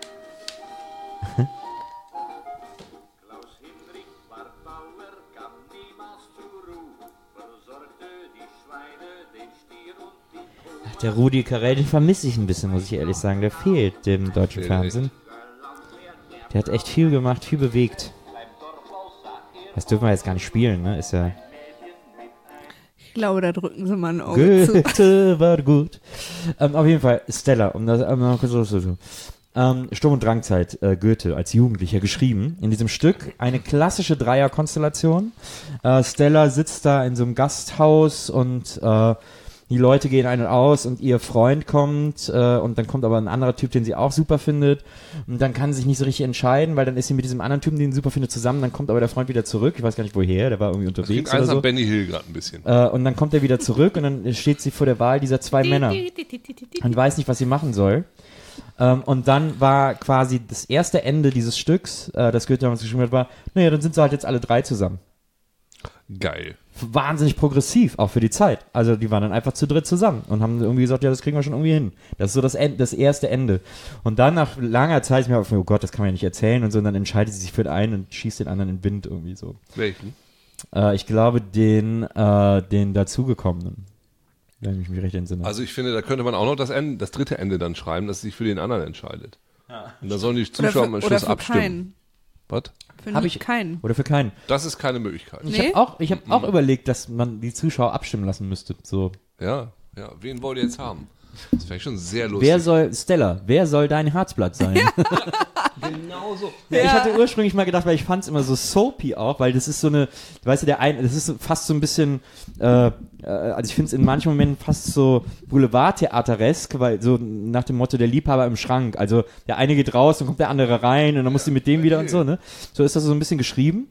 Klaus Hinrich war Bauer, kam niemals zur Ruhe, versorgte die Schweine, den Stier und die Kuh. Der Rudi Carrell, den vermisse ich ein bisschen, muss ich ehrlich sagen. Der fehlt dem deutschen Fehlt Fernsehen. Der hat echt viel gemacht, viel bewegt. Das dürfen wir jetzt gar nicht spielen, ne? Ist ja. Ich glaube, da drücken sie mal ein Auge zu. Goethe war gut. Auf jeden Fall, Stella, um das mal kurz so. Sturm- und Drangzeit, Goethe als Jugendlicher geschrieben. In diesem Stück eine klassische Dreierkonstellation. Stella sitzt da in so einem Gasthaus und die Leute gehen ein und aus und ihr Freund kommt und dann kommt aber ein anderer Typ, den sie auch super findet und dann kann sie sich nicht so richtig entscheiden, weil dann ist sie mit diesem anderen Typen, den sie super findet, zusammen, dann kommt aber der Freund wieder zurück, ich weiß gar nicht woher, der war irgendwie unterwegs oder Eins so. an Benny Hill gerade ein bisschen. Und dann kommt er wieder zurück und dann steht sie vor der Wahl dieser zwei Männer und weiß nicht, was sie machen soll. Und dann war quasi das erste Ende dieses Stücks, das Goethe damals geschrieben hat, war, naja, dann sind sie halt jetzt alle drei zusammen. Geil. Wahnsinnig progressiv, auch für die Zeit. Also die waren dann einfach zu dritt zusammen und haben irgendwie gesagt, ja, das kriegen wir schon irgendwie hin. Das ist so das erste Ende. Und dann nach langer Zeit ist mir auf, oh Gott, das kann man ja nicht erzählen und so, und dann entscheidet sie sich für den einen und schießt den anderen in den Wind irgendwie so. Welchen? Ich glaube, den dazugekommenen. Wenn ich mich recht entsinne. Also ich finde, da könnte man auch noch das dritte Ende dann schreiben, dass sie sich für den anderen entscheidet. Ja. Und da sollen die Zuschauer am Schluss abstimmen. Was? Für keinen. Oder für keinen. Das ist keine Möglichkeit. Nee? Ich hab auch überlegt, dass man die Zuschauer abstimmen lassen müsste. So. Ja. Wen wollt ihr jetzt haben? Das wäre schon sehr lustig. Wer soll dein Herzblatt sein? Genau so. Ja. Ich hatte ursprünglich mal gedacht, weil ich fand es immer so soapy auch, weil das ist so eine, weißt du, das ist fast so ein bisschen, also ich finde es in manchen Momenten fast so Boulevardtheateresk, weil so nach dem Motto der Liebhaber im Schrank, also der eine geht raus, dann kommt der andere rein und dann musst du mit dem wieder und so, ne? So ist das so ein bisschen geschrieben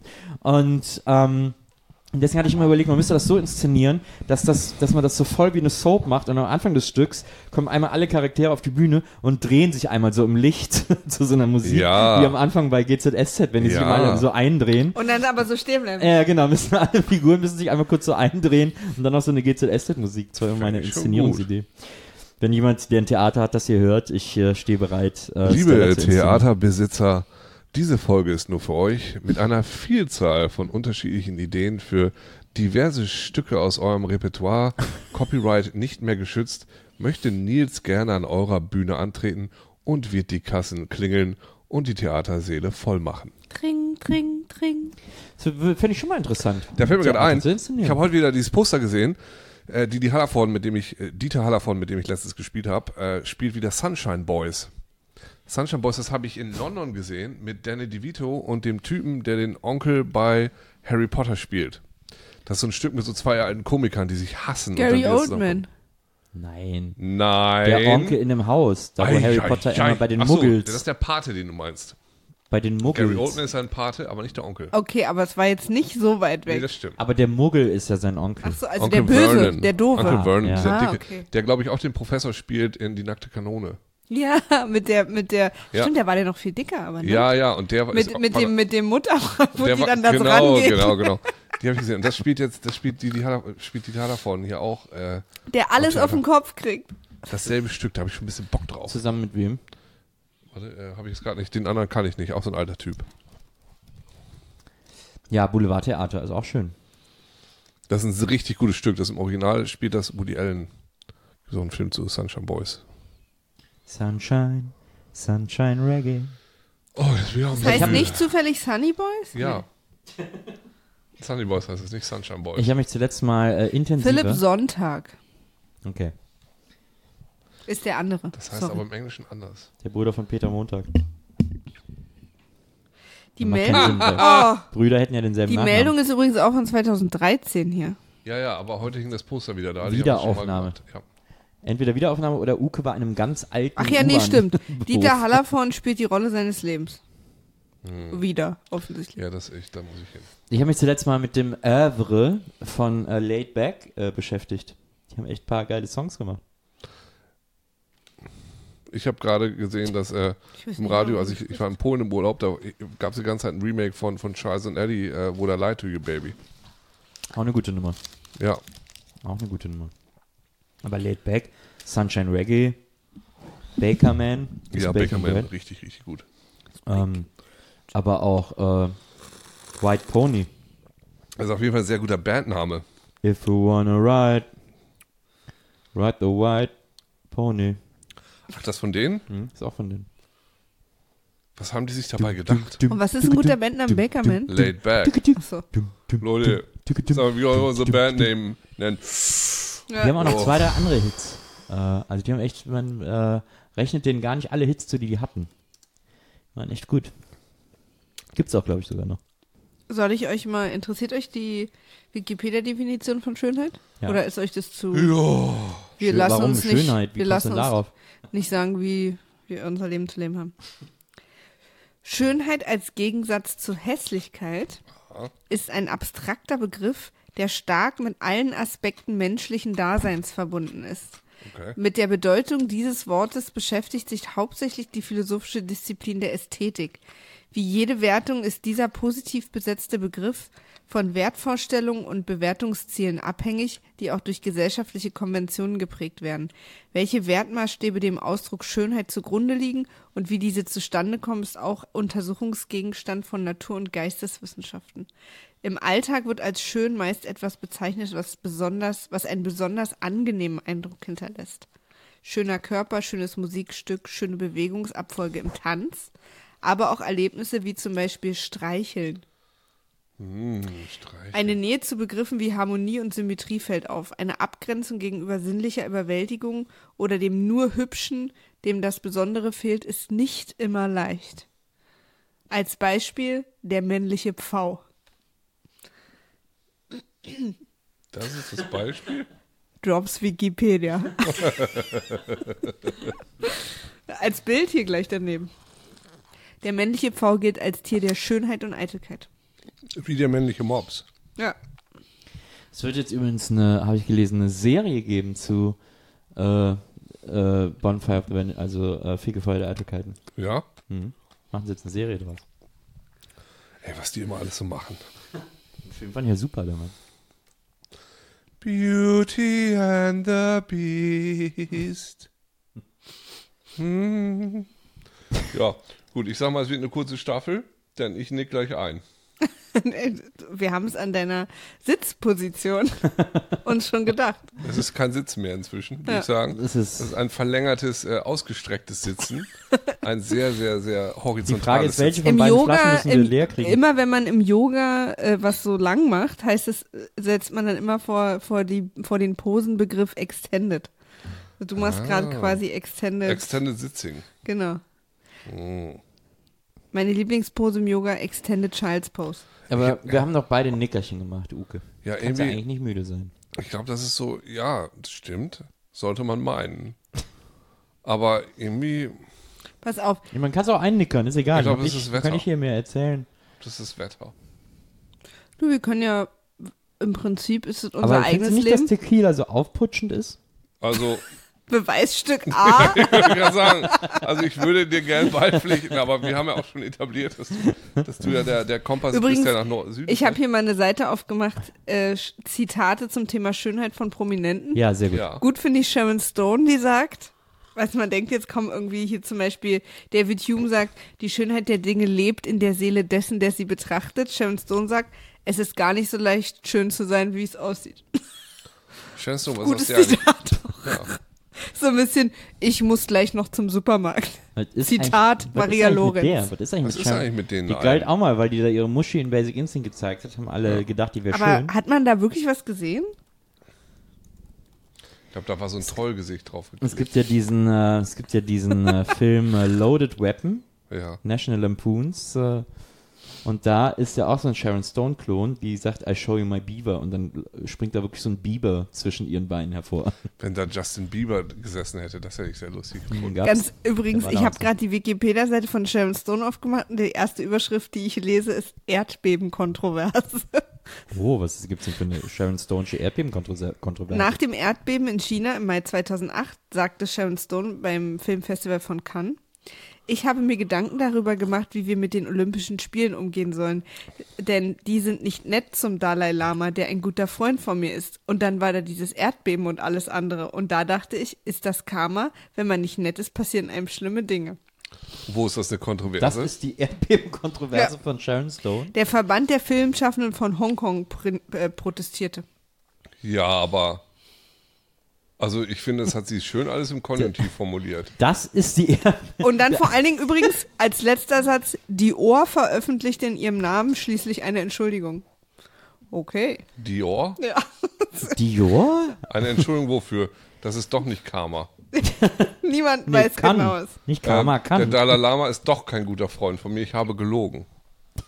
und deswegen hatte ich immer überlegt, man müsste das so inszenieren, dass man das so voll wie eine Soap macht und am Anfang des Stücks kommen einmal alle Charaktere auf die Bühne und drehen sich einmal so im Licht zu so einer Musik, wie am Anfang bei GZSZ, wenn die sich mal so eindrehen. Und dann aber so stehen bleiben. Ja, genau, alle Figuren müssen sich einmal kurz so eindrehen und dann noch so eine GZSZ-Musik. Das war meine Inszenierungsidee. Wenn jemand, der ein Theater hat, das hier hört, ich stehe bereit. Liebe Theaterbesitzer, diese Folge ist nur für euch mit einer Vielzahl von unterschiedlichen Ideen für diverse Stücke aus eurem Repertoire, Copyright nicht mehr geschützt, möchte Nils gerne an eurer Bühne antreten und wird die Kassen klingeln und die Theaterseele voll machen. Tring, tring, tring. Das finde ich schon mal interessant. Da fällt mir gerade ein, ich ich habe heute wieder dieses Poster gesehen, Dieter Hallervorden, mit dem ich letztens gespielt habe, spielt wieder Sunshine Boys. Sunshine Boys, das habe ich in London gesehen mit Danny DeVito und dem Typen, der den Onkel bei Harry Potter spielt. Das ist so ein Stück mit so zwei alten Komikern, die sich hassen. Gary Oldman. Nein. Nein. Der Onkel in dem Haus, da wo Harry Potter immer bei den Muggels. Das ist der Pate, den du meinst. Bei den Muggels. Gary Oldman ist ein Pate, aber nicht der Onkel. Okay, aber es war jetzt nicht so weit weg. Nee, das stimmt. Aber der Muggel ist ja sein Onkel. Ach so, also Onkel der Böse, Vernon. der Doofe. Onkel Vernon, Ja. dieser Dicke, Okay. der glaube ich auch den Professor spielt in Die nackte Kanone. Ja, mit der, Ja. stimmt, der war ja noch viel dicker, aber ne? Ja, und der Mit dem Mutter, wo der die war, dann da so genau, rangeht. genau. Die habe ich gesehen. Und das spielt die davon hier auch. Der alles auf den Kopf kriegt. Dasselbe Stück, da habe ich schon ein bisschen Bock drauf. Zusammen mit wem? Warte, habe ich jetzt gerade nicht. Den anderen kann ich nicht. Auch so ein alter Typ. Ja, Boulevardtheater ist auch schön. Das ist ein richtig gutes Stück. Das im Original spielt das Woody Allen. So ein Film zu Sunshine Boys. Sunshine Reggae. Oh, jetzt will ich auch ein Das heißt bisschen- nicht zufällig Sunny Boys? Ja. Sunny Boys heißt es, nicht Sunshine Boys. Ich habe mich zuletzt mal intensiver... Philipp Sonntag Okay, ist der andere. Das heißt Sorry. aber im Englischen anders. der Bruder von Peter Montag. Die Macht Meldung, keinen Sinn, weil oh, Brüder hätten ja denselben die Nachnamen. Meldung ist übrigens auch von 2013 hier. Ja, aber heute hing das Poster wieder da. Die Wiederaufnahme. haben das schon mal gemacht. Ja. Entweder Wiederaufnahme oder Uke war in einem ganz alten Ach ja, nee, U-Bahn- stimmt. Beruf. Dieter Hallervorden spielt die Rolle seines Lebens. Wieder, offensichtlich. Ja, das echt, da muss ich hin. Ich habe mich zuletzt mal mit dem Oeuvre von Laid Back beschäftigt. Die haben echt ein paar geile Songs gemacht. Ich habe gerade gesehen, dass weiß im nicht, Radio, warum also ich war in Polen im Urlaub, da gab es die ganze Zeit ein Remake von Charles and Eddie, Would I Lie to You, Baby. Auch eine gute Nummer. Ja, Auch eine gute Nummer. Aber Laid Back, Sunshine Reggae, Bakerman. Ist ja, Baker Bakerman, Bread. richtig, richtig gut. Aber auch White Pony. Das ist auf jeden Fall ein sehr guter Bandname. If you wanna ride the white pony. Ach, das von denen? Ist auch von denen. Was haben die sich dabei gedacht? Und was ist ein guter Bandname? Bakerman? Laid Back. Achso. Leute, sagen wir unsere Bandname nennen. Die haben auch noch Oh. 2, 3 andere Hits. Also die haben echt, man rechnet denen gar nicht alle Hits zu, die hatten. Waren echt gut. Gibt's auch, glaube ich, sogar noch. Soll ich euch mal, interessiert euch die Wikipedia-Definition von Schönheit? Ja. Oder ist euch das zu... Ja. Wir lassen Warum uns nicht, Schönheit? Wie wir kommst du lassen denn uns darauf? nicht sagen, wie wir unser Leben zu leben haben. Schönheit als Gegensatz zu Hässlichkeit ist ein abstrakter Begriff, der stark mit allen Aspekten menschlichen Daseins verbunden ist. Okay. Mit der Bedeutung dieses Wortes beschäftigt sich hauptsächlich die philosophische Disziplin der Ästhetik. Wie jede Wertung ist dieser positiv besetzte Begriff von Wertvorstellungen und Bewertungszielen abhängig, die auch durch gesellschaftliche Konventionen geprägt werden. Welche Wertmaßstäbe dem Ausdruck Schönheit zugrunde liegen und wie diese zustande kommen, ist auch Untersuchungsgegenstand von Natur- und Geisteswissenschaften. Im Alltag wird als schön meist etwas bezeichnet, was einen besonders angenehmen Eindruck hinterlässt. Schöner Körper, schönes Musikstück, schöne Bewegungsabfolge im Tanz, aber auch Erlebnisse wie zum Beispiel Streicheln. Eine Nähe zu Begriffen wie Harmonie und Symmetrie fällt auf. Eine Abgrenzung gegenüber sinnlicher Überwältigung oder dem nur Hübschen, dem das Besondere fehlt, ist nicht immer leicht. Als Beispiel der männliche Pfau. Das ist das Beispiel? Drops Wikipedia. Als Bild hier gleich daneben. Der männliche Pfau gilt als Tier der Schönheit und Eitelkeit. Wie der männliche Mops. Ja. Es wird jetzt übrigens habe ich gelesen, eine Serie geben zu Bonfire of the Vanities, also Fegefeuer der Eitelkeiten. Ja? Machen sie jetzt eine Serie draus. Ey, was die immer alles so machen. Den Film fand ich ja super damals. Beauty and the Beast. Ja, gut, ich sag mal, es wird eine kurze Staffel, denn ich nick gleich ein. Wir haben es an deiner Sitzposition uns schon gedacht. Es ist kein Sitz mehr inzwischen, würde Ja. ich sagen. Das Das ist ist ein verlängertes, ausgestrecktes Sitzen. Ein sehr, sehr, sehr die horizontales Frage ist, welche Sitzen. von beiden Flaschen müssen wir leer kriegen? immer wenn man im Yoga was so lang macht, heißt es, setzt man dann immer vor den Posenbegriff Extended. Du machst gerade quasi Extended. Extended Sitzing. Genau. Meine Lieblingspose im Yoga, Extended Child's Pose. Aber wir haben doch beide ein Nickerchen gemacht, Uke. Ja, Kannst ja irgendwie, eigentlich nicht müde sein. ich glaube, das ist so, ja, das stimmt. Sollte man meinen. Aber irgendwie, Pass auf, Ja, man kann es auch einnickern, ist egal. Ich glaub, Hab es ist das Wetter. Kann ich hier mehr erzählen. das ist Wetter. du, wir können ja, im Prinzip ist es unser Aber findest eigenes du nicht, Leben. dass Tequila so aufputschend ist? Also, Beweisstück A. ich würde gerade sagen, also ich würde dir gerne beipflichten, aber wir haben ja auch schon etabliert, dass du ja der Kompass Übrigens, bist, der nach Süden Ich habe hier mal eine Seite aufgemacht, Zitate zum Thema Schönheit von Prominenten. Ja, sehr gut. Ja. Gut finde ich Sharon Stone, die sagt, was man denkt, jetzt kommen irgendwie hier zum Beispiel, David Hume sagt, die Schönheit der Dinge lebt in der Seele dessen, der sie betrachtet. Sharon Stone sagt, es ist gar nicht so leicht, schön zu sein, wie es aussieht. Schätzt du, was Gutes hast du ja Zitat auch. Ja. So ein bisschen, ich muss gleich noch zum Supermarkt. Was ist Zitat eigentlich- Maria was ist eigentlich mit der? Lorenz. Was ist eigentlich Was mit ist Sharon? eigentlich mit denen Die allen? galt auch mal, weil die da ihre Muschi in Basic Instinct gezeigt hat, haben alle gedacht, die wäre Aber schön. hat man da wirklich was gesehen? Ich glaube, da war so ein Trollgesicht drauf. Es gibt ja diesen Film Loaded Weapon, Ja. National Lampoons, und da ist ja auch so ein Sharon Stone-Klon, die sagt, I show you my beaver, und dann springt da wirklich so ein Biber zwischen ihren Beinen hervor. Wenn da Justin Bieber gesessen hätte, das hätte ich sehr lustig gefunden. Gab's? Ganz übrigens, Der war ich da habe auch gerade die Wikipedia-Seite von Sharon Stone aufgemacht und die erste Überschrift, die ich lese, ist Erdbebenkontroverse. Oh, was gibt's denn für eine Sharon Stone'sche Erdbebenkontroverse? Nach dem Erdbeben in China im Mai 2008 sagte Sharon Stone beim Filmfestival von Cannes, ich habe mir Gedanken darüber gemacht, wie wir mit den Olympischen Spielen umgehen sollen. Denn die sind nicht nett zum Dalai Lama, der ein guter Freund von mir ist. Und dann war da dieses Erdbeben und alles andere. Und da dachte ich, ist das Karma? Wenn man nicht nett ist, passieren einem schlimme Dinge. Wo ist das eine Das Kontroverse? ist die Erdbebenkontroverse Ja. von Sharon Stone. Der Verband der Filmschaffenden von Hongkong protestierte. Ja, aber also ich finde, das hat sie schön alles im Konjunktiv formuliert. Das ist die Und dann vor allen Dingen übrigens als letzter Satz, Dior veröffentlichte in ihrem Namen schließlich eine Entschuldigung. Okay. Dior? Ja. Dior? Eine Entschuldigung wofür? Das ist doch nicht Karma. Niemand weiß kann. genau es. Nicht Karma, Der kann. Dalai Lama ist doch kein guter Freund von mir. Ich habe gelogen.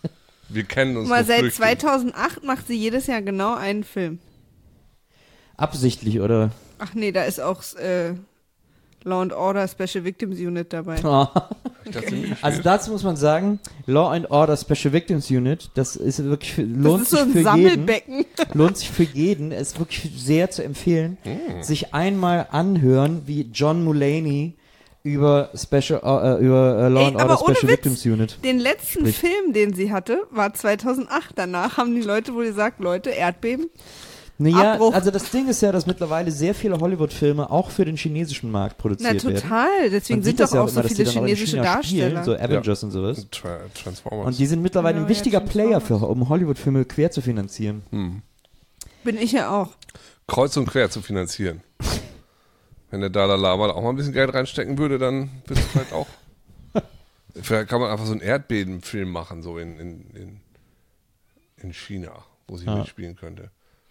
Wir kennen uns Mal nur seit flüchtig. 2008 macht sie jedes Jahr genau einen Film. Absichtlich, oder? Ach nee, da ist auch Law and Order Special Victims Unit dabei. Ich dachte, sie mitgespielt. Also dazu muss man sagen, Law and Order Special Victims Unit, das ist wirklich, Das lohnt ist so sich ein für jeden. Sammelbecken. Lohnt sich für jeden, ist wirklich sehr zu empfehlen, sich einmal anhören, wie John Mulaney über Law and Order aber ohne Special Witz. Victims Unit. Den letzten Sprich. Film, den sie hatte, war 2008. Danach haben die Leute wohl gesagt, Leute, Erdbeben. Naja, Abbruch. also das Ding ist ja, dass mittlerweile sehr viele Hollywood-Filme auch für den chinesischen Markt Na produziert werden. total, deswegen Man sind sieht das doch ja auch immer, so dass die viele dann auch in chinesische China Darsteller. spielen, so Avengers und sowas. Transformers. Und die sind mittlerweile Genau, ein wichtiger ja, Player, Transformers. um Hollywood-Filme quer zu finanzieren. Bin ich ja auch. Kreuz und quer zu finanzieren. Wenn der Dalai Lama da auch mal ein bisschen Geld reinstecken würde, dann wird es vielleicht auch. Vielleicht kann man einfach so einen Erdbebenfilm machen, so in China, wo sie mitspielen könnte.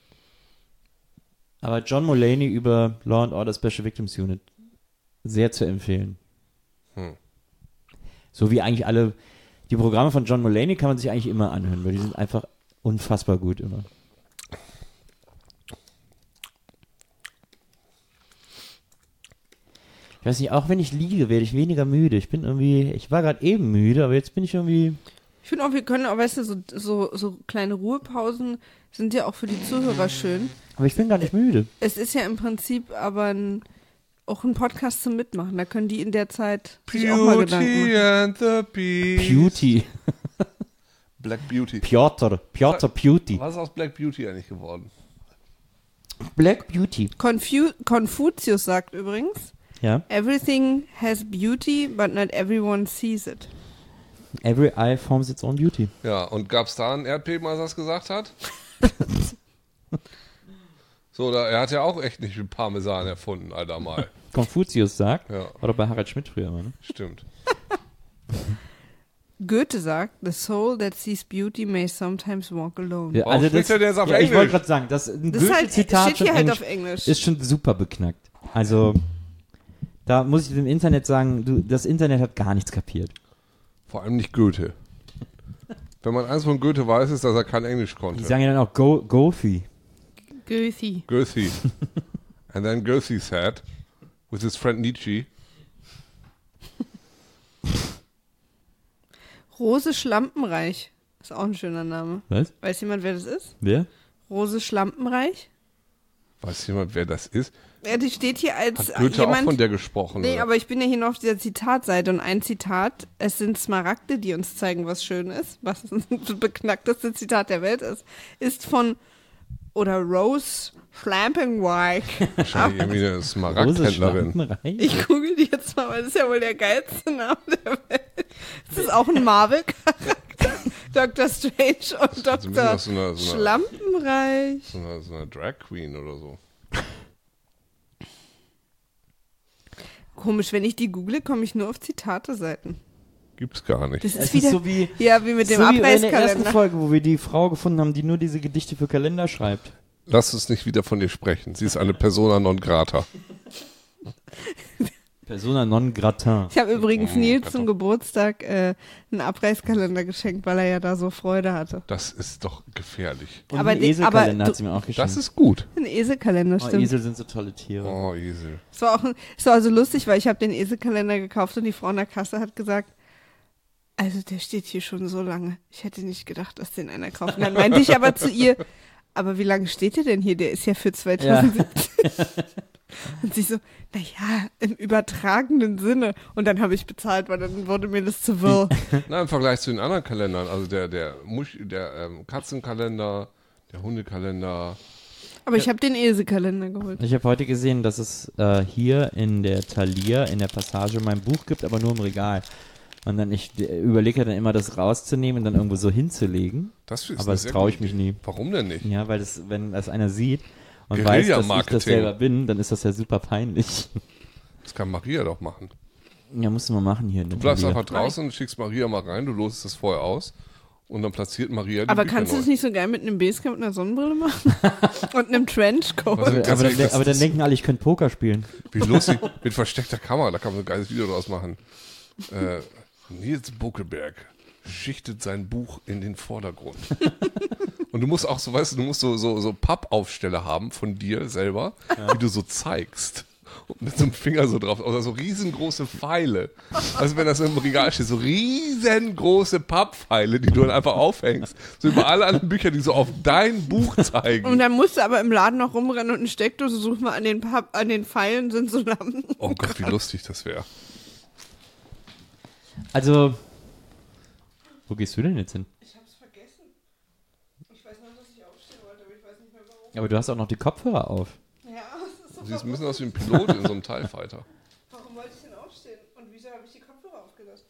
Aber John Mulaney über Law and Order Special Victims Unit sehr zu empfehlen. So wie eigentlich alle, die Programme von John Mulaney kann man sich eigentlich immer anhören, weil die sind einfach unfassbar gut immer. Ich weiß nicht, auch wenn ich liege, werde ich weniger müde. Ich war gerade eben müde, aber jetzt bin ich irgendwie. Ich finde auch, wir können auch, weißt du, so kleine Ruhepausen sind ja auch für die Zuhörer schön. Aber ich bin gar nicht müde. Es ist ja im Prinzip aber auch ein Podcast zum Mitmachen. Da können die in der Zeit sich auch mal Gedanken Beauty machen. and the Beast. Beauty. Black Beauty. Piotr Beauty. Was ist aus Black Beauty eigentlich geworden? Black Beauty. Konfuzius sagt übrigens, Ja. everything has beauty, but not everyone sees it. Every eye forms its own beauty. Ja, und gab es da ein Erdbeben, als er es gesagt hat? So, er hat ja auch echt nicht mit Parmesan erfunden, Alter, mal. Konfuzius sagt, Ja. war doch bei Harald Schmidt früher immer, ne? Stimmt. Goethe sagt, the soul that sees beauty may sometimes walk alone. Ja, Warum spricht er denn jetzt auf ich Englisch? wollte gerade sagen, ein Das ist halt, Goethe-Zitat steht hier schon halt Englisch auf Englisch. ist schon super beknackt. Also, da muss ich dem Internet sagen, das Internet hat gar nichts kapiert. Vor allem nicht Goethe. Wenn man eins von Goethe weiß, ist, dass er kein Englisch Die konnte. sagen ja dann auch Goethe. Goethe. Goethe. And then Goethe said, with his friend Nietzsche, Rose Schlampenreich. Ist auch ein schöner Name. Was? Weiß jemand, wer das ist? Wer? Rose Schlampenreich? weiß jemand, wer das ist? Ja, die steht hier als Hat Goethe jemand... auch von der gesprochen? Nee, oder? aber ich bin ja hier noch auf dieser Zitatseite und ein Zitat, es sind Smaragde, die uns zeigen, was schön ist, was das beknackteste Zitat der Welt ist von, oder Rose Schlampenreich. Wahrscheinlich irgendwie eine Smaragdhändlerin. Schlampenreich? Ich google die jetzt mal, weil das ist ja wohl der geilste Name der Welt. Das ist auch ein Marvel-Charakter. Dr. Strange und Also ein bisschen Dr. aus so einer- Schlampenreich. So eine Drag Queen oder so. Komisch, wenn ich die google, komme ich nur auf Zitate-Seiten. Gibt's gar nicht. Das Es ist wieder, ist so wie, ja, wie mit dem so wie in der ersten Abreißkalender. Folge, wo wir die Frau gefunden haben, die nur diese Gedichte für Kalender schreibt. Lass uns nicht wieder von ihr sprechen. Sie ist eine Persona non grata. Persona non gratin. Ich habe übrigens Nils zum Geburtstag einen Abreißkalender geschenkt, weil er ja da so Freude hatte. Das ist doch gefährlich. Und Aber einen die- Eselkalender aber hat sie mir auch geschenkt. Das ist gut. Ein Eselkalender, Oh, stimmt. Esel sind so tolle Tiere. Oh, Esel. Es war also lustig, weil ich habe den Eselkalender gekauft und die Frau an der Kasse hat gesagt, also der steht hier schon so lange. Ich hätte nicht gedacht, dass den einer kauft. Und dann meinte ich aber zu ihr, aber wie lange steht der denn hier? Der ist ja für 2017. Und sie so, naja, im übertragenen Sinne. Und dann habe ich bezahlt, weil dann wurde mir das zu wirr. Na, im Vergleich zu den anderen Kalendern, also der Katzenkalender, der Hundekalender. Aber ich habe den Eselkalender geholt. Ich habe heute gesehen, dass es hier in der Thalia, in der Passage, mein Buch gibt, aber nur im Regal. Und dann ich überlege dann immer, das rauszunehmen und dann irgendwo so hinzulegen. Das ist Aber eine das sehr traue ich gute mich Idee. nie. Warum denn nicht? Ja, weil das, wenn das einer sieht und weiß, dass ich das Guerilla-Marketing. selber bin, dann ist das ja super peinlich. Das kann Maria doch machen. Ja, musst du mal machen hier. Du bleibst einfach draußen und schickst Maria mal rein, du losest das vorher aus und dann platziert Maria die Aber Bücher kannst du neu. es nicht so geil mit einem Basecamp und einer Sonnenbrille machen? Und einem Trenchcoat? Also, Aber, ganz ehrlich, das- aber dann denken alle, ich könnte Poker spielen. Wie lustig, mit versteckter Kamera, da kann man so ein geiles Video draus machen. Nils Buckelberg schichtet sein Buch in den Vordergrund. Und du musst auch so, weißt du, du musst so Pappaufsteller haben von dir selber, die du so zeigst. Und mit so einem Finger so drauf, oder so riesengroße Pfeile. Also wenn das im Regal steht, so riesengroße Papppfeile, die du dann einfach aufhängst. So über alle anderen Bücher, die so auf dein Buch zeigen. Und dann musst du aber im Laden noch rumrennen und eine Steckdose suchen, mal an den Pfeilen sind so Lampen. Oh Gott, wie lustig das wäre. Also, wo gehst du denn jetzt hin? Ich hab's vergessen. Ich weiß noch, dass ich aufstehen wollte, aber ich weiß nicht mehr warum. Aber du hast auch noch die Kopfhörer auf. Ja, das ist so. Du siehst ein bisschen aus wie ein Pilot in so einem TIE Fighter. Warum wollte ich denn aufstehen? Und wieso habe ich die Kopfhörer aufgelassen?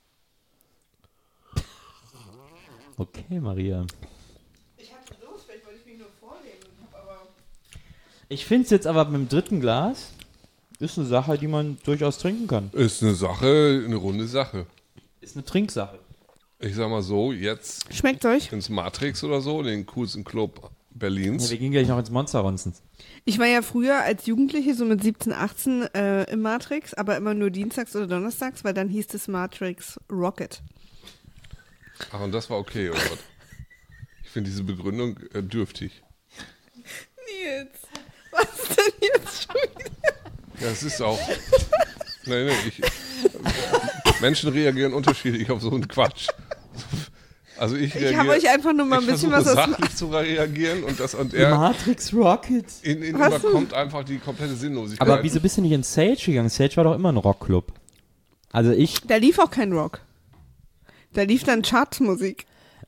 Okay, Maria. Ich hatte Lust, vielleicht wollte ich mich nur vorlegen, aber... Ich finde es jetzt aber mit dem dritten Glas ist eine Sache, die man durchaus trinken kann. Ist eine Sache, eine runde Sache. Ist eine Trinksache. Ich sag mal so, jetzt Schmeckt euch? ins Matrix oder so, den coolsten Club Ja, Berlins. wir gehen gleich noch ins Monster-Ronzen. Ich war ja früher als Jugendliche, so mit 17, 18, im Matrix, aber immer nur dienstags oder donnerstags, weil dann hieß es Matrix Rocket. Ach, und das war okay, oder was? Ich finde diese Begründung dürftig. Nils, was ist denn jetzt schon wieder? Ja, es ist auch. Nee, Menschen reagieren unterschiedlich auf so einen Quatsch. Also ich habe euch einfach nur mal ein bisschen was aus... sachlich zu reagieren und er Matrix Rocket. in ihm Was? überkommt einfach die komplette Sinnlosigkeit. Aber wieso bist du nicht in Sage gegangen? Sage war doch immer ein Rockclub. Also ich... Da lief auch kein Rock. Da lief dann Chartsmusik.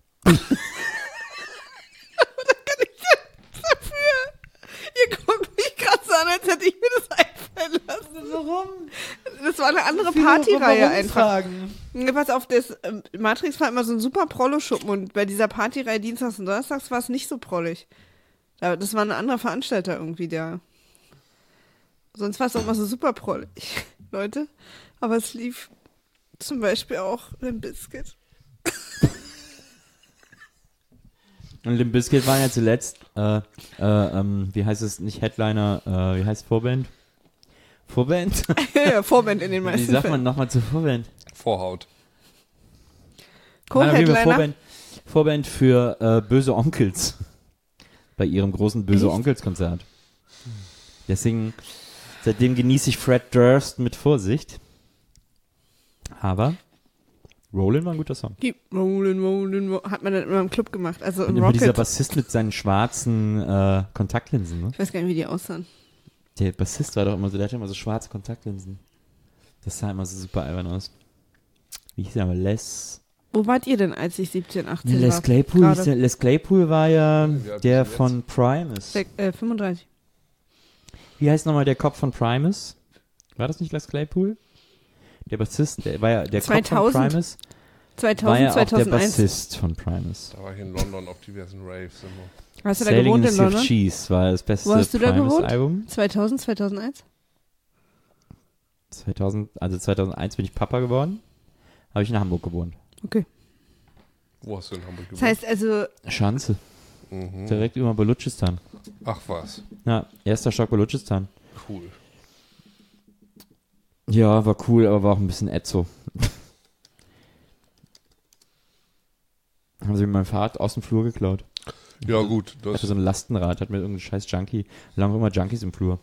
Ihr guckt mich gerade so an, als hätte ich mir das einfallen lassen. Warum? Das war eine andere Partyreihe einfach. Fragen? Ja, pass auf, das Matrix war immer so ein super Prollo-Schuppen und bei dieser Partyreihe Dienstags und Donnerstags war es nicht so prollig. Das war ein anderer Veranstalter irgendwie, der... Sonst war es auch immer so super prollig, Leute. Aber es lief zum Beispiel auch Limp Bizkit. Und Limp Bizkit waren ja zuletzt, wie heißt es, nicht Headliner, wie heißt Vorband? Vorband? Ja, Vorband in den Wie meisten sagt man Fällen. nochmal zu Vorband? Vorhaut. Nein, auf jeden Fall Co-Headliner. Vorband für Böse Onkels. Bei ihrem großen Böse Echt? Onkels Konzert. Deswegen, seitdem genieße ich Fred Durst mit Vorsicht. Aber Rollin' war ein guter Song. Keep rollin', rollin', hat man dann immer im Club gemacht. Also Und im immer dieser Rocket. Bassist mit seinen schwarzen Kontaktlinsen. Ne? Ich weiß gar nicht, wie die aussahen. Der Bassist war doch immer so, der hatte immer so schwarze Kontaktlinsen. Das sah immer so super albern aus. Wie hieß der aber? Wo wart ihr denn, als ich 17, 18 Les war? Claypool, Gerade. Les Claypool war ja Wie alt der bist du von Primus. 35. Wie heißt nochmal der Kopf von Primus? War das nicht Les Claypool? Der Bassist, der war ja der Kopf von 2000. Primus. 2000, War ja auch der 2001. Bassist von Primus. Da war ich in London auf diversen Raves immer. Hast du da Sailing gewohnt the in Sea of London? Cheese war das beste Wo hast du da gewohnt? Primus-Album. 2000, 2001? 2001 bin ich Papa geworden. Habe ich in Hamburg gewohnt. Okay. Wo hast du in Hamburg Das gewohnt? heißt also, Schanze. Mhm. Direkt über Balutschistan. Ach was, Ja, erster Stock Balutschistan. cool. Ja, war cool, aber war auch ein bisschen ätzo. Haben sie mir mein Fahrrad aus dem Flur geklaut. Ja gut, Ich das hatte so ein Lastenrad, hat mir irgendein scheiß Junkie. Lang immer Junkies im Flur.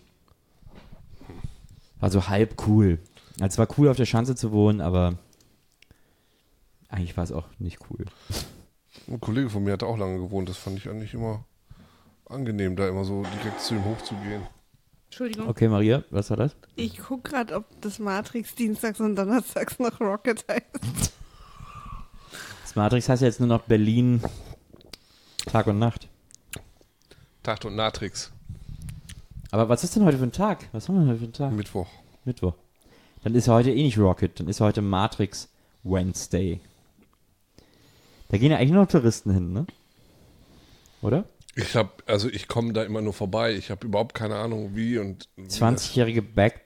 War so halb cool. Also es war cool auf der Schanze zu wohnen, aber eigentlich war es auch nicht cool. ein Kollege von mir hat auch lange gewohnt. Das fand ich eigentlich immer angenehm, da immer so direkt zu ihm hochzugehen. Entschuldigung, Okay, Maria, was war das? ich guck gerade, ob das Matrix dienstags und donnerstags noch Rocket heißt. Das Matrix heißt ja jetzt nur noch Berlin Tag und Nacht. Tag und Natrix, Aber was ist denn heute für ein Tag? Was haben wir heute für einen Tag? Mittwoch. Mittwoch. Dann ist ja heute eh nicht Rocket, dann ist heute Matrix Wednesday. Da gehen ja eigentlich nur noch Touristen hin, ne? Oder? Ich komme da immer nur vorbei. Ich habe überhaupt keine Ahnung wie und wie 20-jährige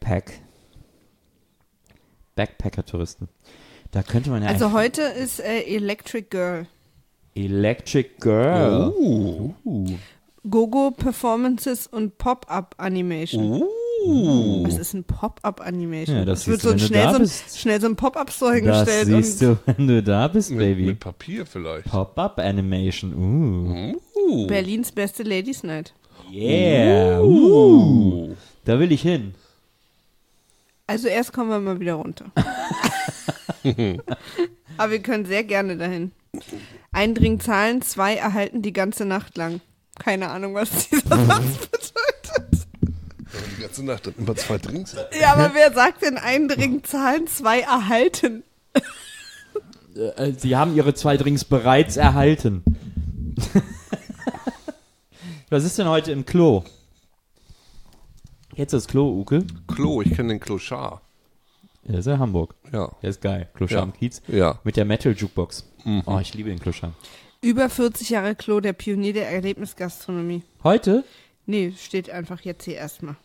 Backpacker-Touristen. Da könnte man ja Also eigentlich- heute ist Electric Girl. Electric Girl. das- Go-Go Performances und Pop-Up Animation. Was ist ein Pop-Up-Animation? Ja, das wird siehst du, wenn du da bist. schnell so ein Pop-Up-Store Das hingestellt. siehst du, wenn du da bist, Baby. Mit Papier vielleicht. Pop-Up Animation. Berlins beste Ladies Night. Yeah. Da will ich hin. Also erst kommen wir mal wieder runter. Aber wir können sehr gerne dahin. Ein Drink zahlen, 2 erhalten die ganze Nacht lang. Keine Ahnung, was dieser Satz bedeutet. Die ganze Nacht dann immer 2 Drinks. Ja, aber wer sagt denn ein Drink zahlen, 2 erhalten? Sie haben ihre 2 Drinks bereits erhalten. Was ist denn heute im Klo? Jetzt das Klo, Uke? Klo, ich kenne den Clochard. Der ist ja Hamburg. Ja. Der ist geil. Clochard am Kiez. Ja. Mit der Metal-Jukebox. Oh, ich liebe den Clochard. Über 40 Jahre Klo, der Pionier der Erlebnisgastronomie. Heute? Nee, steht einfach jetzt hier erstmal.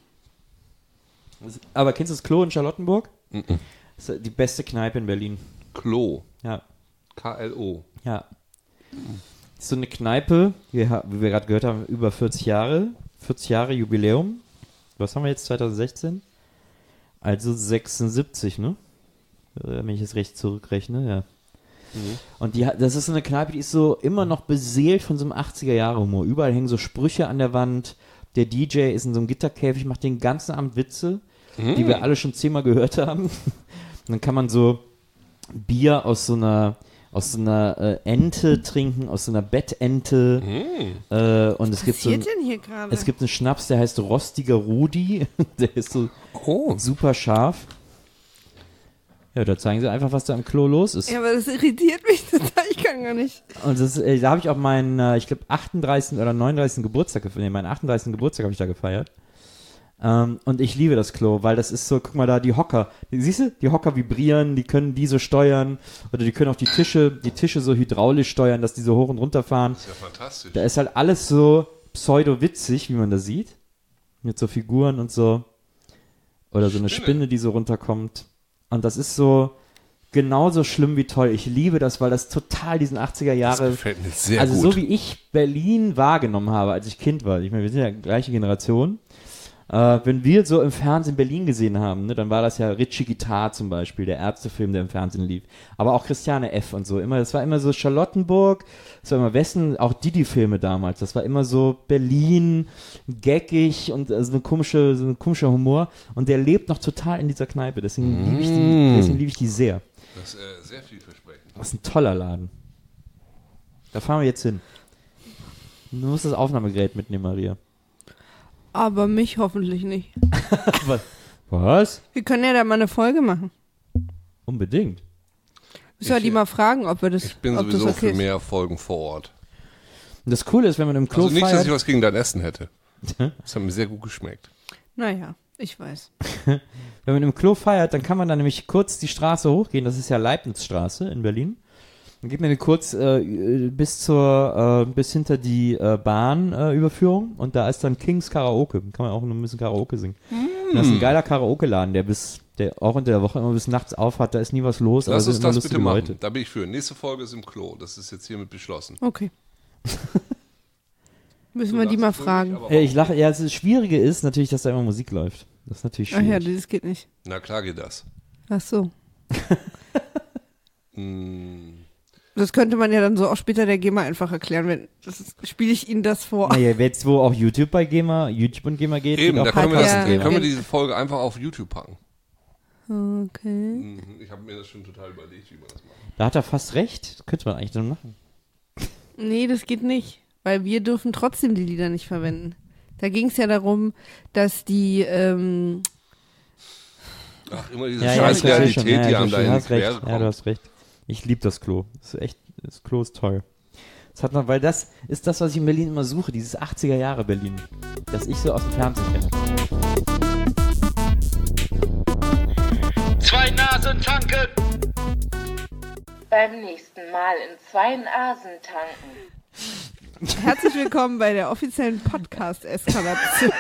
Aber kennst du das Klo in Charlottenburg? Das ist die beste Kneipe in Berlin. Klo. Ja. K-L-O. Ja. Das ist so eine Kneipe, wie wir gerade gehört haben, über 40 Jahre. 40 Jahre Jubiläum. Was haben wir jetzt, 2016? Also 76, ne? Wenn ich es recht zurückrechne, ja. Und das ist so eine Kneipe, die ist so immer noch beseelt von so einem 80er-Jahre-Humor. Überall hängen so Sprüche an der Wand. Der DJ ist in so einem Gitterkäfig, macht den ganzen Abend Witze, die wir alle schon 10-mal gehört haben. Und dann kann man so Bier aus so einer Ente trinken, aus so einer Bettente. Und es gibt so Was passiert denn hier gerade? es gibt einen Schnaps, der heißt Rostiger Rudi. Der ist so super scharf. Ja, da zeigen sie einfach, was da im Klo los ist. Ja, aber das irritiert mich total. Ich kann gar nicht. Und da habe ich auch meinen, ich glaube, 38. oder 39. Geburtstag gefeiert. Nee, meinen 38. Geburtstag habe ich da gefeiert. Und ich liebe das Klo, weil das ist so, guck mal da, die Hocker. Siehst du, die Hocker vibrieren, die können die so steuern. Oder die können auch die Tische so hydraulisch steuern, dass die so hoch und runter fahren. Das ist ja fantastisch. Da ist halt alles so pseudo-witzig, wie man das sieht. Mit so Figuren und so. Oder so eine Spinne, die so runterkommt. Und das ist so genauso schlimm wie toll. Ich liebe das, weil das total diesen 80er Jahre... Das gefällt mir sehr also gut. so wie ich Berlin wahrgenommen habe, als ich Kind war. Ich meine, wir sind ja gleiche Generation. Wenn wir so im Fernsehen Berlin gesehen haben, ne, dann war das ja Ritchie Guitar zum Beispiel, der Ärztefilm, der im Fernsehen lief. Aber auch Christiane F. und so. Das war immer so Charlottenburg, das war immer Westen, auch Didi-Filme damals. Das war immer so Berlin, gaggig und so ein komischer Humor. Und der lebt noch total in dieser Kneipe. Deswegen liebe ich die sehr. Das ist sehr vielversprechend. Das ist ein toller Laden. Da fahren wir jetzt hin. Du musst das Aufnahmegerät mitnehmen, Maria. Aber mich hoffentlich nicht. Was? Wir können ja da mal eine Folge machen. Unbedingt. Müssen wir die mal fragen, ob wir das Ich bin ob sowieso das okay für ist. mehr Folgen vor Ort. Und das Coole ist, wenn man im Klo Also nicht, dass feiert... ich was gegen dein Essen hätte. Das hat mir sehr gut geschmeckt. Naja, ich weiß. Wenn man im Klo feiert, dann kann man dann nämlich kurz die Straße hochgehen. Das ist ja Leibnizstraße in Berlin. Dann geht man kurz bis hinter die Bahnüberführung und da ist dann Kings Karaoke. Kann man auch noch ein bisschen Karaoke singen. Das ist ein geiler Karaoke-Laden, der auch unter der Woche immer bis nachts auf hat. Da ist nie was los, aber Lass sind uns immer das lustige bitte machen. Leute. Da bin ich für. Nächste Folge ist im Klo. Das ist jetzt hiermit beschlossen. Okay. Müssen wir die mal fragen. Ich lache. Ja, das Schwierige ist natürlich, dass da immer Musik läuft. Das ist natürlich Ach schwierig. ja, das geht nicht. Na klar geht das. Ach so. Das könnte man ja dann so auch später der GEMA einfach erklären. Spiele ich Ihnen das vor? Naja, jetzt wo auch YouTube und GEMA geht. Eben, geht da auch können wir, Podcast das, GEMA. können wir diese Folge einfach auf YouTube packen. Okay. Ich habe mir das schon total überlegt, wie man das macht. Da hat er fast recht. Das könnte man eigentlich dann machen. Nee, das geht nicht. Weil wir dürfen trotzdem die Lieder nicht verwenden. Da ging es ja darum, dass die Ach, immer diese Ja, scheiß ich verstehe schon. Realität, die einem du da in die hast recht. Quere Ja, du kommt. hast recht. Ich liebe das Klo. Das Klo ist toll. Weil das ist das, was ich in Berlin immer suche, dieses 80er Jahre Berlin, das ich so aus dem Fernsehen kenne. Zwei Nasen tanken. Beim nächsten Mal in 2 Nasen tanken. Herzlich willkommen bei der offiziellen Podcast-Eskalation.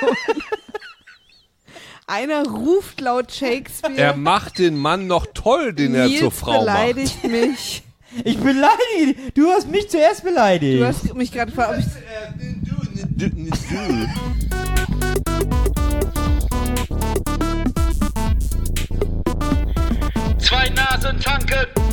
Einer ruft laut Shakespeare. Er macht den Mann noch toll, den er Nils zur Frau beleidigt mich. Ich beleidige dich. Du hast mich zuerst beleidigt. Du hast mich gerade gefragt, ob ich... Nasen tanken.